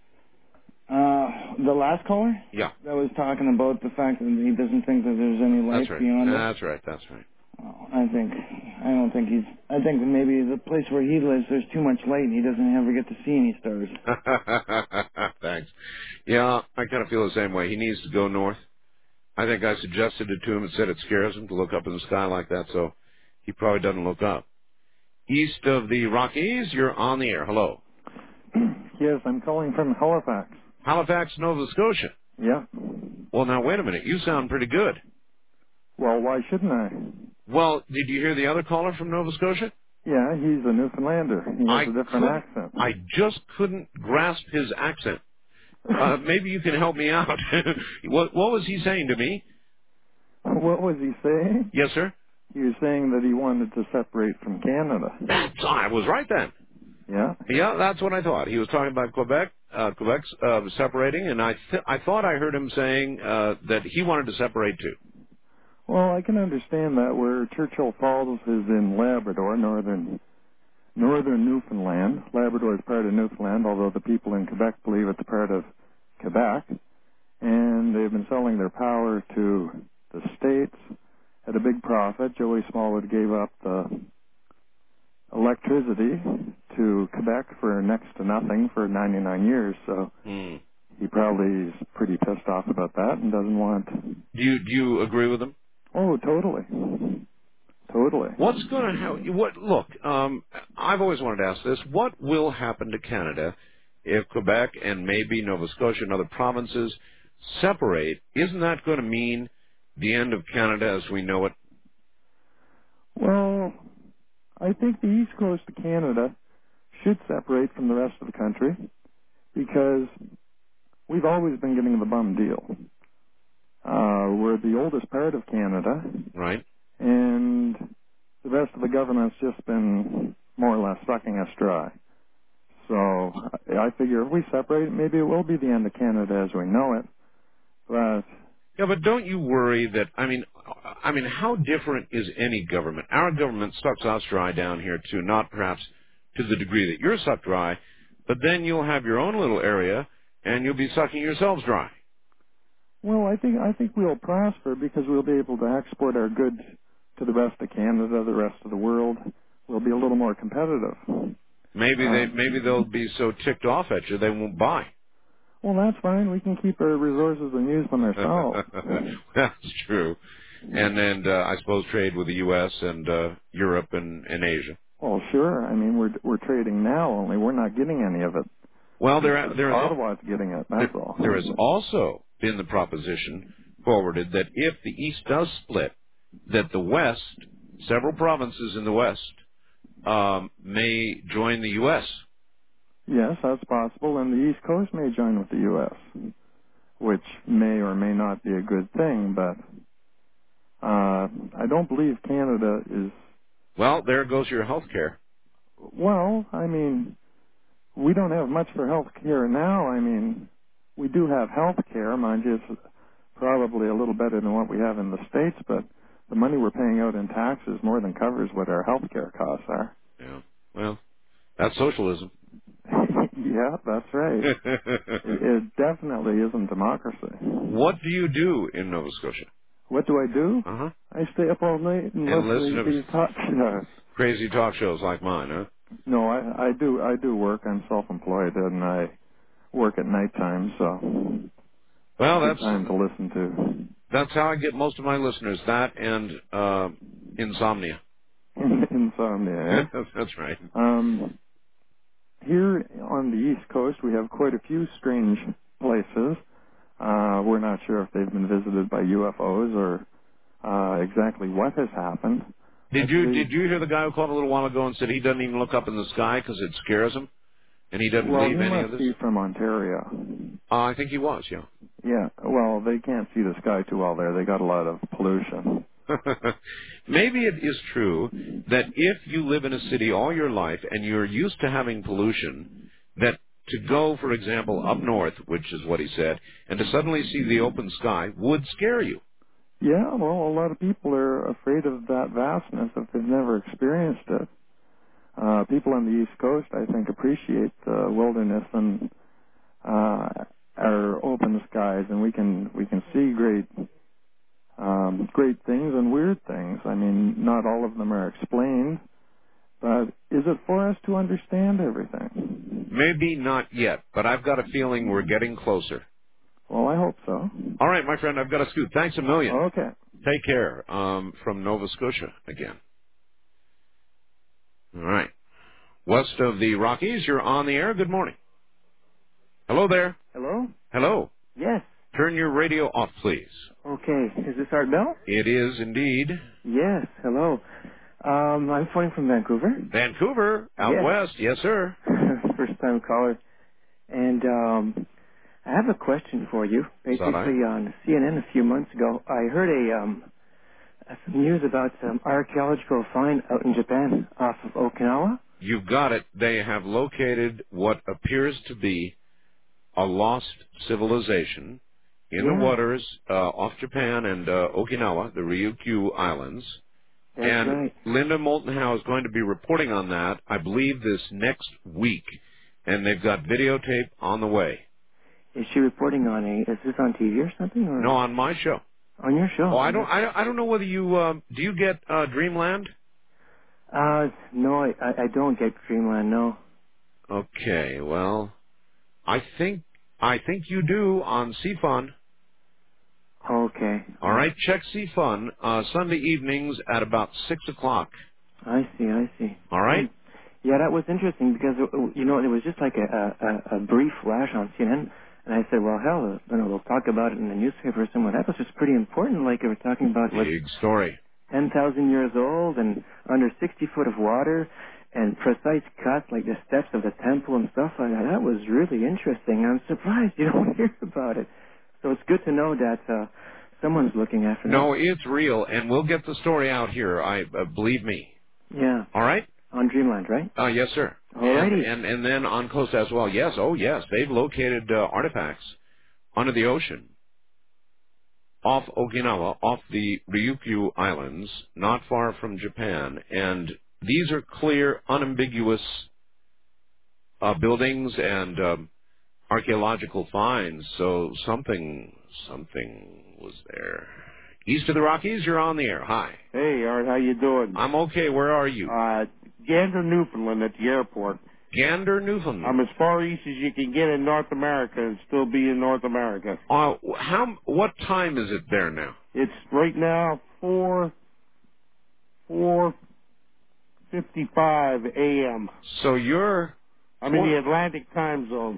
Uh, the last caller? Yeah. That was talking about the fact that he doesn't think that there's any life That's right. beyond it. That's right. That's right. Oh, I think, I don't think he's, I think that maybe the place where he lives, there's too much light and he doesn't ever get to see any stars. Thanks. Yeah, I kind of feel the same way. He needs to go north. I think I suggested it to him and said it scares him to look up in the sky like that, so he probably doesn't look up. East of the Rockies, you're on the air. Hello. Yes, I'm calling from Halifax. Halifax, Nova Scotia. Yeah. Well, now, wait a minute. You sound pretty good. Well, why shouldn't I? Well, did you hear the other caller from Nova Scotia? Yeah, he's a Newfoundlander. He has I a different couldn't- accent. I just couldn't grasp his accent. Uh, maybe you can help me out. what, what was he saying to me? What was he saying? Yes, sir? He was saying that he wanted to separate from Canada. That's, I was right then. Yeah? Yeah, that's what I thought. He was talking about Quebec, uh, Quebec's uh, separating, and I th- I thought I heard him saying uh, that he wanted to separate too. Well, I can understand that where Churchill Falls is in Labrador, northern northern Newfoundland. Labrador is part of Newfoundland, although the people in Quebec believe it's part of Quebec. And they've been selling their power to the States at a big profit. Joey Smallwood gave up the electricity to Quebec for next to nothing for ninety-nine years, so Mm. he probably is pretty pissed off about that and doesn't want... Do you do you agree with him? Oh, totally. Totally. What's going to happen? What look? Um, I've always wanted to ask this: what will happen to Canada if Quebec and maybe Nova Scotia and other provinces separate? Isn't that going to mean the end of Canada as we know it? Well, I think the east coast of Canada should separate from the rest of the country because we've always been getting the bum deal. Uh, we're the oldest part of Canada. Right. And the rest of the government's just been more or less sucking us dry. So I figure if we separate, maybe it will be the end of Canada as we know it. But Yeah, but don't you worry that, I mean, I mean, how different is any government? Our government sucks us dry down here too, not perhaps to the degree that you're sucked dry, but then you'll have your own little area and you'll be sucking yourselves dry. well, I think I think we'll prosper because we'll be able to export our goods to the rest of Canada, the rest of the world. We'll be a little more competitive. Maybe they, Um, maybe they'll be so ticked off at you they won't buy. Well, that's fine. We can keep our resources and use them ourselves. That's true. And then uh, I suppose trade with the U S and uh, Europe and, and Asia. Well, sure. I mean, we're we're trading now, only we're not getting any of it. Well, there there is Ottawa's getting it. That's there, all. there has also been the proposition forwarded that if the East does split, that the West, several provinces in the West, um, may join the U S. Yes, that's possible, and the East Coast may join with the U S, which may or may not be a good thing, but uh, I don't believe Canada is... Well, there goes your health care. Well, I mean, we don't have much for health care now. I mean, we do have health care, mind you, it's probably a little better than what we have in the States, but the money we're paying out in taxes more than covers what our health care costs are. Yeah, well, that's socialism. Yeah, that's right. it, it definitely isn't democracy. What do you do in Nova Scotia? What do I do? Uh-huh. I stay up all night and, And listen listen to to these talk shows. Crazy talk shows like mine, huh? No, I, I do I do work. I'm self-employed and I work at nighttime, so Well, good that's time to listen to. that's how I get most of my listeners. That and uh, insomnia. Insomnia. Eh? That's right. Um, here on the East Coast, we have quite a few strange places. Uh, we're not sure if they've been visited by U F Os or uh, exactly what has happened. Did I you believe- did you hear the guy who called a little while ago and said he doesn't even look up in the sky because it scares him, and he doesn't Well, believe he any must of this? be from Ontario. Uh, I think he was, yeah. Yeah, well, they can't see the sky too well there. They got a lot of pollution. Maybe it is true that if you live in a city all your life and you're used to having pollution, that to go, for example, up north, which is what he said, and to suddenly see the open sky would scare you. Yeah, well, a lot of people are afraid of that vastness if they've never experienced it. Uh, people on the East Coast, I think, appreciate the wilderness and uh, our open skies, and we can we can see great um, great things and weird things. I mean, not all of them are explained, but is it for us to understand everything? Maybe not yet, but I've got a feeling we're getting closer. Well, I hope so. All right, my friend, I've got to scoot. Thanks a million. Okay. Take care. Um, from Nova Scotia again. All right. West of the Rockies, you're on the air. Good morning. Hello there. Hello? Hello. Yes. Turn your radio off, please. Okay. Is this Art Bell? It is indeed. Yes. Hello. Um, I'm phoning from Vancouver. Vancouver, out Yes. west. Yes, sir. First time caller. And um, I have a question for you. Basically, on C N N a few months ago, I heard a um, some news about some archaeological find out in Japan off of Okinawa. You've got it. They have located what appears to be a lost civilization in Yeah. the waters uh, off Japan and uh, Okinawa, the Ryukyu Islands. That's and right. Linda Moulton Howe is going to be reporting on that, I believe, this next week. And they've got videotape on the way. Is she reporting on a? Is this on T V or something? Or No, on my show. on your show? Oh, I don't. I don't, I don't know whether you uh, do. You get uh, Dreamland? Uh, no, I, I I don't get Dreamland. No. Okay. Well, I think I think you do on C Fun. Okay. All right. Check C Fun uh, Sunday evenings at about six o'clock. I see. I see. All right. Yeah, that was interesting because uh, you know it was just like a a, a brief flash on C N N, and I said, well, hell, uh, you know, we'll talk about it in the newspaper or somewhere. That was just pretty important. Like they were talking about what Big story. ten thousand years old and under sixty foot of water, and precise cuts like the steps of the temple and stuff like that. That was really interesting. I'm surprised you don't hear about it. So it's good to know that uh, someone's looking after No, that. it's real, and we'll get the story out here. I uh, believe me. Yeah. All right. On Dreamland, right? Uh, yes, sir. Alrighty. And, and and then on coast as well. Yes. Oh, yes. They've located uh, artifacts under the ocean off Okinawa, off the Ryukyu Islands, not far from Japan, and these are clear, unambiguous uh, buildings and um, archaeological finds. So something something was there. East of the Rockies, you're on the air. Hi. Hey, Art, how you doing? I'm okay. Where are you? Uh, Gander, Newfoundland at the airport. Gander, Newfoundland. I'm as far east as you can get in North America and still be in North America. Uh, how? What time is it there now? It's right now four, four fifty-five a.m. So you're... I'm in the Atlantic time zone.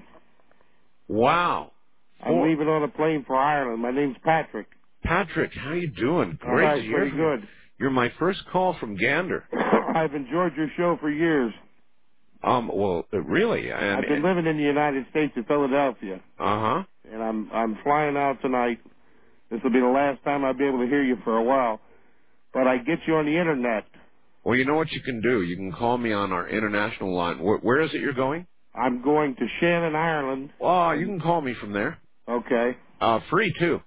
Wow. I'm Four- leaving on a plane for Ireland. My name's Patrick. Patrick, how you doing? All Great right, to hear pretty from you. good. You're my first call from Gander. I've enjoyed your show for years. Um, well, uh, really? And, I've been living in the United States in Philadelphia, Uh-huh. and I'm I'm flying out tonight. This will be the last time I'll be able to hear you for a while. But I get you on the internet. Well, you know what you can do? You can call me on our international line. Where, where is it you're going? I'm going to Shannon, Ireland. Oh, you can call me from there. Okay. Uh, free, too.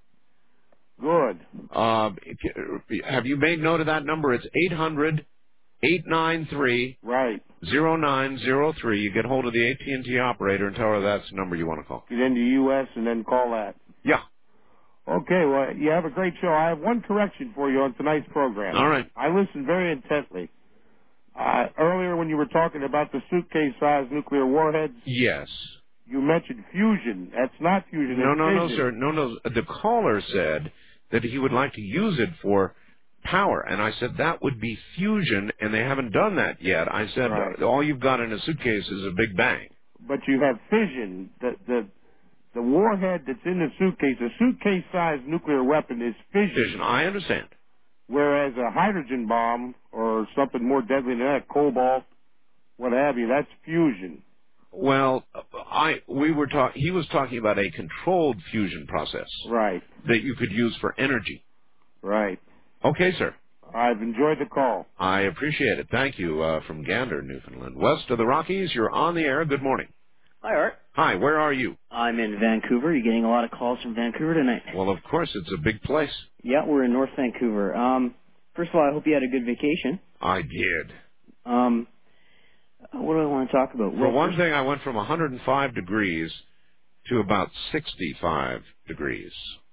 Good. Uh, have you made note of that number? It's eight hundred, eight nine three, right. zero nine zero three. You get hold of the A T and T operator and tell her that's the number you want to call. Get into U S and then call that. Yeah. Okay, well, you have a great show. I have one correction for you on tonight's program. All right. I listened very intently. Uh, earlier when you were talking about the suitcase-sized nuclear warheads, Yes. you mentioned fusion. That's not fusion. No, it's no, no, fission. sir. No, no. The caller said that he would like to use it for power. And I said, that would be fusion, and they haven't done that yet. I said, Right. all you've got in a suitcase is a big bang. But you have fission. The, the, the warhead that's in the suitcase, a suitcase-sized nuclear weapon is fission. Fission, I understand. Whereas a hydrogen bomb or something more deadly than that, cobalt, what have you, that's fusion. Well, I we were talk. He was talking about a controlled fusion process, Right, that you could use for energy. right. Okay, sir. I've enjoyed the call. I appreciate it. Thank you uh, from Gander, Newfoundland. West of the Rockies, you're on the air. Good morning. Hi, Art. Hi, where are you? I'm in Vancouver. You're getting a lot of calls from Vancouver tonight. Well, of course, it's a big place. Yeah, we're in North Vancouver. Um, first of all, I hope you had a good vacation. I did. Um, what do I want to talk about? For one thing, I went from one hundred five degrees to about sixty-five degrees.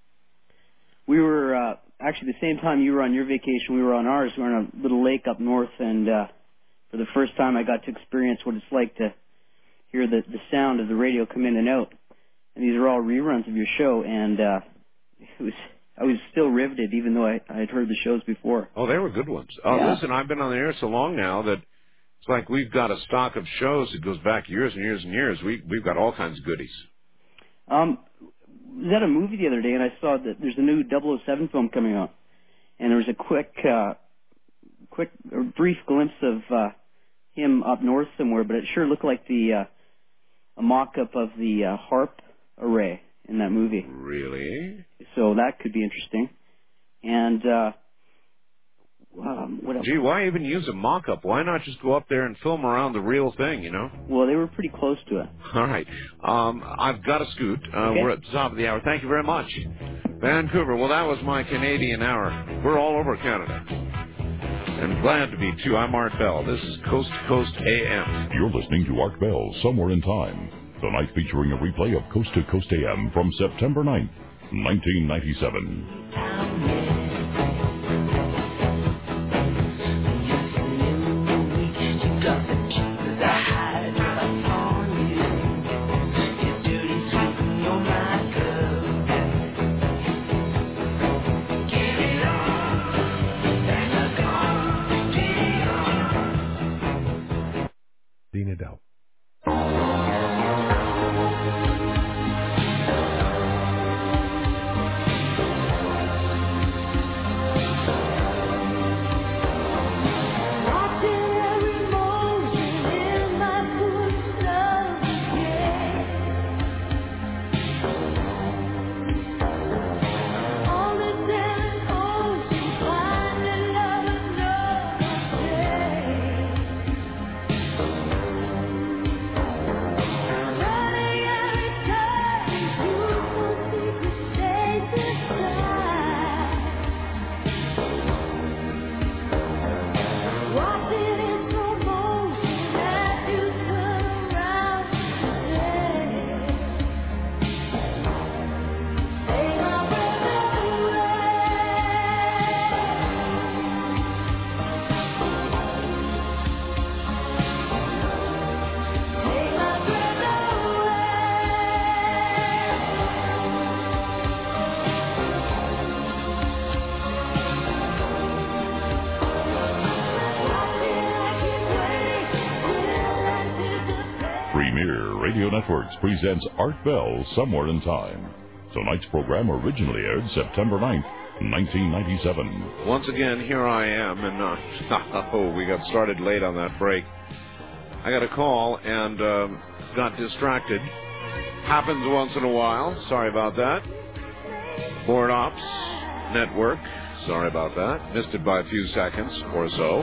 We were, uh, actually the same time you were on your vacation, we were on ours. We were on a little lake up north, and uh, for the first time I got to experience what it's like to hear the, the sound of the radio come in and out. And these are all reruns of your show, and uh, it was I was still riveted, even though I, I had heard the shows before. Oh, they were good ones. Oh, Yeah. listen, I've been on the air so long now that it's like we've got a stock of shows that goes back years and years and years. We, we've got all kinds of goodies. Um, was at a movie the other day, and I saw that there's a new double oh seven film coming out, and there was a quick, uh, quick, or brief glimpse of uh, him up north somewhere, but it sure looked like the uh, a mock-up of the uh, HARP array in that movie. Really? So that could be interesting. And uh, um, what else? Gee, why even use a mock-up? Why not just go up there and film around the real thing, you know? Well, they were pretty close to it. All right. Um, I've got to scoot. Uh, Okay. We're at the top of the hour. Thank you very much. Vancouver, well, that was my Canadian hour. We're all over Canada. And glad to be, too. I'm Art Bell. This is Coast to Coast A M. You're listening to Art Bell, Somewhere in Time. Tonight featuring a replay of Coast to Coast A M from September ninth, nineteen ninety-seven. Dean Adele. Premier Radio Networks presents Art Bell, Somewhere in Time. Tonight's program originally aired September ninth, nineteen ninety-seven. Once again, here I am, and uh, oh, we got started late on that break. I got a call and uh, got distracted. Happens once in a while. Sorry about that. Board Ops Network. Sorry about that. Missed it by a few seconds or so.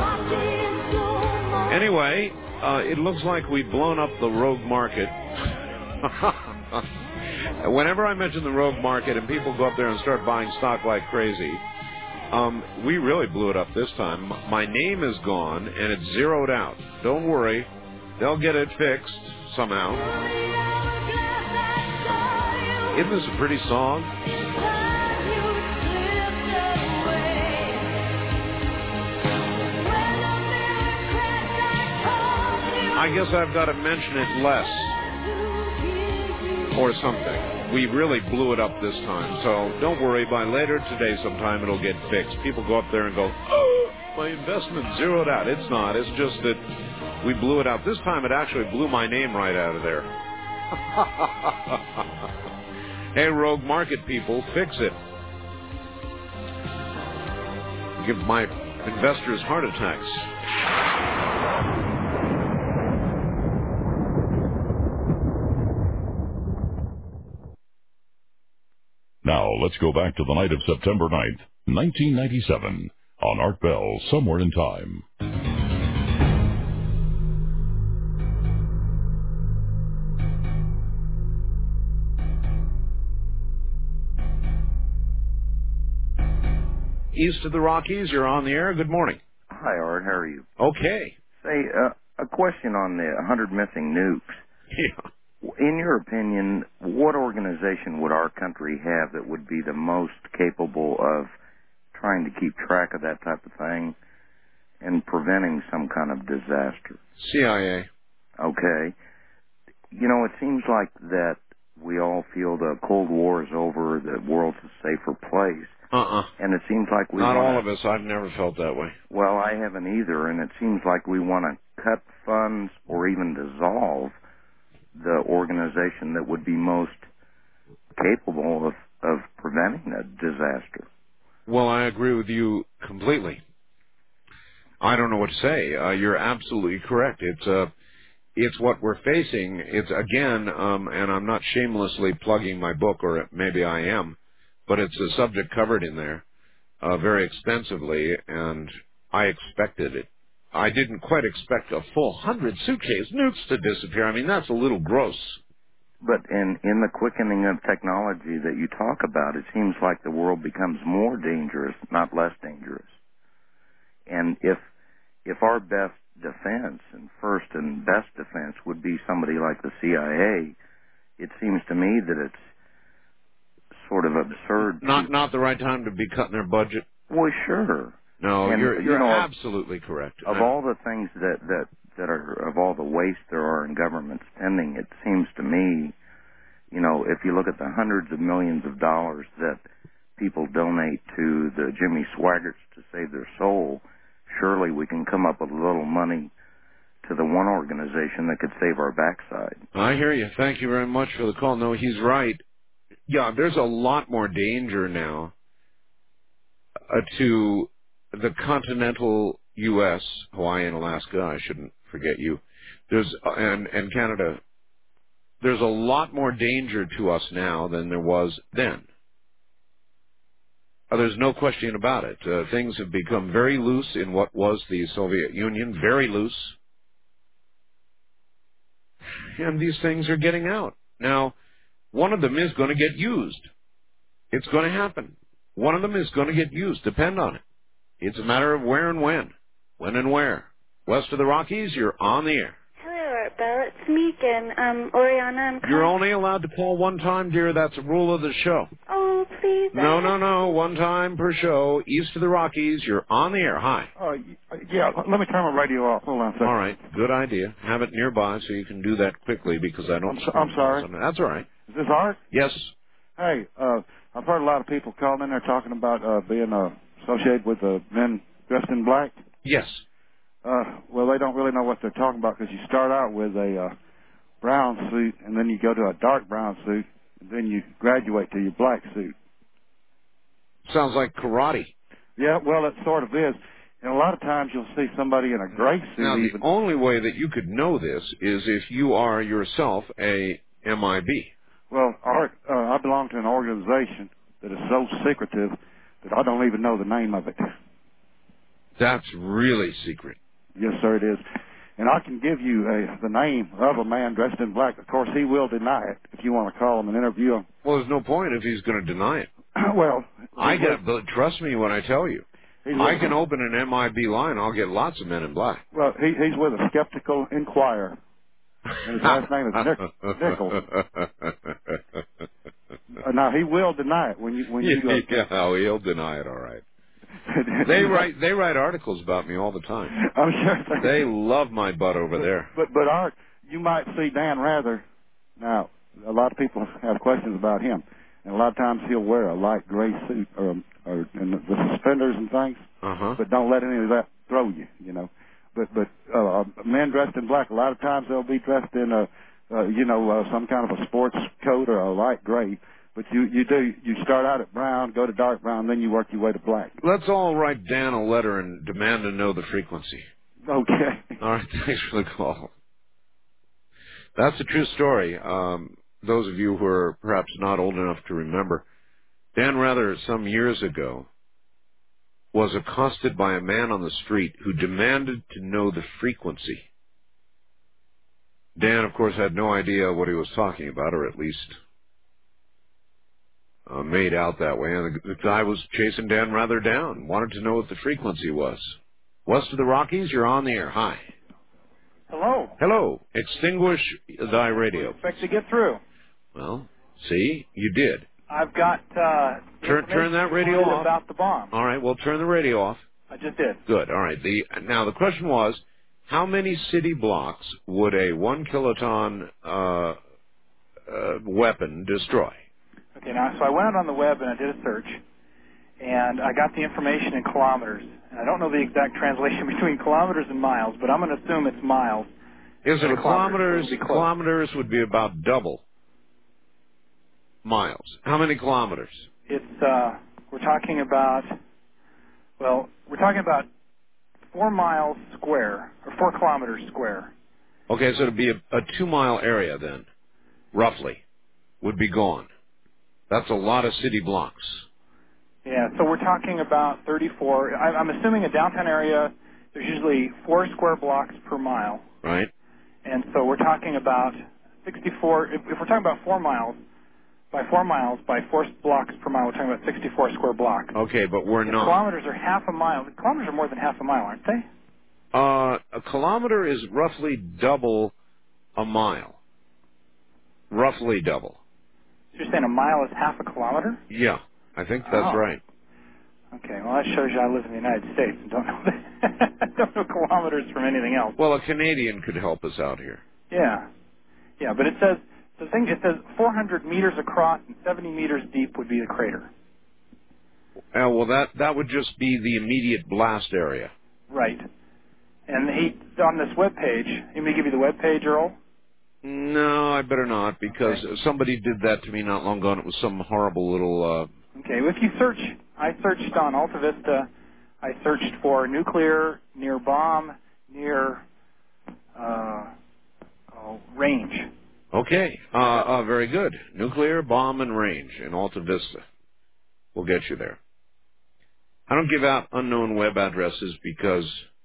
Anyway, uh, it looks like we've blown up the rogue market. Whenever I mention the rogue market and people go up there and start buying stock like crazy, um, we really blew it up this time. My name is gone and it's zeroed out. Don't worry. They'll get it fixed somehow. Isn't this a pretty song? I guess I've got to mention it less or something. We really blew it up this time, so don't worry. By later today sometime it'll get fixed. People go up there and go, oh, my investment zeroed out. It's not. It's just that we blew it out. This time it actually blew my name right out of there. Hey, rogue market people, fix it. Give my investors heart attacks. Now, let's go back to the night of September ninth, nineteen ninety-seven, on Art Bell, Somewhere in Time. East of the Rockies, you're on the air. Good morning. Hi, Art. How are you? Okay. Say, uh, a question on the one hundred missing nukes. Yeah. In your opinion, what organization would our country have that would be the most capable of trying to keep track of that type of thing and preventing some kind of disaster? C I A. Okay. You know, it seems like that we all feel the Cold War is over, the world's a safer place. Uh-uh. And it seems like we Not wanna, all of us. I've never felt that way. Well, I haven't either, and it seems like we want to cut funds or even dissolve the organization that would be most capable of, of preventing a disaster. Well, I agree with you completely. I don't know what to say. Uh, you're absolutely correct. It's uh, it's what we're facing. It's again, um, and I'm not shamelessly plugging my book, or maybe I am, but it's a subject covered in there uh, very extensively, and I expected it. I didn't quite expect a full hundred suitcase nukes to disappear. I mean, that's a little gross. But in, in the quickening of technology that you talk about, it seems like the world becomes more dangerous, not less dangerous. And if if our best defense and first and best defense would be somebody like the C I A, it seems to me that it's sort of absurd. Not to, not the right time to be cutting their budget. Well, sure. No, and, you're you're you know, absolutely correct. Of all the things that that that are of all the waste there are in government spending, it seems to me, you know, if you look at the hundreds of millions of dollars that people donate to the Jimmy Swaggarts to save their soul, surely we can come up with a little money to the one organization that could save our backside. I hear you. Thank you very much for the call. No, he's right. Yeah, there's a lot more danger now uh, to the continental U S, Hawaii and Alaska. I shouldn't forget you. There's uh, and and Canada. There's a lot more danger to us now than there was then. Uh, there's no question about it. Uh, things have become very loose in what was the Soviet Union, very loose. And these things are getting out. Now, one of them is going to get used. It's going to happen. One of them is going to get used. Depend on it. It's a matter of where and when. When and where. West of the Rockies, you're on the air. Hello, Art Bell. It's Megan. Um, Oriana, I'm calling. You're only allowed to call one time, dear. That's a rule of the show. Oh, please. No, no, no. One time per show. East of the Rockies, you're on the air. Hi. Uh, yeah, let me turn my radio off. Hold on a second. All right. Good idea. Have it nearby so you can do that quickly because I don't... I'm, so, I'm sorry. That's all right. Is this Art? Yes. Hey, uh, I've heard a lot of people calling in there talking about uh, being uh, associated with uh, men dressed in black. Yes. Uh, well, they don't really know what they're talking about because you start out with a uh, brown suit, and then you go to a dark brown suit, and then you graduate to your black suit. Sounds like karate. Yeah, well, it sort of is. And a lot of times you'll see somebody in a gray suit. Now, even. the only way that you could know this is if you are yourself a M I B. Well, Art, uh, I belong to an organization that is so secretive that I don't even know the name of it. That's really secret. Yes, sir, it is. And I can give you a, the name of a man dressed in black. Of course, he will deny it if you want to call him and interview him. Well, there's no point if he's going to deny it. Well, I get, but trust me when I tell you. I can open an M I B line. I'll get lots of men in black. Well, he, he's with a Skeptical Inquirer. And his last name is Nick, Nichols. Uh, now, he will deny it when you... when you go. Yeah, oh, he'll deny it, all right. They write they write articles about me all the time. I'm sure they, they love my butt over but, there. But but Art, you might see Dan Rather. Now, a lot of people have questions about him, and a lot of times he'll wear a light gray suit or or and the suspenders and things. Uh-huh. But don't let any of that throw you, you know. But but uh, men dressed in black, a lot of times they'll be dressed in a uh, you know uh, some kind of a sports coat or a light gray. But you, you do, you start out at brown, go to dark brown, then you work your way to black. Let's all write Dan a letter and demand to know the frequency. Okay. All right, thanks for the call. That's a true story. Um, those of you who are perhaps not old enough to remember, Dan Rather, some years ago, was accosted by a man on the street who demanded to know the frequency. Dan, of course, had no idea what he was talking about, or at least... Uh, made out that way, and the, the guy was chasing Dan Rather down, wanted to know what the frequency was. West of the Rockies, you're on the air. Hi. Hello. Hello. Extinguish thy radio. I expect to get through. Well, see, you did. I've got uh, turn turn that radio off. About the bomb. All right, well, turn the radio off. I just did. Good. All right. The now the question was, how many city blocks would a one kiloton uh, uh, weapon destroy? Okay, now, so I went out on the web and I did a search, and I got the information in kilometers. And I don't know the exact translation between kilometers and miles, but I'm going to assume it's miles. Is it kilometers? Kilometers, kilometers would be about double. miles. How many kilometers? It's uh, we're talking about, well, we're talking about four miles square, or four kilometers square. Okay, so it'd be a, a two-mile area then, roughly, would be gone. That's a lot of city blocks. Yeah, so we're talking about thirty-four. I, I'm assuming a downtown area, there's usually four square blocks per mile. Right. And so we're talking about sixty-four, if, if we're talking about four miles, by four miles, by four blocks per mile, we're talking about sixty-four square blocks. Okay, but we're If not. kilometers are half a mile. Kilometers are more than half a mile, aren't they? Uh, a kilometer is roughly double a mile. Roughly double. So you're saying a mile is half a kilometer? Yeah, I think that's Oh. right. Okay, well that shows you I live in the United States and don't know don't know kilometers from anything else. Well, a Canadian could help us out here. Yeah, yeah, but it says the thing. It says four hundred meters across and seventy meters deep would be the crater. Uh, well, that that would just be the immediate blast area. Right. And he on this web page. You may give you the web page, Earl. No, I better not, because Okay. somebody did that to me not long ago, and it was some horrible little. Uh, Okay, well, if you search, I searched on Alta Vista. I searched for nuclear near bomb near uh, oh, range. okay, uh, uh, very good. Nuclear bomb and range in Alta Vista. We'll get you there. I don't give out unknown web addresses because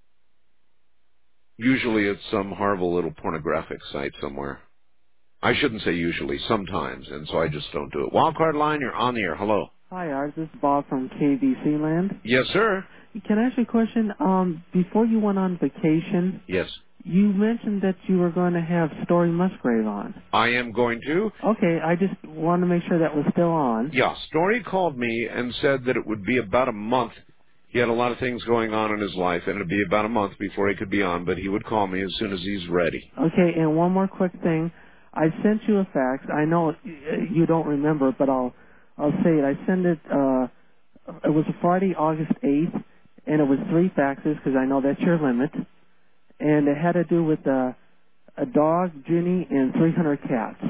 usually it's some horrible little pornographic site somewhere. I shouldn't say usually, sometimes, and so I just don't do it. Wildcard line, you're on the air. Hello. Hi, Art. This is Bob from K B C Land. Yes, sir. Can I ask you a question? Um, before you went on vacation, Yes. you mentioned that you were going to have Story Musgrave on. I am going to. Okay, I just wanted to make sure that was still on. Yeah, Story called me and said that it would be about a month. He had a lot of things going on in his life, and it would be about a month before he could be on, but he would call me as soon as he's ready. Okay, and one more quick thing. I sent you a fax. I know uh, you don't remember, but I'll I'll say it. I sent it, uh, it was a Friday, August eighth, and it was three faxes because I know that's your limit. And it had to do with uh, a dog, Ginny, and three hundred cats.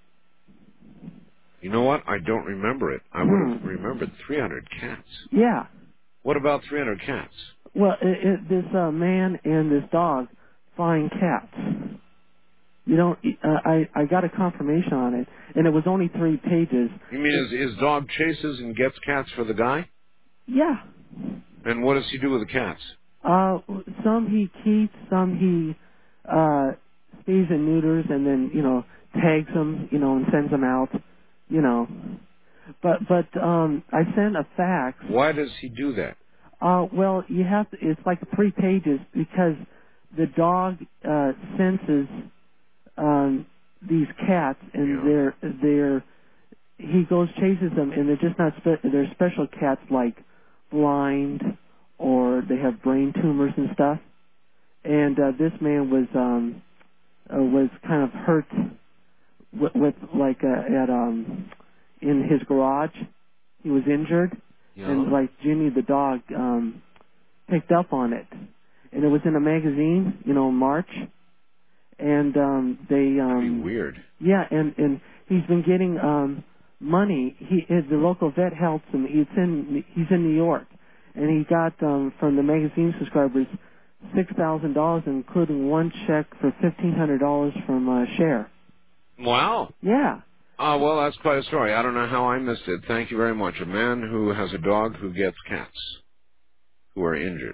You know what? I don't remember it. I would have remembered three hundred cats. Yeah. What about three hundred cats? Well, it, it, this uh, man and this dog find cats. You don't. Uh, I I got a confirmation on it, and it was only three pages. You mean his, his dog chases and gets cats for the guy? Yeah. And what does he do with the cats? Uh, some he keeps, some he uh, stays and neuters, and then you know tags them, you know, and sends them out, you know. But but um, I sent a fax. Why does he do that? Uh, well, you have to. It's like three pages because the dog uh, senses um, these cats, and Yeah. they're they're he goes chases them, and they're just not spe- they're special cats like blind or they have brain tumors and stuff. And uh, this man was um, uh, was kind of hurt with, with like uh, at um, in his garage. He was injured, Yeah. and like Jimmy the dog um, picked up on it, and it was in a magazine, you know, in March. And um, they um, That'd be weird. yeah, and and he's been getting um, money. He the local vet helps him. He's in he's in New York, and he got um, from the magazine subscribers six thousand dollars, including one check for fifteen hundred dollars from uh, Share. Wow. Yeah. Oh, well, that's quite a story. I don't know how I missed it. Thank you very much. A man who has a dog who gets cats who are injured.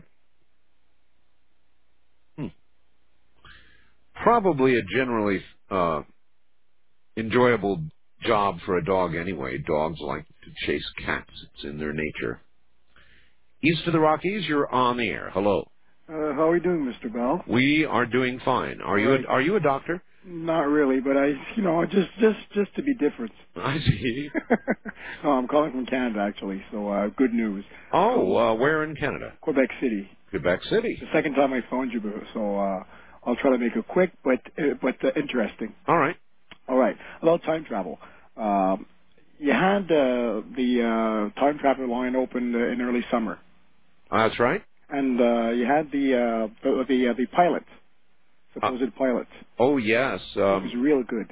Hmm. Probably a generally uh, enjoyable job for a dog anyway. Dogs like to chase cats. It's in their nature. East of the Rockies, you're on the air. Hello. Uh, how are we doing, Mister Bell? We are doing fine. Are you a, are you a doctor? Not really, but I, you know, just just just to be different. I see. No, I'm calling from Canada actually, so uh, good news. Oh, uh, where in Canada? Quebec City. Quebec City. It's the second time I phoned you, so uh, I'll try to make it quick, but uh, but uh, interesting. All right. All right. About time travel. Um, you had uh, the uh, time travel line opened uh, in early summer. Uh, that's right. And uh, you had the uh, the the, uh, the pilot, supposed uh, pilot. Oh yes, um, it was real good.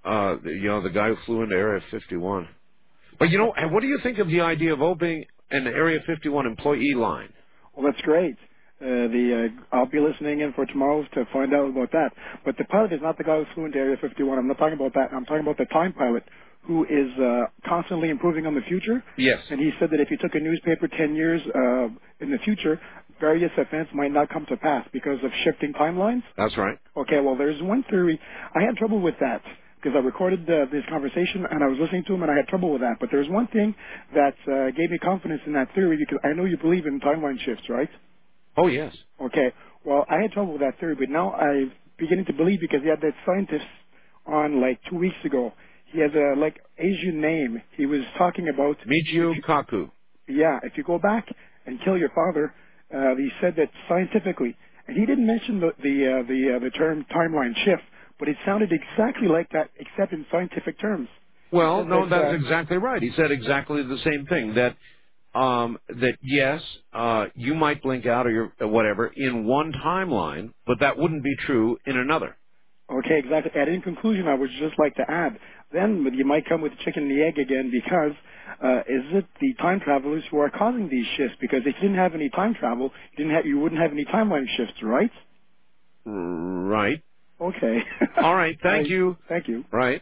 Uh, the- you know, the guy who flew into Area fifty-one. But you know, and what do you think of the idea of opening an Area fifty-one employee line? Well, that's great. Uh, the uh, I'll be listening in for tomorrow to find out about that. But the pilot is not the guy who flew into Area fifty-one. I'm not talking about that. I'm talking about the time pilot who is uh, constantly improving on the future. Yes. And he said that if he took a newspaper ten years uh, in the future, various events might not come to pass because of shifting timelines. That's right. Okay, well, there's one theory. I had trouble with that because I recorded uh, this conversation and I was listening to him and I had trouble with that. But there's one thing that uh, gave me confidence in that theory because I know you believe in timeline shifts, right? Oh, yes. Okay. Well, I had trouble with that theory, but now I'm beginning to believe because he had that scientist on like two weeks ago. He has a like Asian name. He was talking about Michio Kaku. Yeah, if you go back and kill your father, uh, he said that scientifically, and he didn't mention the the uh, the, uh, the term timeline shift, but it sounded exactly like that, except in scientific terms. Well, He said no, that, that's uh, exactly right. He said exactly the same thing. That um, that yes, uh, you might blink out or your, uh, whatever in one timeline, but that wouldn't be true in another. Okay, exactly. And in conclusion, I would just like to add, then you might come with the chicken and the egg again because uh, is it the time travelers who are causing these shifts? Because if you didn't have any time travel, you, didn't have, you wouldn't have any timeline shifts, right? Right. Okay. All right. Thank Right. you. Thank you. Right.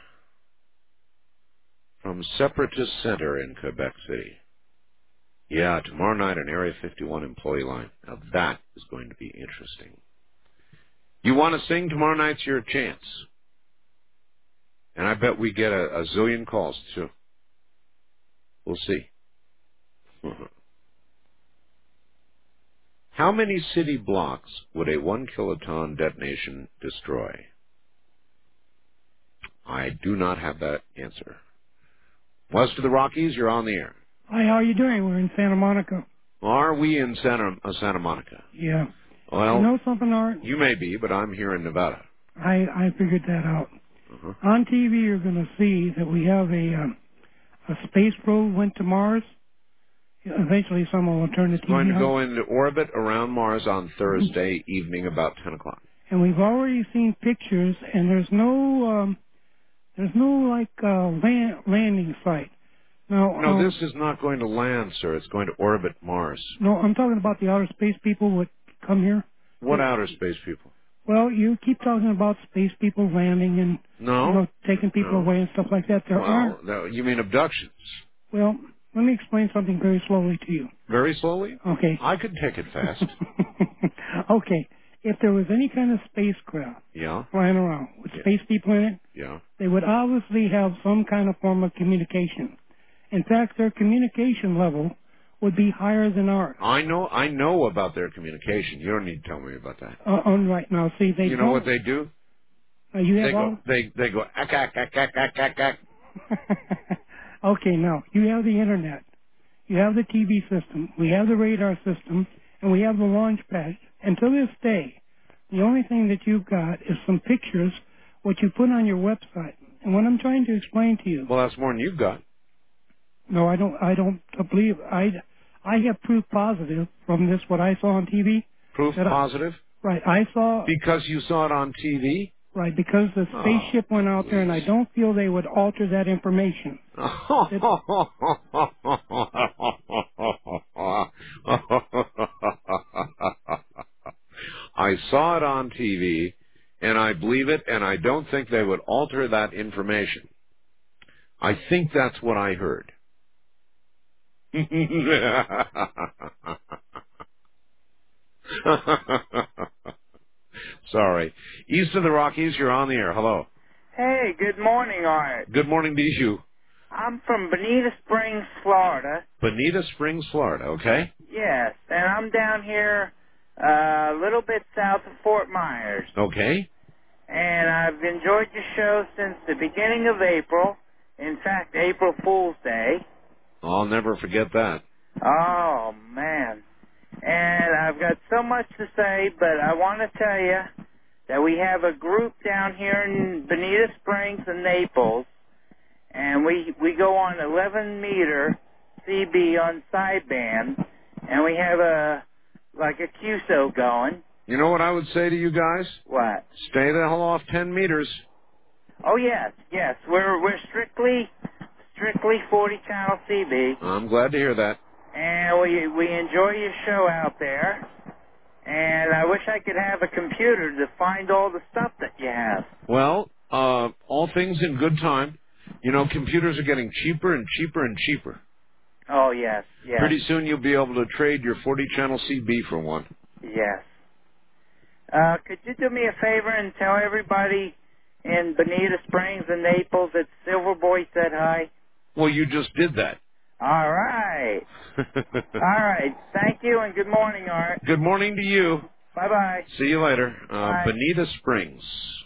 From Separatist Center in Quebec City. Yeah, tomorrow night an Area fifty-one employee line. Now that is going to be interesting. You want to sing tomorrow night's your chance. And I bet we get a, a zillion calls too. We'll see. How many city blocks would a one kiloton detonation destroy? I do not have that answer. West of the Rockies, you're on the air. Hi, how are you doing? We're in Santa Monica. Are we in Santa, uh, Santa Monica? Yeah. Well, you know something, Art? you may be, but I'm here in Nevada. I I figured that out. Uh-huh. On T V, you're going to see that we have a um, a space probe went to Mars. Eventually, someone will turn the It's T V going to on. go into orbit around Mars on Thursday evening about ten o'clock. And we've already seen pictures, and there's no um, there's no like uh, land, landing site. Now, No, um, this is not going to land, sir. It's going to orbit Mars. no, I'm talking about the outer space people would come here. What outer space people? Well, you keep talking about space people landing and No. you know, taking people No. away and stuff like that. There are. Well, no, you mean abductions? Well, let me explain something very slowly to you. Very slowly? Okay. I could take it fast. Okay. If there was any kind of spacecraft Yeah, flying around with Yeah. space people in it, yeah. they would obviously have some kind of form of communication. In fact, their communication level would be higher than ours. I know, I know about their communication. You don't need to tell me about that. Uh, on right now, see, they You know don't- what they do? Uh, you have They all. go, they, they go, ack, ack, ack, ack, ack, ack, ack. Okay, now you have the internet, you have the T V system, we have the radar system, and we have the launch pad. And to this day, the only thing that you've got is some pictures, what you put on your website. And what I'm trying to explain to you. Well, that's more than you've got. No, I don't. I don't believe. I I have proof positive from this what I saw on T V. Proof that I- positive? right. I saw. Because you saw it on T V? Right, because the Oh, spaceship went out there, and I don't feel they would alter that information. I saw it on T V, and I believe it, and I don't think they would alter that information. I think that's what I heard. Sorry. East of the Rockies, you're on the air. Hello. Hey, good morning, Art. Good morning to you. I'm from Bonita Springs, Florida. Bonita Springs, Florida, okay? Yes, and I'm down here uh, a little bit south of Fort Myers. Okay. And I've enjoyed your show since the beginning of April. In fact, April Fool's Day. I'll never forget that. Oh, man. And I've got so much to say, but I want to tell you that we have a group down here in Bonita Springs and Naples, and we we go on eleven meter C B on sideband, and we have a like a Q S O going. You know what I would say to you guys? What? Stay the hell off ten meters. Oh yes, yes. We're we're strictly strictly forty channel C B, I'm glad to hear that. and we we enjoy your show out there. And I wish I could have a computer to find all the stuff that you have. Well, uh, all things in good time. You know, computers are getting cheaper and cheaper and cheaper. Oh yes, yes, Pretty soon you'll be able to trade your forty channel C B for one. yes. Uh, could you do me a favor and tell everybody in Bonita Springs and Naples that Silverboy said hi? Well, you just did that. All right. All right. Thank you and good morning, Art. Good morning to you. Bye-bye. See you later. Uh, Bye. Bonita Springs.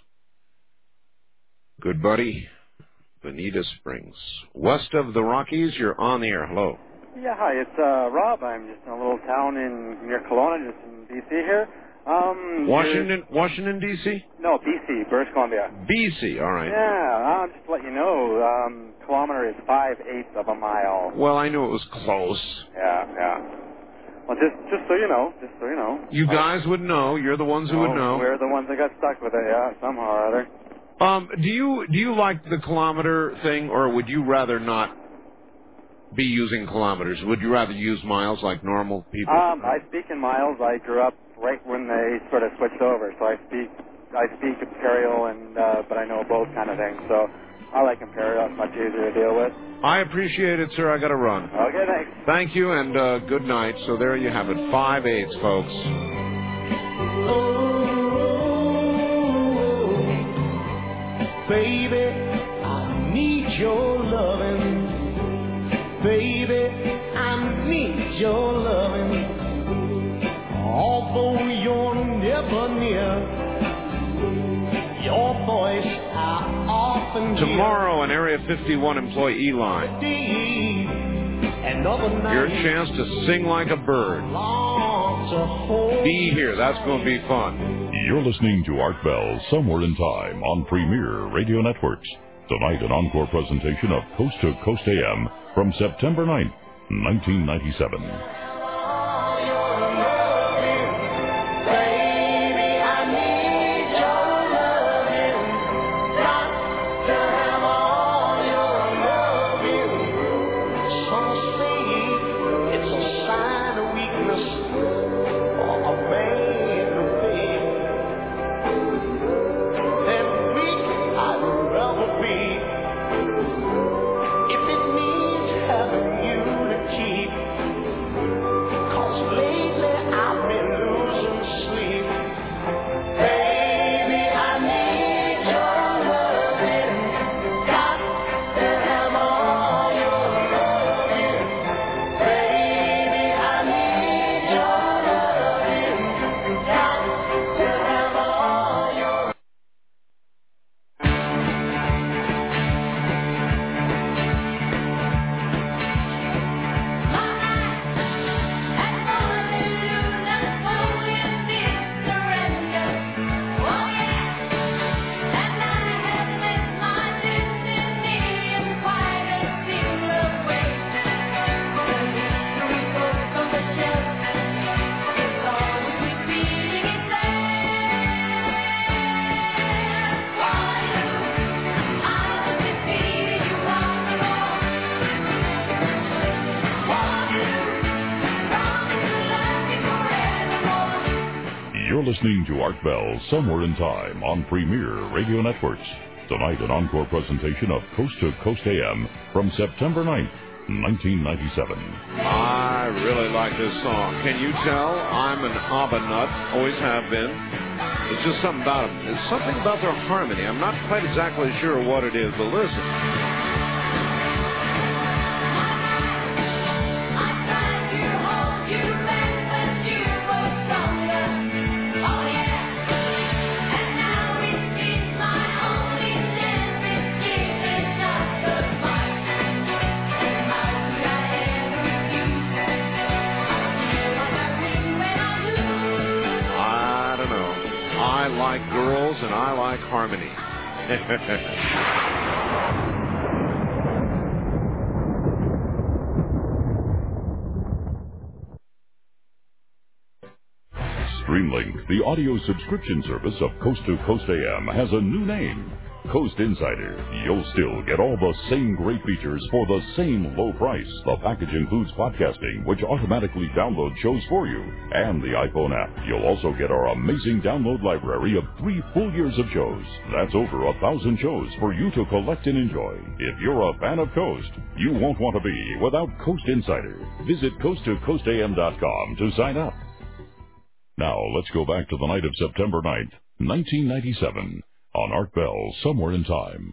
Good buddy. Bonita Springs. West of the Rockies, you're on the air. Hello. Yeah, hi, it's uh, Rob. I'm just in a little town in near Kelowna, just in B C here. Um, Washington, Washington, D C? No, B C, British Columbia. B C, all right. Yeah, uh, just to let you know, um, kilometer is five-eighths of a mile. Well, I knew it was close. Yeah, yeah. Well, just just so you know, just so you know. You guys would know. You're the ones who would Oh, know. We're the ones that got stuck with it, yeah, somehow or other. Um, do you do you like the kilometer thing, or would you rather not be using kilometers? Would you rather use miles like normal people? Um, I speak in miles. I grew up right when they sort of switched over, so I speak I speak imperial and uh, but I know both kind of things. So I like imperial. It's much easier to deal with. I appreciate it, sir. I got to run. Okay, thanks. Thank you, and uh, good night. So there you have it, five eighths, folks. Baby, I need your loving. Baby, I need your loving. Although you're never near, your voice I often hear. Tomorrow, an Area fifty-one employee line. Your chance to sing like a bird. Be here. That's going to be fun. You're listening to Art Bell, Somewhere in Time, on Premier Radio Networks. Tonight, an encore presentation of Coast to Coast A M from September ninth, nineteen ninety-seven. You're listening to Art Bell, Somewhere in Time, on Premier Radio Networks. Tonight, an encore presentation of Coast to Coast A M from September ninth, nineteen ninety-seven. I really like this song. Can you tell? I'm an ABBA nut, always have been. It's just something about them. It's something about their harmony. I'm not quite exactly sure what it is, but listen. I like girls and I like harmony. Streamlink, the audio subscription service of Coast to Coast A M, has a new name. Coast Insider, you'll still get all the same great features for the same low price. The package includes podcasting, which automatically downloads shows for you, and the iPhone app. You'll also get our amazing download library of three full years of shows. That's over a thousand shows for you to collect and enjoy. If you're a fan of Coast, you won't want to be without Coast Insider. Visit coast to coast a m dot com to sign up. Now, let's go back to the night of September ninth, nineteen ninety-seven, on Art Bell, Somewhere in Time.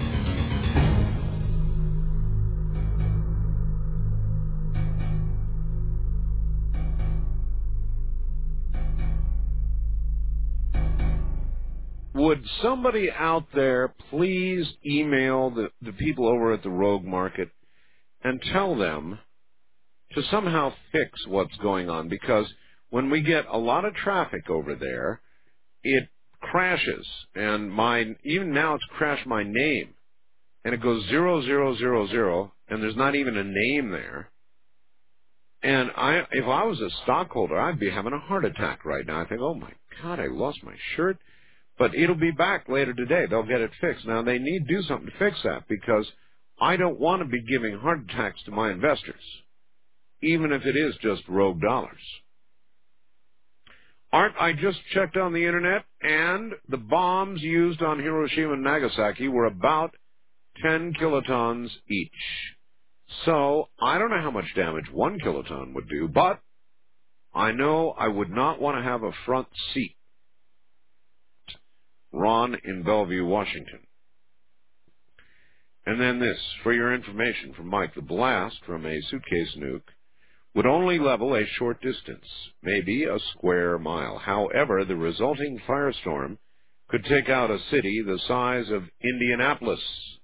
Would somebody out there please email the, the people over at the Rogue Market and tell them to somehow fix what's going on? Because when we get a lot of traffic over there, it crashes, and my even now it's crashed my name, and it goes zero zero zero zero, and there's not even a name there. And I, if I was a stockholder, I'd be having a heart attack right now. I think, oh my God, I lost my shirt. But it'll be back later today. They'll get it fixed. Now they need to do something to fix that, because I don't want to be giving heart attacks to my investors, even if it is just rogue dollars. Art, I just checked on the internet, and the bombs used on Hiroshima and Nagasaki were about ten kilotons each. So I don't know how much damage one kiloton would do, but I know I would not want to have a front seat. Ron in Bellevue, Washington. And then this, for your information from Mike, the blast from a suitcase nuke would only level a short distance, maybe a square mile. However, the resulting firestorm could take out a city the size of Indianapolis.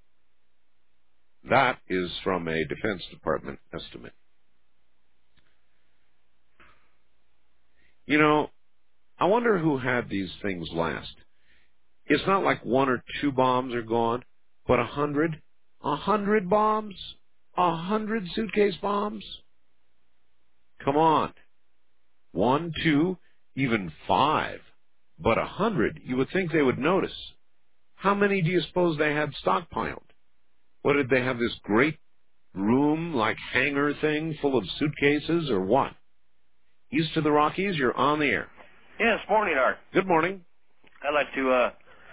That is from a Defense Department estimate. You know, I wonder who had these things last. It's not like one or two bombs are gone, but a hundred? A hundred bombs? A hundred suitcase bombs? Come on. One, two, even five. But a hundred, you would think they would notice. How many do you suppose they had stockpiled? What, did they have this great room, like hangar thing, full of suitcases, or what? East of the Rockies, you're on the air. Yes, morning, Art. Good morning. I'd like to, uh...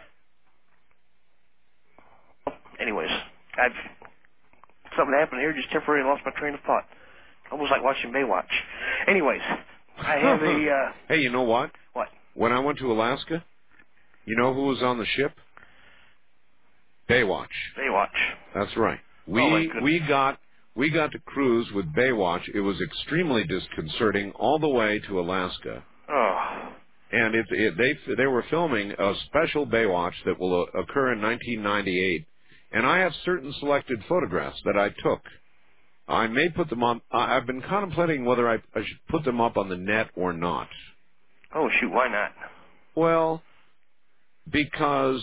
Anyways, I've... Something happened here, just temporarily lost my train of thought. Almost like watching Baywatch. Anyways, I have a, uh... Hey, you know what? What? When I went to Alaska, you know who was on the ship? Baywatch. Baywatch. That's right. We Oh, my goodness. we got we got to cruise with Baywatch. It was extremely disconcerting all the way to Alaska. Oh. And it, it, they they were filming a special Baywatch that will uh, occur in nineteen ninety-eight, and I have certain selected photographs that I took. I may put them on. I- I've been contemplating whether I, I should put them up on the net or not. Oh, shoot, why not? Well, because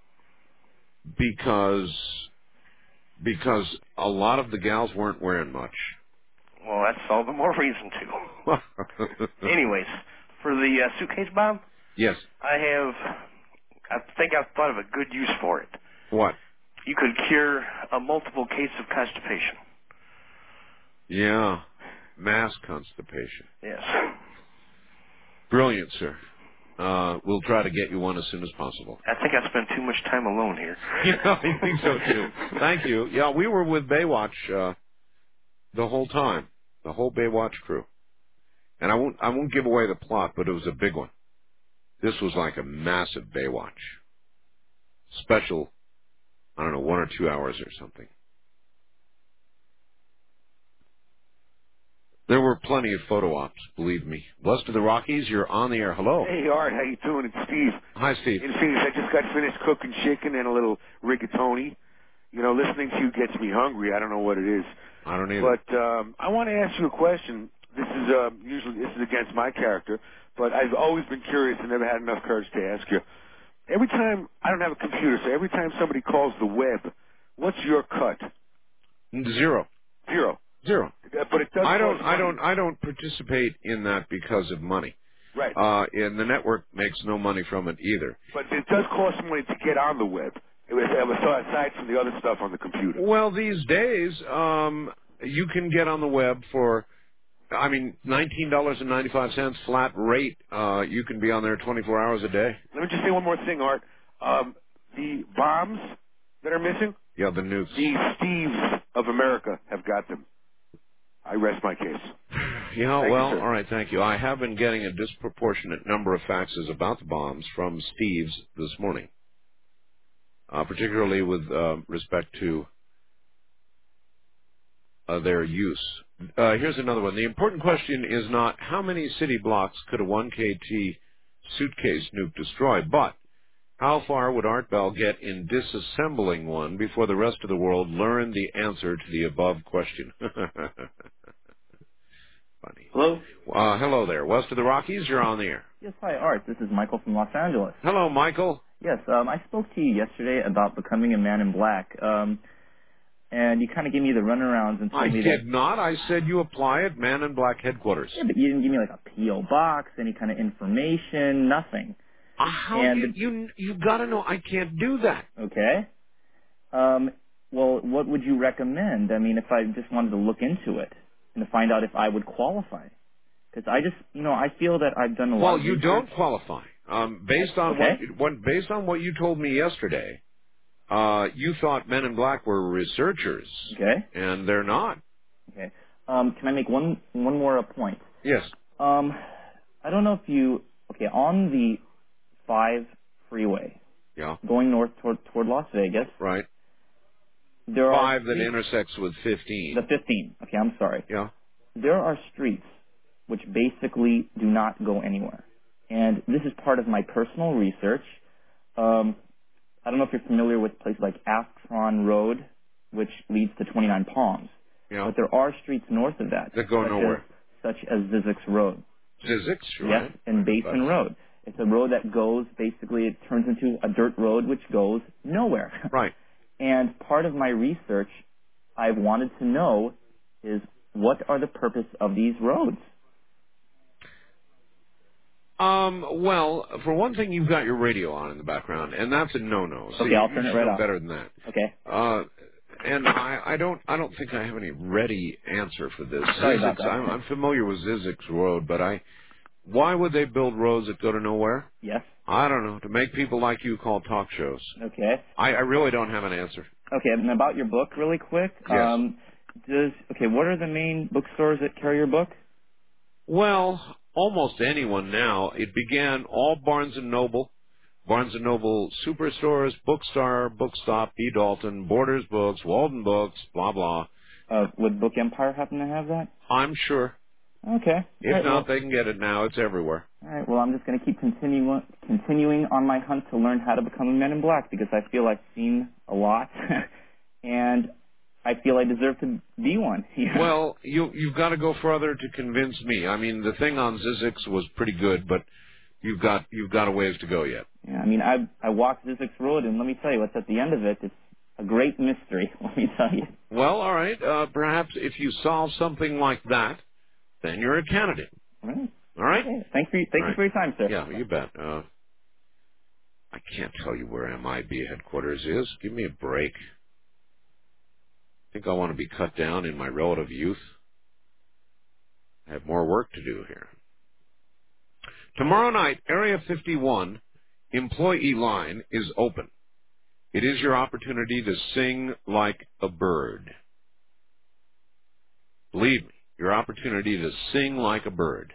because because a lot of the gals weren't wearing much. Well, that's all the more reason to. Anyways, for the uh, suitcase bomb, Yes. I have, I think I've thought of a good use for it. What? You could cure a multiple case of constipation. Yeah. Mass constipation. Yes. Brilliant, sir. Uh, we'll try to get you one as soon as possible. I think I spent too much time alone here. Yeah, I think so too. Thank you. Yeah, we were with Baywatch uh, the whole time, the whole Baywatch crew. And I won't, I won't give away the plot, but it was a big one. This was like a massive Baywatch. Special, I don't know, one or two hours or something. There were plenty of photo ops, believe me. West of the Rockies, you're on the air. Hello. Hey, Art, how you doing? It's Steve. Hi, Steve. In Phoenix, I just got finished cooking chicken and a little rigatoni. You know, listening to you gets me hungry. I don't know what it is. I don't either. But um, I want to ask you a question. This is uh, usually this is against my character, but I've always been curious and never had enough courage to ask you. Every time I don't have a computer, so every time somebody calls the web, what's your cut? Zero. Zero. Zero. Uh, But it does. I don't. cost I money. don't. I don't participate in that because of money. Right. Uh, and the network makes no money from it either. But it does cost money to get on the web. It was, it was so aside from the other stuff on the computer. Well, these days, um, you can get on the web for, I mean, nineteen dollars and ninety-five cents flat rate. Uh, you can be on there twenty-four hours a day. Let me just say one more thing, Art. Um, the bombs that are missing, Yeah, the nukes. the Steves of America have got them. I rest my case. Yeah, Thank well, you, sir. all right, thank you. I have been getting a disproportionate number of faxes about the bombs from Steve's this morning, uh, particularly with uh, respect to uh, their use. Uh, here's another one. The important question is not how many city blocks could a one K T suitcase nuke destroy, but how far would Art Bell get in disassembling one before the rest of the world learned the answer to the above question? Funny. Hello? Uh, hello there. West of the Rockies, you're on the air. Yes, hi, Art. This is Michael from Los Angeles. Hello, Michael. Yes, um, I spoke to you yesterday about becoming a man in black, um, and you kind of gave me the runarounds and told I me did that... not. I said you apply at Man in Black headquarters. Yeah, but you didn't give me like a P O box, any kind of information, nothing. Uh, how and you, you, you've got to know I can't do that. Okay. Um, well, what would you recommend? I mean, if I just wanted to look into it and to find out if I would qualify. Because I just, you know, I feel that I've done a lot Well, of you research. don't qualify. Um, based on Okay. what, what, based on what you told me yesterday, uh, you thought Men in Black were researchers. Okay. And they're not. Okay. Um, can I make one one more point? Yes. Um, I don't know if you, okay, on the five freeway, Yeah. going north toward, toward Las Vegas, Right. there Five are that streets- intersects with fifteen. the fifteen. Okay, I'm sorry. Yeah. There are streets which basically do not go anywhere. And this is part of my personal research. Um, I don't know if you're familiar with places like Astron Road, which leads to twenty-nine Palms. Yeah. But there are streets north of that. That go such nowhere. As, such as Zizix Road. Zizix, right? Yes, and Basin Road. It's a road that goes, basically, it turns into a dirt road which goes nowhere. Right. And part of my research I've wanted to know is what are the purpose of these roads? Um, well, for one thing, you've got your radio on in the background, and that's a no-no. So Okay, you, I'll you turn it should right know off. better than that. Okay. Uh, and I, I don't, I don't think I have any ready answer for this. Sorry about Zizix, that. I'm, I'm familiar with Zizix Road, but I, why would they build roads that go to nowhere? Yes. I don't know. To make people like you call talk shows. Okay. I, I really don't have an answer. Okay, and about your book, really quick. Yes. Um, does okay? What are the main bookstores that carry your book? Well, almost anyone now. It began all Barnes and Noble, Barnes and Noble Superstores, Bookstar, Bookstop, B. Dalton, Borders Books, Walden Books, blah blah. Uh, would Book Empire happen to have that? I'm sure. Okay. If All right, not, well, they can get it now. It's everywhere. all right. Well, I'm just going to keep continuing continuing on my hunt to learn how to become a Man in Black because I feel I've seen a lot, and I feel I deserve to be one. Yeah. Well, you you've got to go further to convince me. I mean, the thing on Zizix was pretty good, but you've got you've got a ways to go yet. Yeah, I mean, I I walked Zizix Road, and let me tell you, what's at the end of it, it's a great mystery. Let me tell you. Well, all right. Uh, perhaps if you solve something like that, then you're a candidate. All right. All right. Okay. Thank you. Thank All you right. for your time, sir. Yeah, you bet. Uh, I can't tell you where M I B headquarters is. Give me a break. I think I want to be cut down in my relative youth. I have more work to do here. Tomorrow night, Area fifty-one employee line is open. It is your opportunity to sing like a bird. Believe me, your opportunity to sing like a bird.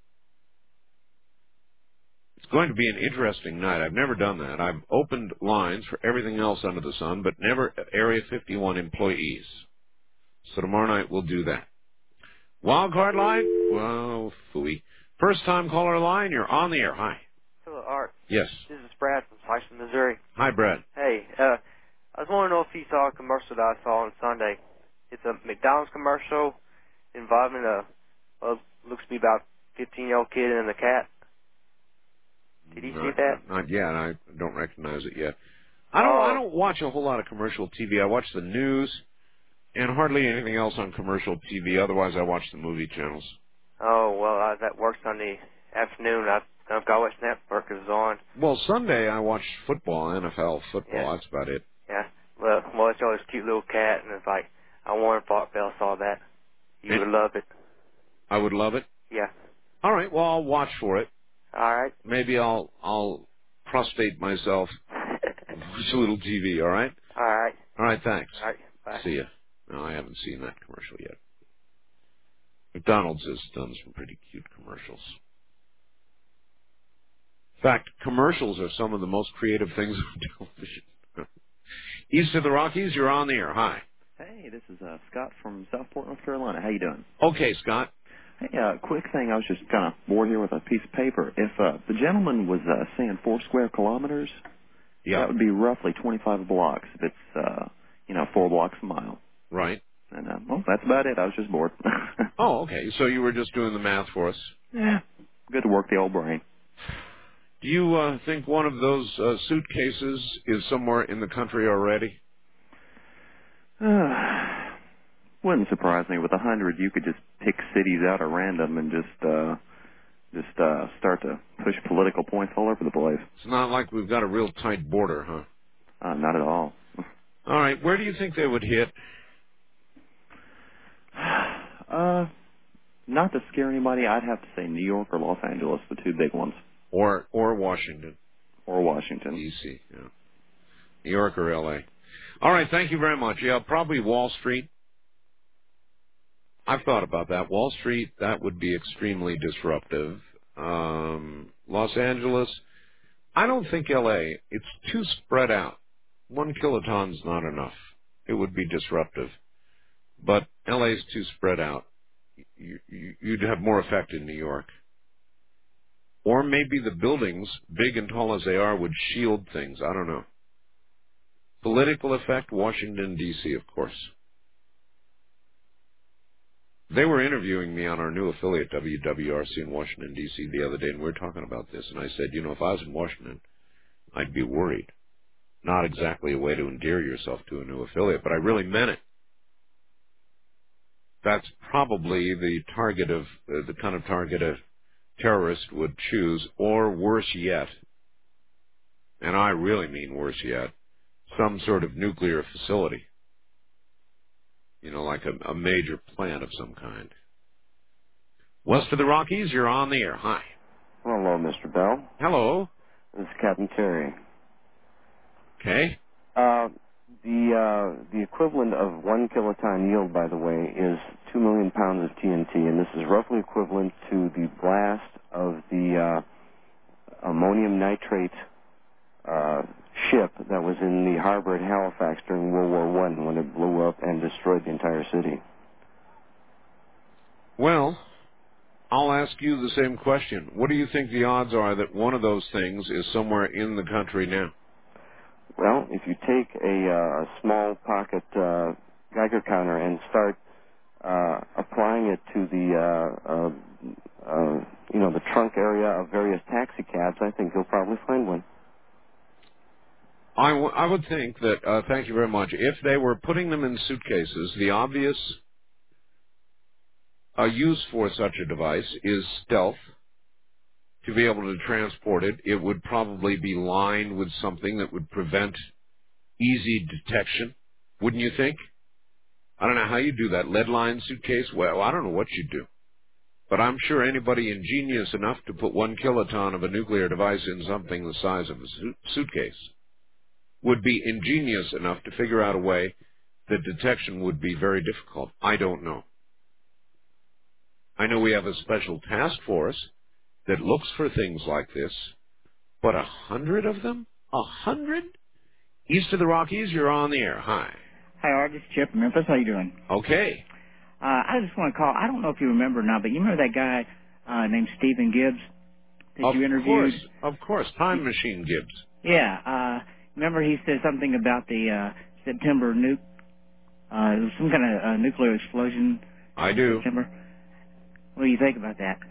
It's going to be an interesting night. I've never done that. I've opened lines for everything else under the sun, but never Area fifty-one employees. So tomorrow night we'll do that. Wild card line? Well, phooey. First time caller line, you're on the air. Hi. Hello, Art. Yes. This is Brad from Tyson, Missouri. Hi, Brad. Hey, uh, I was wondering if you saw a commercial that I saw on Sunday. It's a McDonald's commercial involving a, well, looks to be about fifteen-year-old kid and a cat. Did you not, see that? Not yet. I don't recognize it yet. I don't. Oh. I don't watch a whole lot of commercial T V. I watch the news and hardly anything else on commercial T V. Otherwise, I watch the movie channels. Oh, well, uh, that works on the afternoon. I I've got West Network is on. Well, Sunday I watched football, N F L football. Yeah. That's about it. Yeah. Well, well, it's always a cute little cat, and it's like, I wonder if Art Bell saw that. You It- would love it. I would love it. Yeah. All right. Well, I'll watch for it. All right. Maybe I'll I'll prostrate myself. Watch a little T V. All right. All right. All right. Thanks. All right. Bye. See ya. No, I haven't seen that commercial yet. McDonald's has done some pretty cute commercials. In fact, commercials are some of the most creative things on television. East of the Rockies, you're on the air. Hi. Hey, this is uh, Scott from Southport, North Carolina. How you doing? Okay, Scott. Hey, uh, quick thing. I was just kind of bored here with a piece of paper. If uh, the gentleman was uh, saying four square kilometers, yeah. that would be roughly twenty-five blocks. If it's, uh, you know, four blocks a mile. Right. And, uh, well, that's about it. I was just bored. Oh, okay. So you were just doing the math for us. Yeah. Good to work the old brain. Do you uh, think one of those uh, suitcases is somewhere in the country already? Uh, wouldn't surprise me. With a hundred, you could just pick cities out at random and just uh, just uh, start to push political points all over the place. It's not like we've got a real tight border, huh? Uh, not at all. All right. Where do you think they would hit? Uh, not to scare anybody, I'd have to say New York or Los Angeles, the two big ones. Or or Washington. Or Washington. D C, yeah. New York or L A. All right, thank you very much. Yeah, probably Wall Street. I've thought about that. Wall Street, that would be extremely disruptive. Um, Los Angeles, I don't think L A. It's too spread out. One kiloton's not enough. It would be disruptive. But L A's too spread out. You, you, you'd have more effect in New York. Or maybe the buildings, big and tall as they are, would shield things. I don't know. Political effect, Washington, D C, of course. They were interviewing me on our new affiliate, W W R C in Washington, D C, the other day, and we were talking about this. And I said, you know, if I was in Washington, I'd be worried. Not exactly a way to endear yourself to a new affiliate, but I really meant it. That's probably the target of, uh, the kind of target a terrorist would choose, or worse yet, and I really mean worse yet, some sort of nuclear facility. You know, like a, a major plant of some kind. West of the Rockies, you're on the air. Hi. Hello, Mister Bell. Hello. This is Captain Terry. Okay. Uh, the uh, the equivalent of one kiloton yield, by the way, is two million pounds of T N T, and this is roughly equivalent to the blast of the uh, ammonium nitrate uh, ship that was in the harbor at Halifax during World War One when it blew up and destroyed the entire city. Well, I'll ask you the same question. What do you think the odds are that one of those things is somewhere in the country now? Well, if you take a, uh, a small pocket uh, Geiger counter and start uh, applying it to the uh, uh, uh, you know the trunk area of various taxi cabs, I think you'll probably find one. I, w- I would think that, uh, thank you very much, if they were putting them in suitcases, the obvious uh, use for such a device is stealth. To be able to transport it, it would probably be lined with something that would prevent easy detection, wouldn't you think? I don't know how you do that. Lead-lined suitcase? Well, I don't know what you'd do. But I'm sure anybody ingenious enough to put one kiloton of a nuclear device in something the size of a su- suitcase would be ingenious enough to figure out a way that detection would be very difficult. I don't know. I know we have a special task force that looks for things like this, but a hundred of them? A hundred? East of the Rockies, you're on the air. Hi. Hi, Art. This is Chip from Memphis. How you doing? Okay. Uh, I just want to call. I don't know if you remember or not, but you remember that guy uh, named Stephen Gibbs that Of you interviewed? course, of course. Time Machine Gibbs. Yeah. Uh, remember he said something about the uh, September nuke? Uh, it was some kind of uh, nuclear explosion. I do. September. What do you think about that?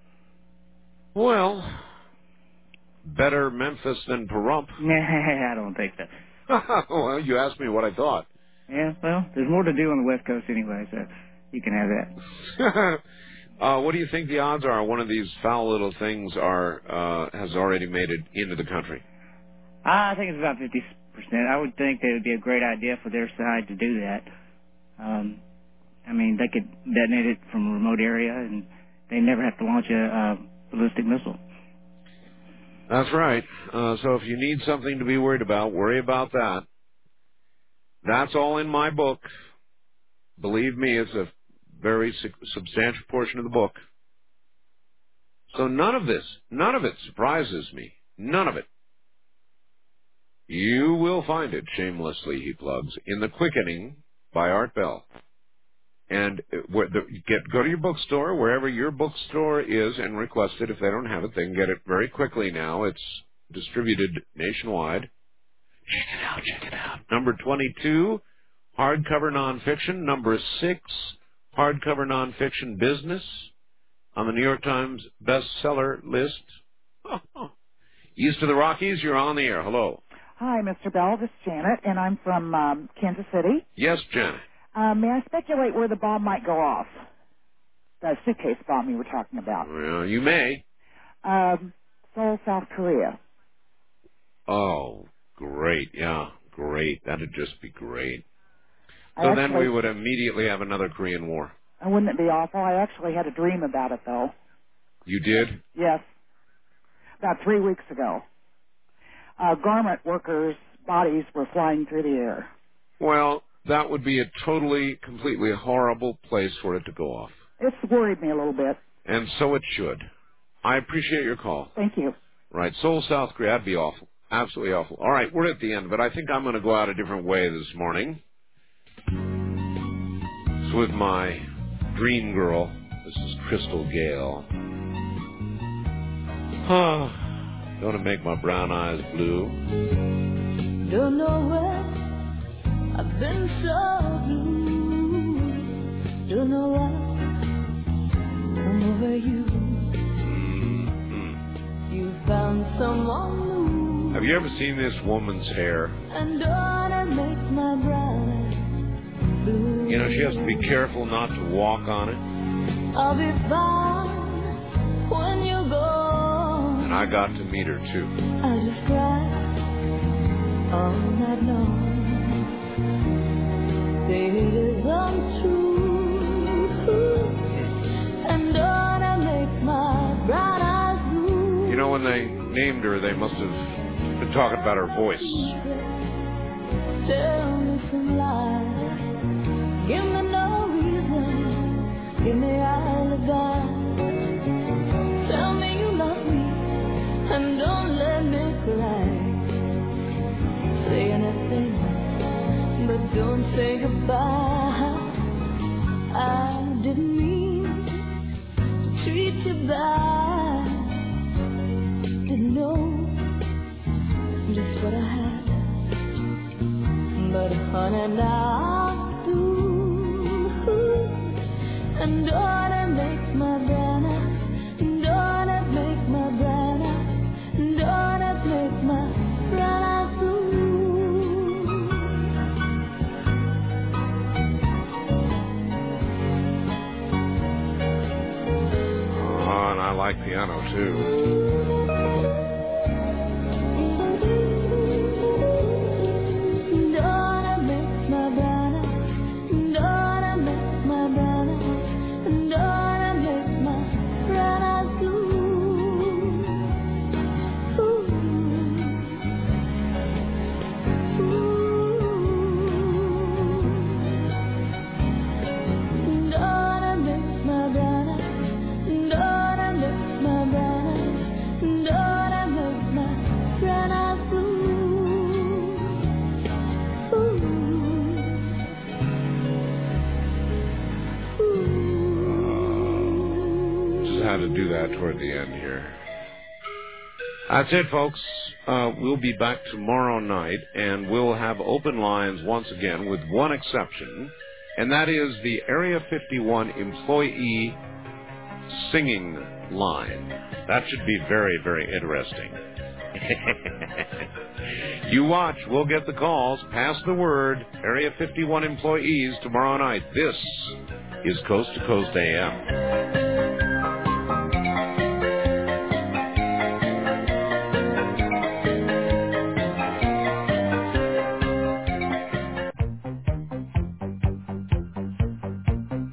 Well, better Memphis than Pahrump. Nah, I don't think so. Well, you asked me what I thought. Yeah, well, there's more to do on the West Coast anyway, so you can have that. Uh, what do you think the odds are one of these foul little things are uh, has already made it into the country? I think it's about fifty percent. I would think that it would be a great idea for their side to do that. Um, I mean, they could detonate it from a remote area, and they never have to launch a, a ballistic missile. That's right. Uh, so if you need something to be worried about, worry about that. That's all in my book. Believe me, it's a very su- substantial portion of the book. So none of this, none of it surprises me. None of it. You will find it, shamelessly, he plugs, in The Quickening by Art Bell. And where the, get go to your bookstore, wherever your bookstore is, and request it. If they don't have it, they can get it very quickly now. It's distributed nationwide. Check it out, check it out. Number twenty-two, hardcover nonfiction. Number six, hardcover nonfiction business on the New York Times bestseller list. East of the Rockies, you're on the air. Hello. Hi, Mister Bell. This is Janet, and I'm from um, Kansas City. Yes, Janet. Uh, may I speculate where the bomb might go off? The suitcase bomb you were talking about. Well, you may. Um, Seoul, South Korea. Oh, great. Yeah, great. That'd just be great. I So actually, then we would immediately have another Korean War. uh, wouldn't it be awful? I actually had a dream about it, though. You did? Yes. About three weeks ago. Uh, garment workers' bodies were flying through the air. Well, that would be a totally, completely horrible place for it to go off. It's worried me a little bit. And so it should. I appreciate your call. Thank you. Right. Seoul, South Korea, that'd be awful. Absolutely awful. All right, we're at the end, but I think I'm going to go out a different way this morning. It's with my dream girl. This is Crystal Gale. Ah. Going to make my brown eyes blue. Don't know where I've been so blue. Don't know why I'm over you. Mm-hmm. You found someone new. Have you ever seen this woman's hair? And don't I make my brown eyes blue. You know, she has to be careful not to walk on it. I'll be fine when you go. And I got to meet her, too. I just cry all night long. Baby, it is untrue. And don't I make my brown eyes blue. You know, when they named her, they must have been talking about her voice. Tell me some lies. Give me no reason. Give me alibi. Tell me you love me. And don't let me cry. Say anything, but don't say goodbye. I didn't mean to treat you bad. Didn't know just what I had. But honey, now I do. And don't I make my brown eyes, don't I make my brown eyes. Don't it make my brown eyes blue? Oh, and I like piano, too. Don't it make my brown eyes? Don't it make my brown eyes? Don't it make my brown eyes blue? To do that toward the end here. That's it, folks. Uh, we'll be back tomorrow night, and we'll have open lines once again, with one exception, and that is the Area fifty-one employee singing line. That should be very, very interesting. You watch. We'll get the calls. Pass the word. Area fifty-one employees tomorrow night. This is Coast to Coast A M.